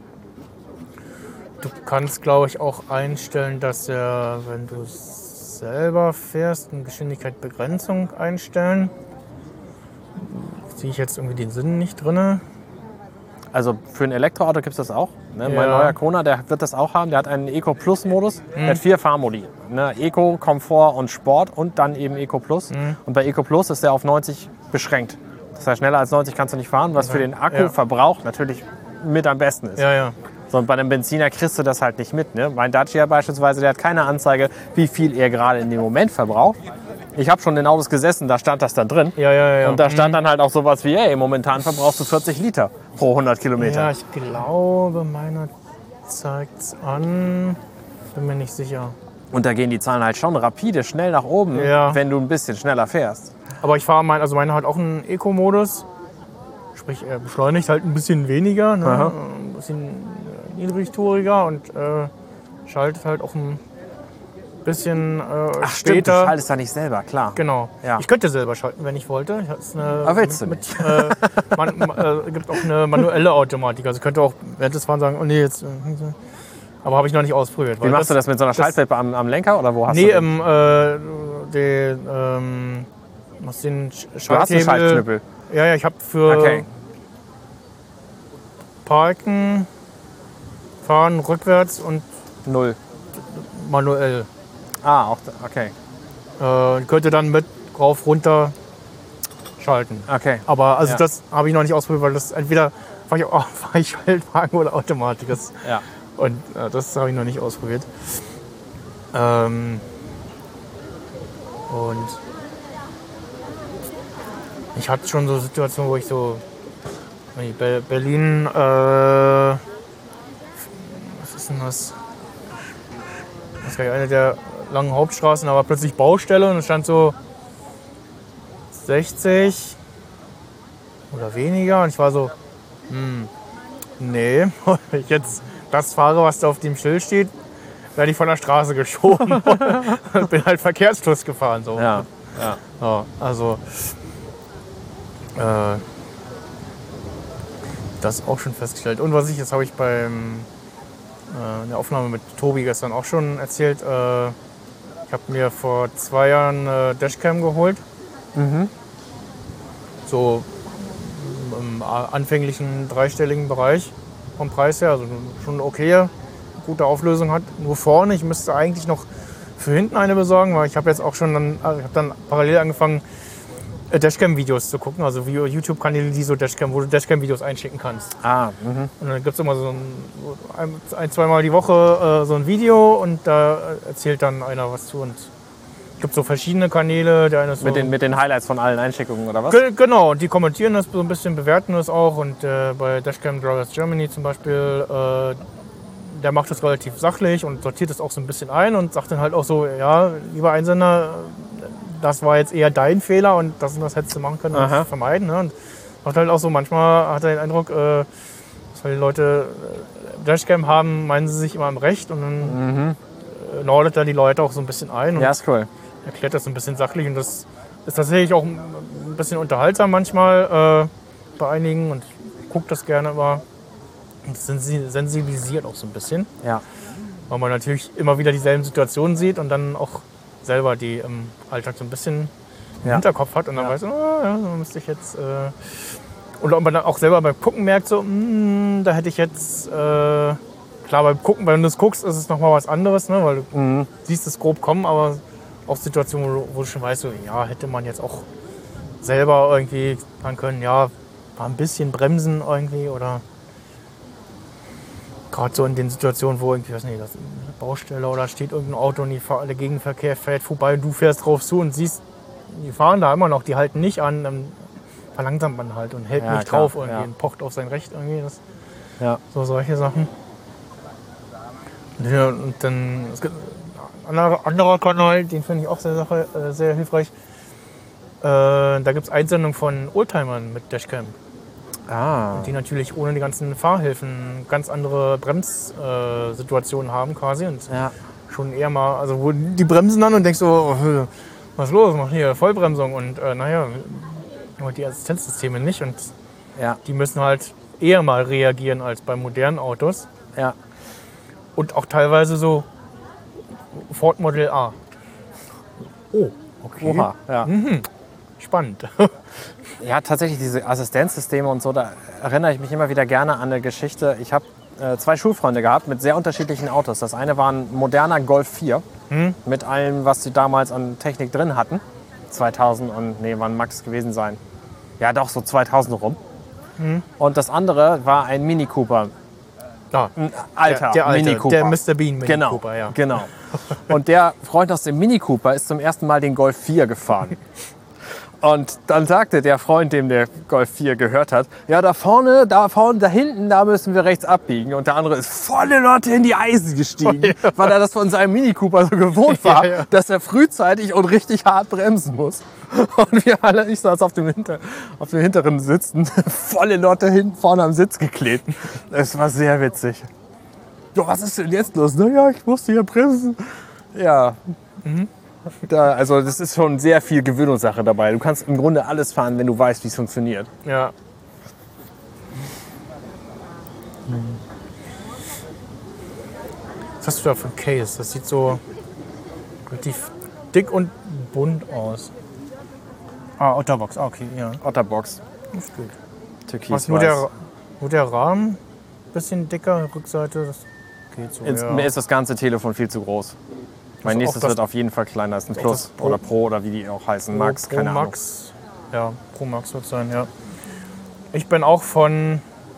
Du kannst, glaube ich, auch einstellen, dass er, wenn du selber fährst, eine Geschwindigkeitsbegrenzung einstellen. Sehe ich jetzt irgendwie den Sinn nicht drin. Also für ein Elektroauto gibt es das auch. Ne? Mein Ja. neuer Kona, der wird das auch haben. Der hat einen Eco Plus Modus. Der hat vier Fahrmodi. Ne? Eco, Komfort und Sport und dann eben Eco Plus. Und bei Eco Plus ist der auf neunzig beschränkt. Das heißt, schneller als neunzig kannst du nicht fahren, was für den Akkuverbrauch natürlich mit am besten ist. Ja, ja. So, und bei einem Benziner kriegst du das halt nicht mit. Ne? Mein Dacia beispielsweise, der hat keine Anzeige, wie viel er gerade in dem Moment verbraucht. Ich habe schon in Autos gesessen, da stand das dann drin. Ja, ja, ja. Und da stand dann halt auch sowas wie, ey, momentan verbrauchst du vierzig Liter pro hundert Kilometer. Ja, ich glaube, meiner zeigt es an. Bin mir nicht sicher. Und da gehen die Zahlen halt schon rapide schnell nach oben, Ja. wenn du ein bisschen schneller fährst. Aber ich fahre mein, also meiner hat auch einen Eco-Modus. Sprich, er beschleunigt halt ein bisschen weniger, ne? Aha. Ein bisschen äh, niedrigtouriger und äh, schaltet halt auch ein bisschen äh, Ach stimmt, du später. schaltest da nicht selber, klar. Genau. Ja. Ich könnte selber schalten, wenn ich wollte. Ich hat's eine, Aber willst du mit, äh, man, äh, gibt auch eine manuelle Automatik. Also ich könnte auch während des Fahrens sagen, oh nee, jetzt. Äh, aber habe ich noch nicht ausprobiert. Wie machst du das mit so einer Schaltwippe am, am Lenker oder wo hast Nee, du den? ähm, äh, den, ähm, was den Sch- Du hast Schalthebel. einen Schaltknüppel. Ja, ja, ich habe für Okay. Parken, Fahren rückwärts und Null. manuell. Ah, auch, da- okay. Äh, ich könnte dann mit rauf, runter schalten. Okay. Aber also Ja. das habe ich noch nicht ausprobiert, weil das entweder fahre ich, oh, fahr ich Schaltwagen oder Automatik ist. Ja. Und äh, das habe ich noch nicht ausprobiert. Ähm, und ich hatte schon so Situationen, wo ich so nee, Be- Berlin, äh, was ist denn das? Das ist gar nicht eine der langen Hauptstraßen, aber plötzlich Baustelle und es stand so sechzig oder weniger und ich war so, hm, nee, wenn ich jetzt das fahre, was da auf dem Schild steht, werde ich von der Straße geschoben und bin halt Verkehrsfluss gefahren. So. Ja. Ja. Ja, also äh, das auch schon festgestellt. Und was ich, jetzt habe ich beim in der Aufnahme mit Tobi gestern auch schon erzählt. Äh, ich habe mir vor zwei Jahren eine Dashcam geholt. Mhm. So im anfänglichen dreistelligen Bereich vom Preis her. Also schon okay, gute Auflösung hat. Nur vorne, ich müsste eigentlich noch für hinten eine besorgen, weil ich habe jetzt auch schon dann, also ich habe dann parallel angefangen, Dashcam-Videos zu gucken, also YouTube-Kanäle, die so Dashcam, wo du Dashcam-Videos einschicken kannst. Ah, mhm. Und dann gibt es immer so ein, ein, zweimal die Woche äh, so ein Video und da erzählt dann einer was zu. Und es gibt so verschiedene Kanäle. Der eine ist so Mit den, mit den Highlights von allen Einschickungen oder was? Ge genau, und die kommentieren das so ein bisschen, bewerten das auch. Und äh, bei Dashcam Drivers Germany zum Beispiel, äh, der macht das relativ sachlich und sortiert das auch so ein bisschen ein und sagt dann halt auch so, ja, lieber Einsender, das war jetzt eher dein Fehler und das und das hättest du machen können und das vermeiden. Ne? Und macht halt auch so, manchmal hat er den Eindruck, äh, dass die Leute äh, Dashcam haben, meinen sie sich immer im Recht und dann mhm. äh, nordet er die Leute auch so ein bisschen ein und ja, ist cool. erklärt das so ein bisschen sachlich und das ist tatsächlich auch ein bisschen unterhaltsam manchmal äh, bei einigen und ich gucke das gerne immer und sensibilisiert auch so ein bisschen. Ja. Weil man natürlich immer wieder dieselben Situationen sieht und dann auch selber die im Alltag so ein bisschen im ja. Hinterkopf hat und dann ja. weiß man, oh, ja, da müsste ich jetzt... Äh und man dann auch selber beim Gucken merkt, so, mh, da hätte ich jetzt... Äh klar, beim Gucken, wenn du es guckst, ist es nochmal was anderes, ne? Weil du mhm. siehst es grob kommen, aber auch Situationen, wo du, wo du schon weißt, so, ja, hätte man jetzt auch selber irgendwie sagen können, ja, mal ein bisschen bremsen irgendwie oder... Gerade so in den Situationen, wo irgendwie, weiß nicht, das ist eine Baustelle oder steht irgendein Auto und die Fahr der Gegenverkehr fährt vorbei und du fährst drauf zu und siehst, die fahren da immer noch, die halten nicht an, dann verlangsamt man halt und hält ja, nicht klar, drauf irgendwie ja. und pocht auf sein Recht irgendwie. Das, ja. So solche Sachen. Und, ja, und dann, es gibt ein anderer, anderer Kanal, den finde ich auch sehr, sehr, sehr hilfreich. Äh, da gibt es Einsendungen von Oldtimern mit Dashcam. Ah. Die natürlich ohne die ganzen Fahrhilfen ganz andere Bremssituationen äh, haben quasi und ja. schon eher mal, also wo die bremsen dann und denkst so, oh, was ist los, machen hier Vollbremsung und äh, naja, die Assistenzsysteme nicht und ja. die müssen halt eher mal reagieren als bei modernen Autos. Ja. Und auch teilweise so Ford Model A. Oh, okay. Oha, ja. Mhm. Spannend. Ja, tatsächlich diese Assistenzsysteme und so, da erinnere ich mich immer wieder gerne an eine Geschichte. Ich habe äh, zwei Schulfreunde gehabt mit sehr unterschiedlichen Autos. Das eine war ein moderner Golf vier hm? mit allem, was sie damals an Technik drin hatten. zweitausend und, nee, wann mag es gewesen sein? Ja, doch, so zweitausend rum. Hm? Und das andere war ein Mini Cooper. Ah, ein alter der, der alte, Mini Cooper. Der Mister Bean Mini genau, Cooper, ja. Genau. Und der Freund aus dem Mini Cooper ist zum ersten Mal den Golf vier gefahren. Und dann sagte der Freund, dem der Golf vier gehört hat, ja, da vorne, da vorne, da hinten, da müssen wir rechts abbiegen. Und der andere ist volle Lotte in die Eisen gestiegen, oh, ja. weil er das von seinem Mini Cooper so gewohnt war, ja, ja. dass er frühzeitig und richtig hart bremsen muss. Und wir alle, ich saß auf dem, Hinter, auf dem hinteren Sitzen, volle Lotte hinten vorne am Sitz geklebt. Es war sehr witzig. Jo, was ist denn jetzt los? Naja, ich musste hier bremsen. Ja. Mhm. Da, also das ist schon sehr viel Gewöhnungssache dabei. Du kannst im Grunde alles fahren, wenn du weißt, wie es funktioniert. Ja. Was hast du da für ein Case? Das sieht so relativ dick und bunt aus. Ah, Otterbox. Ah, okay, ja. Otterbox. Das ist gut. Türkis Was, nur, der, nur der Rahmen ein bisschen dicker, Rückseite, das geht so. Ins, ja. Mir ist das ganze Telefon viel zu groß. Mein nächstes wird auf jeden Fall kleiner. Das ist ein Plus Pro, oder Pro oder wie die auch heißen. Max, Pro, keine Pro Ahnung. Max. Ja, Pro Max wird es sein, ja. Ich bin auch von...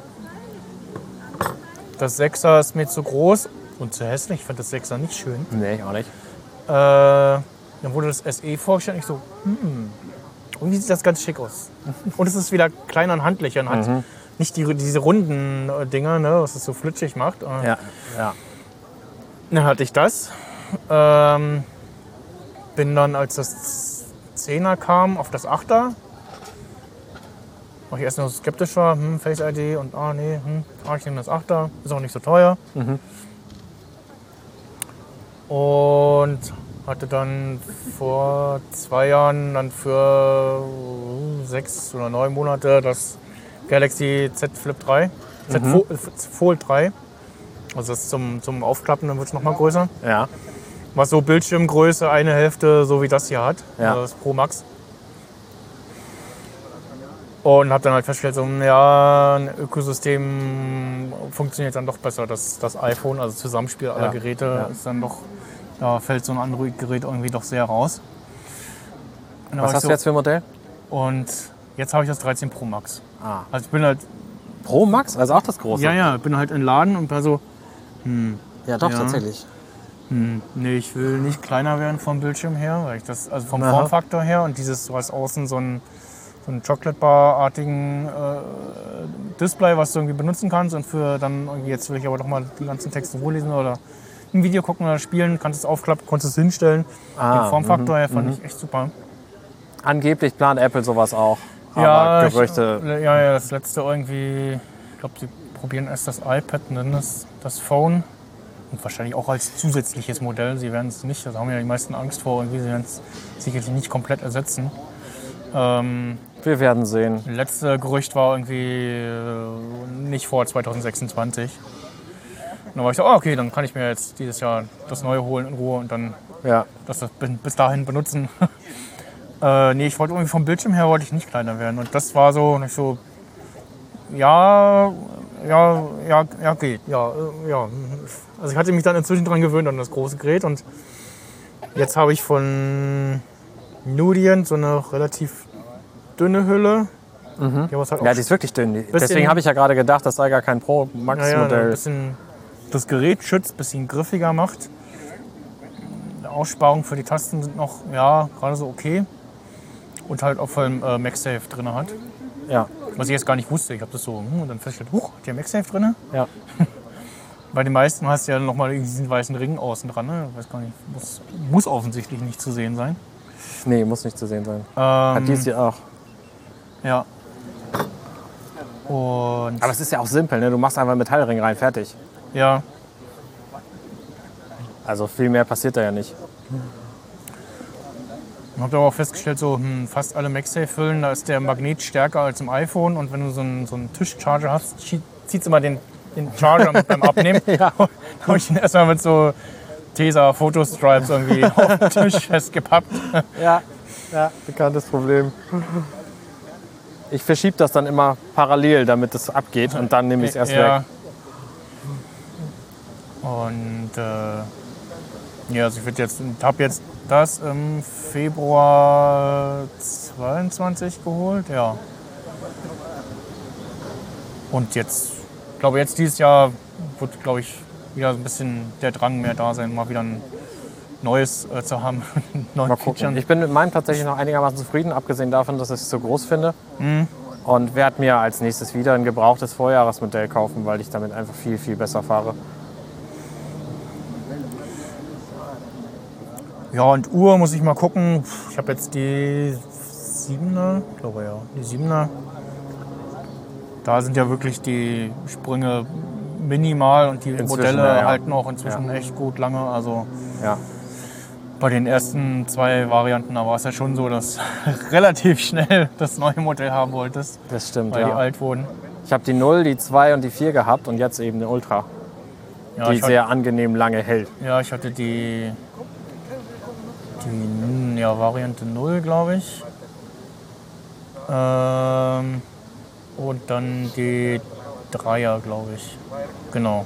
Das sechser ist mir zu groß und zu hässlich. Ich fand das sechser nicht schön. Nee, auch nicht. Äh, dann wurde das S E vorgestellt und ich so, hm, irgendwie sieht das ganz schick aus. Und es ist wieder kleiner und handlicher und hat mhm. nicht die, diese runden Dinger, ne, was es so flitschig macht. Ja, ja. Dann hatte ich das. Ähm, bin dann, als das Zehner kam, auf das Achter. Weil ich erst noch skeptisch war, hm, Face I D und ah nee, hm, ah, ich nehme das Achter, ist auch nicht so teuer. Mhm. Und hatte dann vor zwei Jahren dann für sechs oder neun Monate das Galaxy Z Flip drei, Z mhm. Fold drei. Also das ist zum, zum Aufklappen, dann wird es nochmal größer. Ja. Was so Bildschirmgröße, eine Hälfte, so wie das hier hat. Ja. Also das Pro Max. Und habe dann halt festgestellt, so, ja, ein Ökosystem funktioniert dann doch besser. Das, das iPhone, also Zusammenspiel aller Ja. Geräte, Ja. ist dann doch, da fällt so ein Android-Gerät irgendwie doch sehr raus. Und dann war Was ich hast so, du jetzt für ein Modell? Und jetzt habe ich das dreizehn Pro Max. Ah. Also ich bin halt, Pro Max? Also auch das große? ja, ja, bin halt in den Laden und war so, hm, Ja, doch, Ja. tatsächlich. hm, nee, ich will nicht kleiner werden vom Bildschirm her, weil ich das, also vom Aha. Formfaktor her und dieses, du hast außen so einen, so einen Chocolate Bar-artigen äh, Display, was du irgendwie benutzen kannst und für dann irgendwie, jetzt will ich aber doch mal die ganzen Texte vorlesen oder ein Video gucken oder spielen, kannst es aufklappen, konntest es hinstellen. Ah, Den Formfaktor mhm, her fand mhm. ich echt super. Angeblich plant Apple sowas auch. Ja, Aber ich, Gerüchte. ja, ja, das letzte irgendwie, ich glaube, sie probieren erst das iPad und dann das, das Phone. Und wahrscheinlich auch als zusätzliches Modell. Sie werden es nicht, da haben ja die meisten Angst vor, irgendwie, sie werden es sicherlich nicht komplett ersetzen. Ähm, Wir werden sehen. das letzte Gerücht war irgendwie äh, nicht vor zwanzig sechsundzwanzig. Und dann war ich so, oh, okay, dann kann ich mir jetzt dieses Jahr das Neue holen in Ruhe und dann Ja. das bis dahin benutzen. äh, nee, ich wollte irgendwie vom Bildschirm her wollte ich nicht kleiner werden. Und das war so, nicht so, ja, ja, ja, ja, geht, ja, äh, ja. Also ich hatte mich dann inzwischen dran gewöhnt an das große Gerät und jetzt habe ich von Nudient so eine relativ dünne Hülle. Mhm. Die, halt Ja, die ist wirklich dünn. bisschen- Deswegen habe ich ja gerade gedacht, das sei gar kein Pro naja, ein Max-Modell. bisschen das Gerät schützt, ein bisschen griffiger macht. Die Aussparungen für die Tasten sind noch, ja, gerade so okay. Und halt auch voll äh, MagSafe drin hat. Ja. Was ich jetzt gar nicht wusste. Ich habe das so, hm, und dann festgestellt, huch, hat der MagSafe drin? Ja. Bei den meisten hast du ja nochmal diesen weißen Ring außen dran. Ne? Ich weiß gar nicht, muss, muss offensichtlich nicht zu sehen sein. Nee, muss nicht zu sehen sein. Ähm, Hat dies hier auch. Ja. Und Aber es ist ja auch simpel, ne? Du machst einfach einen Metallring rein, fertig. ja, Also viel mehr passiert da ja nicht. ich habe aber auch festgestellt, so hm, fast alle MagSafe-Hüllen, da ist der Magnet stärker als im iPhone. Und wenn du so einen, so einen Tischcharger hast, zieht es immer den, den Charger beim Abnehmen. Ja. Da habe ich ihn erstmal mit so Tesa-Fotostripes irgendwie auf den Tisch festgepappt. Ja, ja, bekanntes Problem. Ich verschiebe das dann immer parallel, damit es abgeht und dann nehme ich es erst ja. weg. Und äh, ja, also ich würde jetzt, habe jetzt das im Februar zweiundzwanzig geholt, ja. Und jetzt, ich glaube jetzt dieses Jahr wird, glaube ich, wieder ein bisschen der Drang mehr da sein, mal wieder ein neues äh, zu haben. Mal gucken. Ich bin mit meinem tatsächlich noch einigermaßen zufrieden, abgesehen davon, dass ich es zu groß finde. Mhm. Und werde mir als nächstes wieder ein gebrauchtes Vorjahresmodell kaufen, weil ich damit einfach viel, viel besser fahre. Ja, und Uhr muss ich mal gucken. Ich habe jetzt die Siebener, ich glaube ja, die Siebener. Da sind ja wirklich die Sprünge minimal und die Inzwischen, Modelle ja, ja. halten auch inzwischen Ja. echt gut lange. Also Ja. bei den ersten zwei Varianten, da war es ja schon so, dass relativ schnell das neue Modell haben wolltest, Das stimmt, weil die ja. alt wurden. Ich habe die null, die zwei und die vier gehabt und jetzt eben eine Ultra, Ja, die ich, sehr angenehm lange hält. hatte, ja ich hatte die, die ja, Variante null, glaube ich. Ähm, und dann die Dreier, glaube ich. Genau.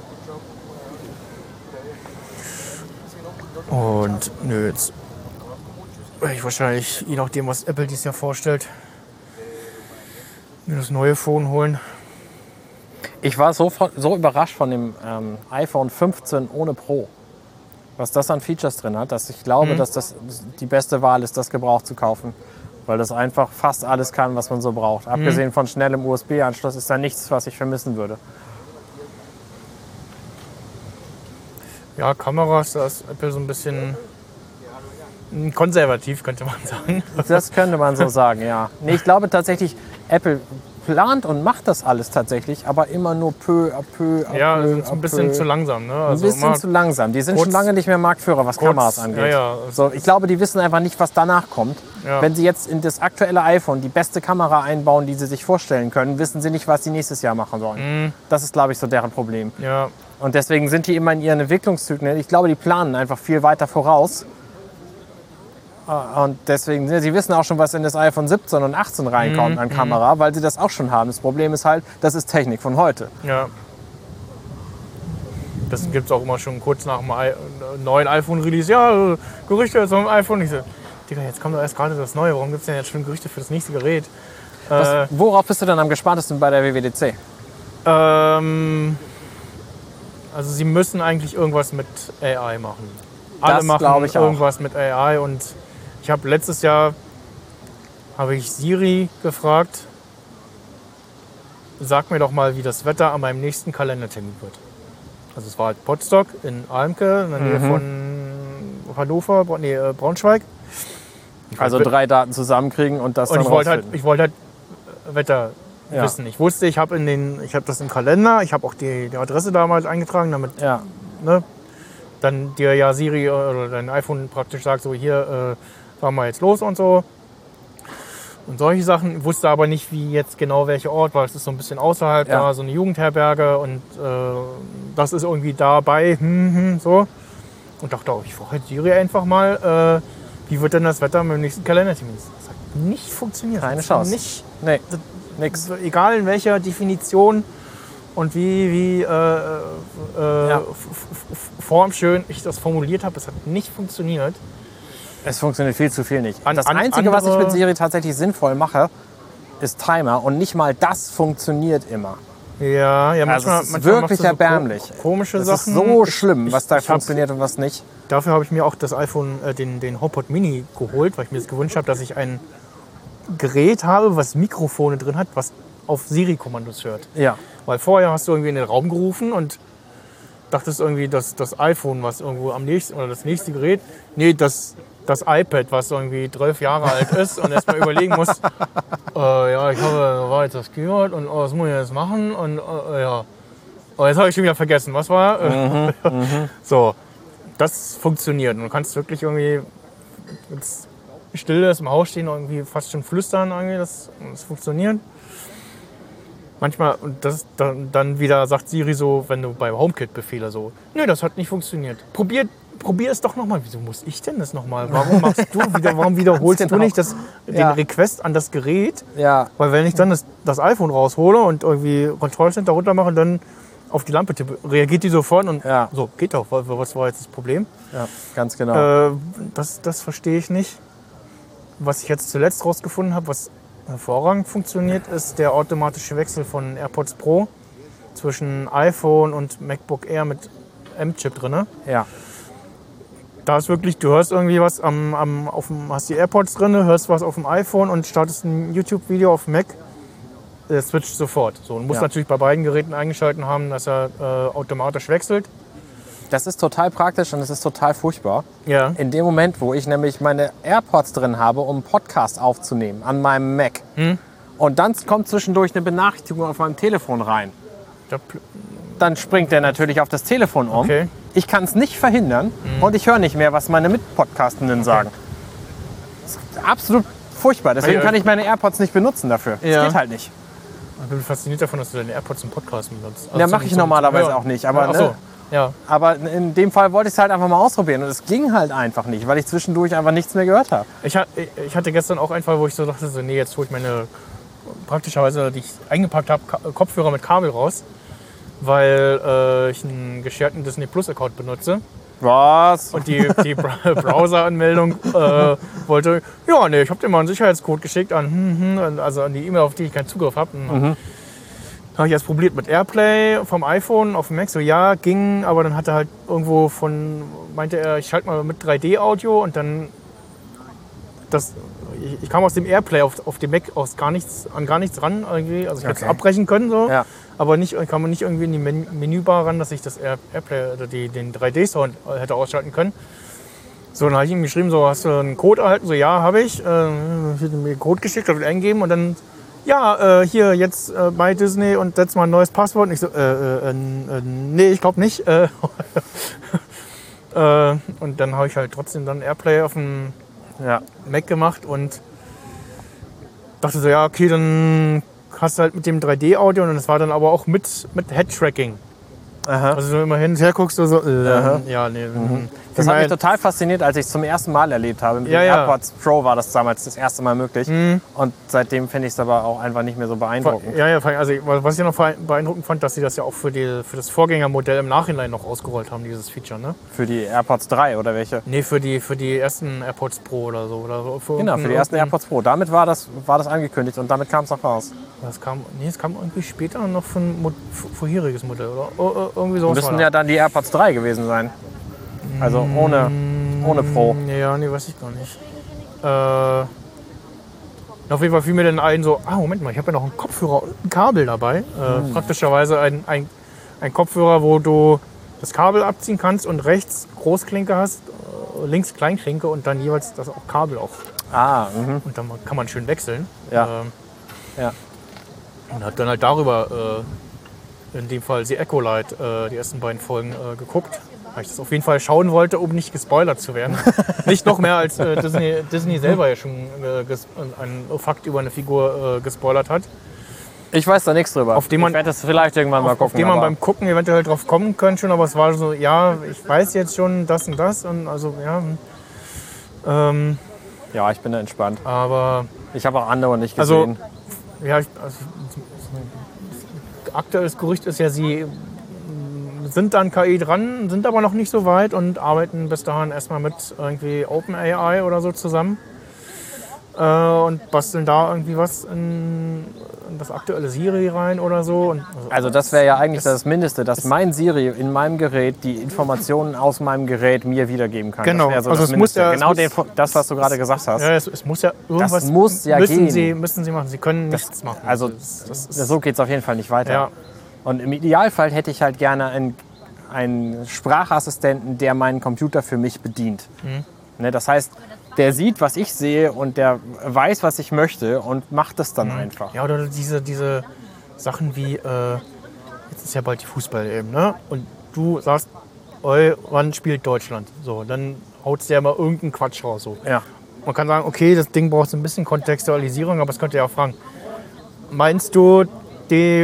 Und nö, jetzt werde ich wahrscheinlich, je nachdem, was Apple dieses Jahr vorstellt, mir das neue Phone holen. Ich war so, von, so überrascht von dem ähm, iPhone fünfzehn ohne Pro, was das an Features drin hat, dass ich glaube, Mhm. dass das die beste Wahl ist, das gebraucht zu kaufen. Weil das einfach fast alles kann, was man so braucht. Abgesehen von schnellem U S B-Anschluss ist da nichts, was ich vermissen würde. Ja, Kameras, da ist Apple so ein bisschen konservativ, könnte man sagen. Das könnte man so sagen, ja. Nee, ich glaube tatsächlich, Apple plant und macht das alles tatsächlich, aber immer nur peu à peu. À Ja, peu, ist à ein bisschen peu. zu langsam. Ne? Also Ein bisschen mal zu langsam. Die sind kurz- schon lange nicht mehr Marktführer, was kurz- Kameras angeht. ja, ja. So, ich glaube, die wissen einfach nicht, was danach kommt. Ja. Wenn sie jetzt in das aktuelle iPhone die beste Kamera einbauen, die sie sich vorstellen können, wissen sie nicht, was sie nächstes Jahr machen sollen. Mhm. Das ist, glaube ich, so deren Problem. Ja, Und deswegen sind die immer in ihren Entwicklungszyklen. Ich glaube, die planen einfach viel weiter voraus. Und deswegen, sie wissen auch schon, was in das iPhone siebzehn und achtzehn reinkommt an Kamera, weil sie das auch schon haben. Das Problem ist halt, das ist Technik von heute. ja. Das gibt es auch immer schon kurz nach dem I- neuen iPhone-Release. Ja, äh, Gerüchte jetzt vom iPhone. Ich so, Digga, jetzt kommt doch erst gerade das Neue. Warum gibt es denn jetzt schon Gerüchte für das nächste Gerät? Was, Äh, worauf bist du denn am gespanntesten bei der W W D C? ähm, also sie müssen eigentlich irgendwas mit A I machen. Alle Das machen glaube ich auch. irgendwas mit A I. Und ich habe letztes Jahr habe ich Siri gefragt, sag mir doch mal, wie das Wetter an meinem nächsten Kalendertermin wird. Also es war halt Potsdok in Almke, in der Nähe von Hannover, Bra- nee, äh, Braunschweig. Also drei Daten zusammenkriegen und das Und dann ich wollte halt, rausfinden. ich wollte halt Wetter Ja. wissen. Ich wusste, ich habe in den, ich habe das im Kalender, ich habe auch die, die Adresse damals eingetragen, damit Ja, ne, dann dir ja Siri oder dein iPhone praktisch sagt, so hier äh, fahren wir jetzt los und so. Und solche Sachen. Ich wusste aber nicht, wie jetzt genau welcher Ort, weil es ist so ein bisschen außerhalb, Ja. da so eine Jugendherberge und äh, das ist irgendwie dabei, hm, hm, so. Und dachte auch, ich frage halt Siri einfach mal, äh, wie wird denn das Wetter mit dem nächsten Kalendertermin? Das hat nicht funktioniert. keine Das hat Chance. Nicht, Nee, nix. also egal in welcher Definition und wie, wie äh, äh, Ja. f- f- f- formschön ich das formuliert habe, es hat nicht funktioniert. Es funktioniert viel zu viel nicht. An- das an- Einzige, was ich andere- mit Siri tatsächlich sinnvoll mache, ist Timer. Und nicht mal das funktioniert immer. Ja, ja, manchmal, Also es ist manchmal wirklich machst du so erbärmlich. ko- Komische Das Sachen. ist so schlimm, was da ich hab- funktioniert und was nicht. Dafür habe ich mir auch das iPhone, äh, den, den HomePod Mini geholt, weil ich mir das gewünscht habe, dass ich ein Gerät habe, was Mikrofone drin hat, was auf Siri-Kommandos hört. Ja. Weil vorher hast du irgendwie in den Raum gerufen und dachtest irgendwie, dass das iPhone, was irgendwo am nächsten, oder das nächste Gerät, nee, das, das iPad, was irgendwie zwölf Jahre alt ist und erstmal überlegen muss, äh, ja, ich habe war jetzt das Keyword und oh, was muss ich jetzt machen und äh, ja, oh, jetzt habe ich schon wieder vergessen, was war? Mhm, So, das funktioniert und du kannst wirklich irgendwie jetzt still ist im Haus stehen und irgendwie fast schon flüstern, irgendwie, das, das funktioniert. Manchmal, und das dann, dann wieder sagt Siri so, wenn du bei HomeKit-Befehle so, nö, das hat nicht funktioniert. Probier, probier es doch nochmal. Wieso muss ich denn das nochmal? Warum machst du wieder, warum wiederholst Genau. du nicht das, den Ja. Request an das Gerät? Ja. Weil wenn ich dann das, das iPhone raushole und irgendwie Control Center runter mache und dann auf die Lampe tippe, reagiert die sofort und Ja. so, geht doch. Was war jetzt das Problem? Ja, ganz genau. Äh, das, das verstehe ich nicht. Was ich jetzt zuletzt rausgefunden habe, was hervorragend funktioniert, ist der automatische Wechsel von AirPods Pro zwischen iPhone und MacBook Air mit M-Chip drin. Ja. Da ist wirklich, du hörst irgendwie was am, am auf dem, hast die AirPods drin, hörst was auf dem iPhone und startest ein YouTube-Video auf Mac. Der switcht sofort. So, und muss Ja. natürlich bei beiden Geräten eingeschaltet haben, dass er äh, automatisch wechselt. Das ist total praktisch und es ist total furchtbar. Ja. In dem Moment, wo ich nämlich meine AirPods drin habe, um einen Podcast aufzunehmen an meinem Mac. Hm. Und dann kommt zwischendurch eine Benachrichtigung auf meinem Telefon rein. Da pl- Dann springt der natürlich auf das Telefon um. Okay. Ich kann es nicht verhindern und ich höre nicht mehr, was meine Mitpodcastenden sagen. Das ist absolut furchtbar. Deswegen Ja. kann ich meine AirPods nicht benutzen dafür. Ja. Das geht halt nicht. Ich bin fasziniert davon, dass du deine AirPods im Podcast benutzt. Ja, zum- mache ich zum- normalerweise zum auch nicht, aber, ja, ach so. ne? Ja. Aber in dem Fall wollte ich es halt einfach mal ausprobieren. Und es ging halt einfach nicht, weil ich zwischendurch einfach nichts mehr gehört habe. Ich, ha- ich hatte gestern auch einen Fall, wo ich so dachte, so, nee, jetzt hole ich meine praktischerweise, die ich eingepackt habe, Ka- Kopfhörer mit Kabel raus, weil äh, ich einen gescherten Disney Plus Account benutze. Was? Und die, die Bra- Browser-Anmeldung äh, wollte, ja, nee, ich habe dir mal einen Sicherheitscode geschickt an, hm, hm, und also an die E-Mail, auf die ich keinen Zugriff habe. Mhm. Habe ich erst probiert mit Airplay vom iPhone auf dem Mac, so ja, ging, aber dann hat er halt irgendwo von, meinte er, ich schalte mal mit drei D Audio und dann, das, ich, ich kam aus dem Airplay auf, auf dem Mac aus gar nichts, an gar nichts ran irgendwie, also ich hätte es Okay. abbrechen können so, Ja. aber nicht, kam man nicht irgendwie in die Men Menübar ran, dass ich das Air, Airplay, oder die, den drei D Sound hätte ausschalten können. So, dann habe ich ihm geschrieben, so, hast du einen Code erhalten? So, ja, habe ich. Äh, mir den Code geschickt, habe ihn eingegeben und dann ja, äh, hier jetzt äh, bei Disney und setz mal ein neues Passwort. Und ich so, äh, äh, äh, nee, ich glaube nicht. Äh, äh, und dann habe ich halt trotzdem dann Airplay auf dem Ja. Mac gemacht und dachte so, ja, okay, dann hast du halt mit dem drei D-Audio und das war dann aber auch mit, mit Head-Tracking. Aha. Also wenn du immer hin und her guckst, du so, äh, Aha. ja, nee. Mhm. Das hat mich total fasziniert, als ich es zum ersten Mal erlebt habe. Mit Ja, den ja. AirPods Pro war das damals das erste Mal möglich. Mhm. Und seitdem finde ich es aber auch einfach nicht mehr so beeindruckend. Ja, ja, also was ich noch beeindruckend fand, dass sie das ja auch für, die, für das Vorgängermodell im Nachhinein noch ausgerollt haben, dieses Feature, ne? Für die AirPods drei oder welche? Nee, für die, für die ersten AirPods Pro oder so. Oder so für Genau, für die ersten AirPods Pro. Damit war das, war das angekündigt und damit kam es noch raus. Das kam, nee, es kam irgendwie später noch für ein Mo vorheriges Modell, oder? Oh, irgendwie sowas. Müssen war ja da. dann die AirPods drei gewesen sein. Also ohne, ohne Pro. Ja, nee, weiß ich gar nicht. Äh, auf jeden Fall fiel mir dann ein, so, ah, Moment mal, ich habe ja noch einen Kopfhörer und ein Kabel dabei. Äh, Hm. Praktischerweise ein, ein, ein Kopfhörer, wo du das Kabel abziehen kannst und rechts Großklinke hast, äh, links Kleinklinke und dann jeweils das auch Kabel auch. Ah, mhm. Und dann kann man schön wechseln. Ja. Ähm, Ja. Und hat dann halt darüber, äh, in dem Fall The Echo Light, äh, die ersten beiden Folgen äh, geguckt. Weil ich das auf jeden Fall schauen wollte, um nicht gespoilert zu werden. Nicht noch mehr, als äh, Disney, Disney selber ja schon äh, ges- einen Fakt über eine Figur äh, gespoilert hat. Ich weiß da nichts drüber. Auf den man- ich werde das vielleicht irgendwann mal Auf, gucken. auf den man aber- beim Gucken eventuell drauf kommen könnte schon, aber es war so, ja, ich weiß jetzt schon das und das. Und also, ja, hm. ähm, ja, ich bin da entspannt. aber Ich habe auch andere nicht Also- gesehen. ja, ich, also, aktuelles Gerücht ist ja, sie sind dann K I dran, sind aber noch nicht so weit und arbeiten bis dahin erstmal mit irgendwie OpenAI oder so zusammen äh, und basteln da irgendwie was in, in das aktuelle Siri rein oder so. Und, Also das wäre ja eigentlich das Mindeste, dass mein Siri in meinem Gerät die Informationen aus meinem Gerät mir wiedergeben kann. Genau. Das wäre so Also das es muss Mindeste. ja- es genau muss- den, das, was du gerade gesagt hast. ja, es, es muss ja irgendwas muss ja müssen gehen. Sie, müssen sie machen. Sie können nichts machen. Also das, das ist, so geht es auf jeden Fall nicht weiter. ja, Und im Idealfall hätte ich halt gerne einen, einen Sprachassistenten, der meinen Computer für mich bedient. Mhm. Ne, das heißt, der sieht, was ich sehe und der weiß, was ich möchte und macht es dann einfach. ja, oder diese, diese Sachen wie, äh, jetzt ist ja bald die Fußball-E M, ne? Und du sagst, oi, wann spielt Deutschland? So, dann haut der mal irgendeinen Quatsch raus. So. Ja. Man kann sagen, okay, das Ding braucht so ein bisschen Kontextualisierung, aber es könnte ja auch fragen, meinst du die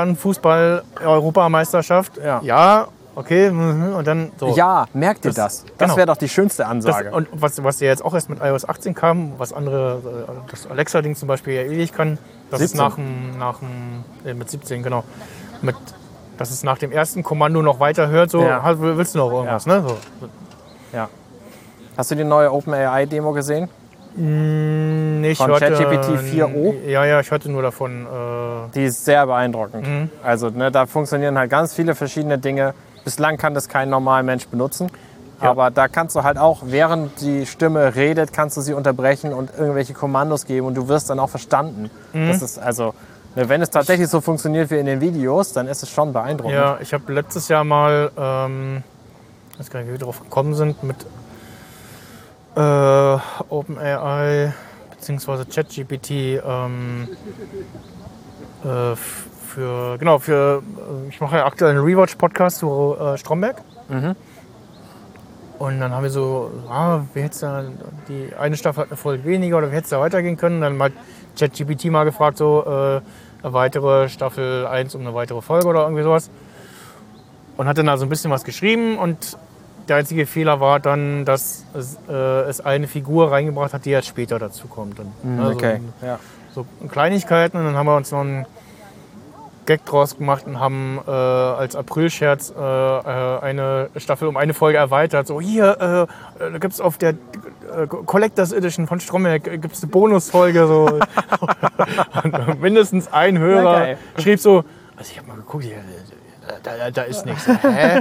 Herren-Fußball-Europameisterschaft? Ja. Ja, okay, mhm, und dann so. Ja, merkt ihr Das- das? Das genau. wäre doch die schönste Das, Ansage. und was, was ja jetzt auch erst mit i O S achtzehn kam, was andere, äh, das Alexa-Ding zum Beispiel ja ewig kann, das ist siebzehn. nach dem, nach dem äh, mit siebzehn, genau, mit, dass es nach dem ersten Kommando noch weiter hört, so, Ja. halt, willst du noch irgendwas, ne? So. Ja. Hast du die neue OpenAI-Demo gesehen? Mm, nee, ich Von hörte, ChatGPT vier o? Ja, ja, ich hörte nur davon. Äh, Die ist sehr beeindruckend. Mhm. Also ne, da funktionieren halt ganz viele verschiedene Dinge. Bislang kann das kein normaler Mensch benutzen. Ja. Aber da kannst du halt auch, während die Stimme redet, kannst du sie unterbrechen und irgendwelche Kommandos geben und du wirst dann auch verstanden. Mhm. Das ist also, ne, wenn es tatsächlich so funktioniert wie in den Videos, dann ist es schon beeindruckend. ja, ich habe letztes Jahr mal, ähm, ich weiß gar nicht, wie wir darauf gekommen sind, mit äh, OpenAI bzw. ChatGPT ähm, äh, f- für, genau, für, äh, ich mache ja aktuell einen Rewatch-Podcast zu äh, Stromberg. Mhm. Und dann haben wir so, ah, wie hätte da, die eine Staffel hat eine Folge weniger oder wie hätte es da weitergehen können? Dann hat ChatGPT mal gefragt, so, äh, eine weitere Staffel eins um eine weitere Folge oder irgendwie sowas. Und hat dann da so ein bisschen was geschrieben und der einzige Fehler war dann, dass es, äh, es eine Figur reingebracht hat, die erst später dazu kommt. Und, also, Okay. Ja. so Kleinigkeiten und dann haben wir uns noch einen Gag draus gemacht und haben äh, als Aprilscherz äh, äh, eine Staffel um eine Folge erweitert. So hier, äh, da gibt es auf der äh, Collectors Edition von Stromberg gibt's eine Bonusfolge. So. Und mindestens ein Ja, Hörer geil. schrieb so, also ich habe mal geguckt, hier, da, da, da ist nichts. Hä?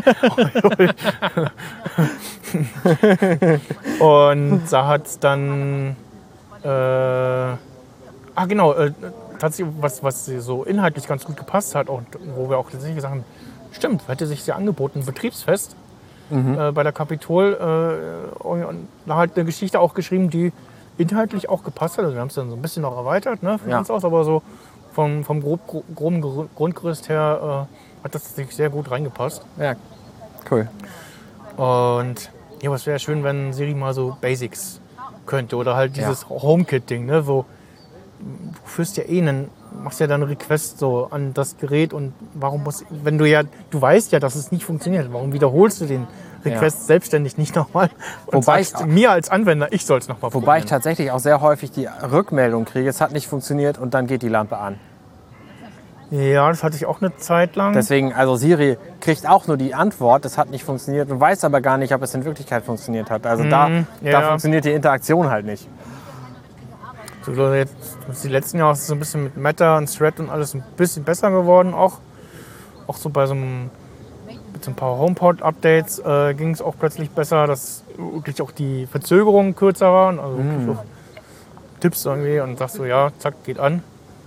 Und da hat dann äh, ah genau, äh, tatsächlich was, was so inhaltlich ganz gut gepasst hat, und wo wir auch tatsächlich gesagt haben, stimmt, hätte sich sehr angeboten, ein Betriebsfest äh, bei der Kapitol äh, und da halt eine Geschichte auch geschrieben, die inhaltlich auch gepasst hat. Also wir haben es dann so ein bisschen noch erweitert, ne, von Ja. uns aus, aber so vom, vom grob, gro- groben Gru- Grundgerüst her äh, hat das tatsächlich sehr gut reingepasst. Ja, cool. Und ja, aber es wäre schön, wenn Siri mal so Basics könnte oder halt dieses ja. HomeKit-Ding, ne, wo du führst ja eh einen, machst ja dann einen Request so an das Gerät und warum muss, wenn du ja, du weißt ja, dass es nicht funktioniert, warum wiederholst du den Request ja. selbstständig nicht nochmal und wobei sagst ich, mir als Anwender, ich soll es nochmal probieren. Wobei ich tatsächlich auch sehr häufig die Rückmeldung kriege, es hat nicht funktioniert und dann geht die Lampe an. Ja, das hatte ich auch eine Zeit lang. Deswegen, also Siri kriegt auch nur die Antwort, es hat nicht funktioniert und weiß aber gar nicht, ob es in Wirklichkeit funktioniert hat. Also mhm, da, ja. da funktioniert die Interaktion halt nicht. So, jetzt, die letzten Jahre ist es so ein bisschen mit Meta und Thread und alles ein bisschen besser geworden. Auch, auch so bei so einem, mit so ein paar HomePod-Updates äh, ging es auch plötzlich besser, dass wirklich auch die Verzögerungen kürzer waren. Also wirklich mhm. Tipps irgendwie und sagst so, ja, zack, geht an.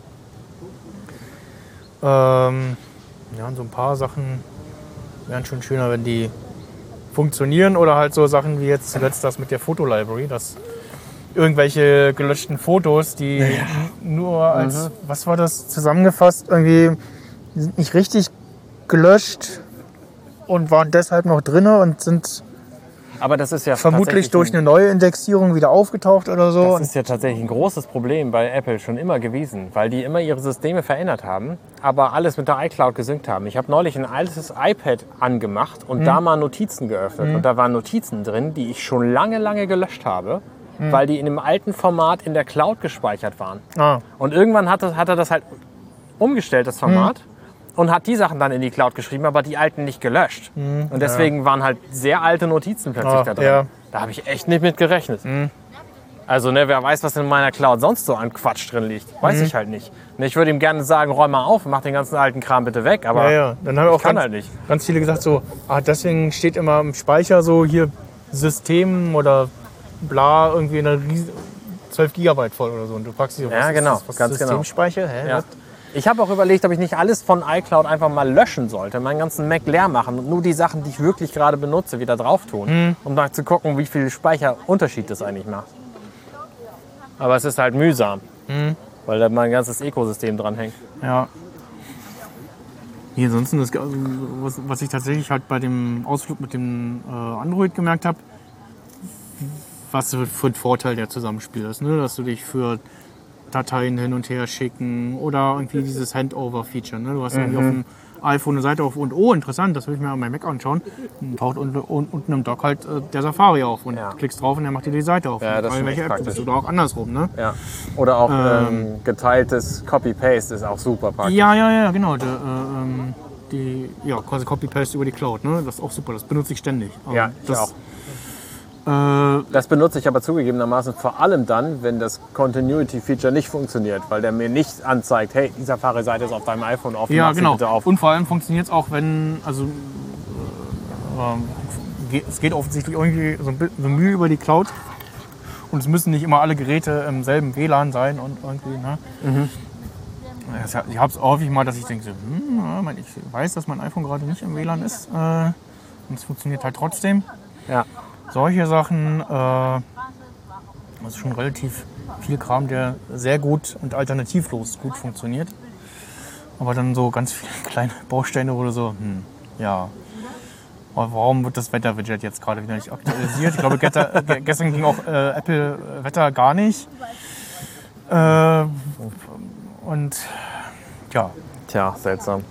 Ähm, ja, und so ein paar Sachen wären schon schöner, wenn die funktionieren. Oder halt so Sachen wie jetzt zuletzt das mit der Fotolibrary, dass irgendwelche gelöschten Fotos, die ja. nur als, mhm. was war das, zusammengefasst, irgendwie die sind nicht richtig gelöscht und waren deshalb noch drin und sind aber das ist ja vermutlich durch eine neue Indexierung wieder aufgetaucht oder so. Das ist ja tatsächlich ein großes Problem bei Apple schon immer gewesen, weil die immer ihre Systeme verändert haben, aber alles mit der iCloud gesynkt haben. Ich habe neulich ein altes iPad angemacht und mhm. da mal Notizen geöffnet mhm. und da waren Notizen drin, die ich schon lange, lange gelöscht habe, mhm. weil die in einem alten Format in der Cloud gespeichert waren. Ah. Und irgendwann hat, das, hat er das halt umgestellt, das Format. Mhm. Und hat die Sachen dann in die Cloud geschrieben, aber die alten nicht gelöscht. Mhm, und deswegen ja. waren halt sehr alte Notizen plötzlich oh, da drin. Ja. Da habe ich echt nicht mit gerechnet. Mhm. Also ne, wer weiß, was in meiner Cloud sonst so an Quatsch drin liegt. Weiß mhm. ich halt nicht. Ich würde ihm gerne sagen, räum mal auf und mach den ganzen alten Kram bitte weg. Aber ja, ja. Dann haben ich auch kann ganz, halt nicht. Ganz viele gesagt so, ah, deswegen steht immer im Speicher so hier System oder bla irgendwie eine zwölf Gigabyte voll oder so. Und du fragst dich, was ja, genau, ist das? Was ganz Systemspeicher? Genau. Hä? Ja. Ich habe auch überlegt, ob ich nicht alles von iCloud einfach mal löschen sollte, meinen ganzen Mac leer machen und nur die Sachen, die ich wirklich gerade benutze, wieder drauf tun, mhm. um mal zu gucken, wie viel Speicherunterschied das eigentlich macht. Aber es ist halt mühsam, mhm. weil da mein ganzes Ökosystem dran hängt. Ja. Hier, ansonsten, das, was, was ich tatsächlich halt bei dem Ausflug mit dem äh, Android gemerkt habe, was für ein Vorteil der Zusammenspiel ist, ne? Dass du dich für Dateien hin und her schicken oder irgendwie dieses Handover-Feature. Ne? Du hast mhm. irgendwie auf dem iPhone eine Seite auf und oh, interessant, das will ich mir an meinem Mac anschauen. Dann taucht unten, unten im Dock halt äh, der Safari auf und ja. klickst drauf und er macht dir die Seite auf. Ja, das ist welche App praktisch. du bist. Oder auch andersrum. Ne? Ja. Oder auch ähm, ähm, geteiltes Copy-Paste ist auch super praktisch. Ja, ja, ja, genau. Der, äh, die, ja, quasi Copy-Paste über die Cloud. Ne? Das ist auch super, das benutze ich ständig. Ja, ich das, auch. Das benutze ich aber zugegebenermaßen vor allem dann, wenn das Continuity-Feature nicht funktioniert, weil der mir nicht anzeigt, hey, die Safari-Seite ist auf deinem iPhone offen, ja, mach sie genau. bitte auf. Und vor allem funktioniert es auch, wenn, also äh, es geht offensichtlich irgendwie so ein bisschen Mühe über die Cloud und es müssen nicht immer alle Geräte im selben W L A N sein und irgendwie, ne? Mhm. Ich habe es häufig mal, dass ich denke, so, hm, ich weiß, dass mein iPhone gerade nicht im W L A N ist äh, und es funktioniert halt trotzdem. Ja. Solche Sachen, äh, das ist schon relativ viel Kram, der sehr gut und alternativlos gut funktioniert. Aber dann so ganz viele kleine Bausteine, wo du so, hm, ja, warum wird das Wetter-Widget jetzt gerade wieder nicht aktualisiert? Ich glaube, Getter, gestern ging auch äh, Apple Wetter gar nicht. Äh, und ja. Tja, seltsam.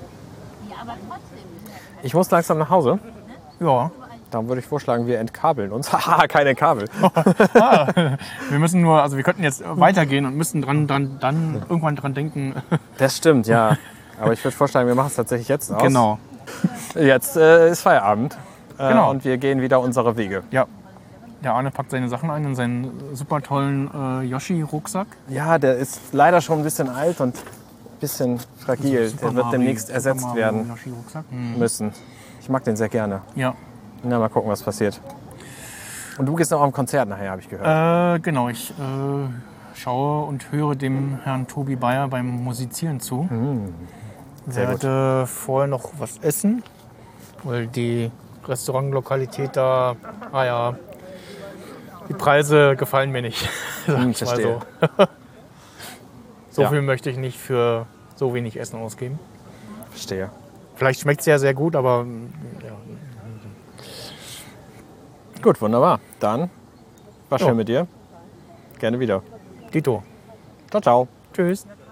Ich muss langsam nach Hause. Ja. Dann würde ich vorschlagen, wir entkabeln uns. Haha, keine Kabel. ah, wir müssen nur, also wir könnten jetzt weitergehen und müssen dran, dran, dann irgendwann dran denken. Das stimmt, ja. Aber ich würde vorschlagen, wir machen es tatsächlich jetzt aus. Genau. Jetzt äh, ist Feierabend. Äh, genau. Und wir gehen wieder unsere Wege. Ja. Der Arne packt seine Sachen ein in seinen super tollen äh, Yoshi-Rucksack. Ja, der ist leider schon ein bisschen alt und ein bisschen fragil. Der wird demnächst ersetzt werden müssen. Ich mag den sehr gerne. Ja. Na, mal gucken, was passiert. Und du gehst noch auf ein Konzert nachher, habe ich gehört. Äh, genau, ich äh, schaue und höre dem Herrn Tobi Bayer beim Musizieren zu. Mhm. Ich werde vorher noch was essen, weil die Restaurantlokalität da, ah ja, Die Preise gefallen mir nicht. Hm, Sag's mal verstehe. so so Ja. viel möchte ich nicht für so wenig Essen ausgeben. Verstehe. Vielleicht schmeckt es ja sehr gut, aber ja. Gut, wunderbar. Dann war schön Ja. mit dir. Gerne wieder. Dito. Ciao, ciao. Tschüss.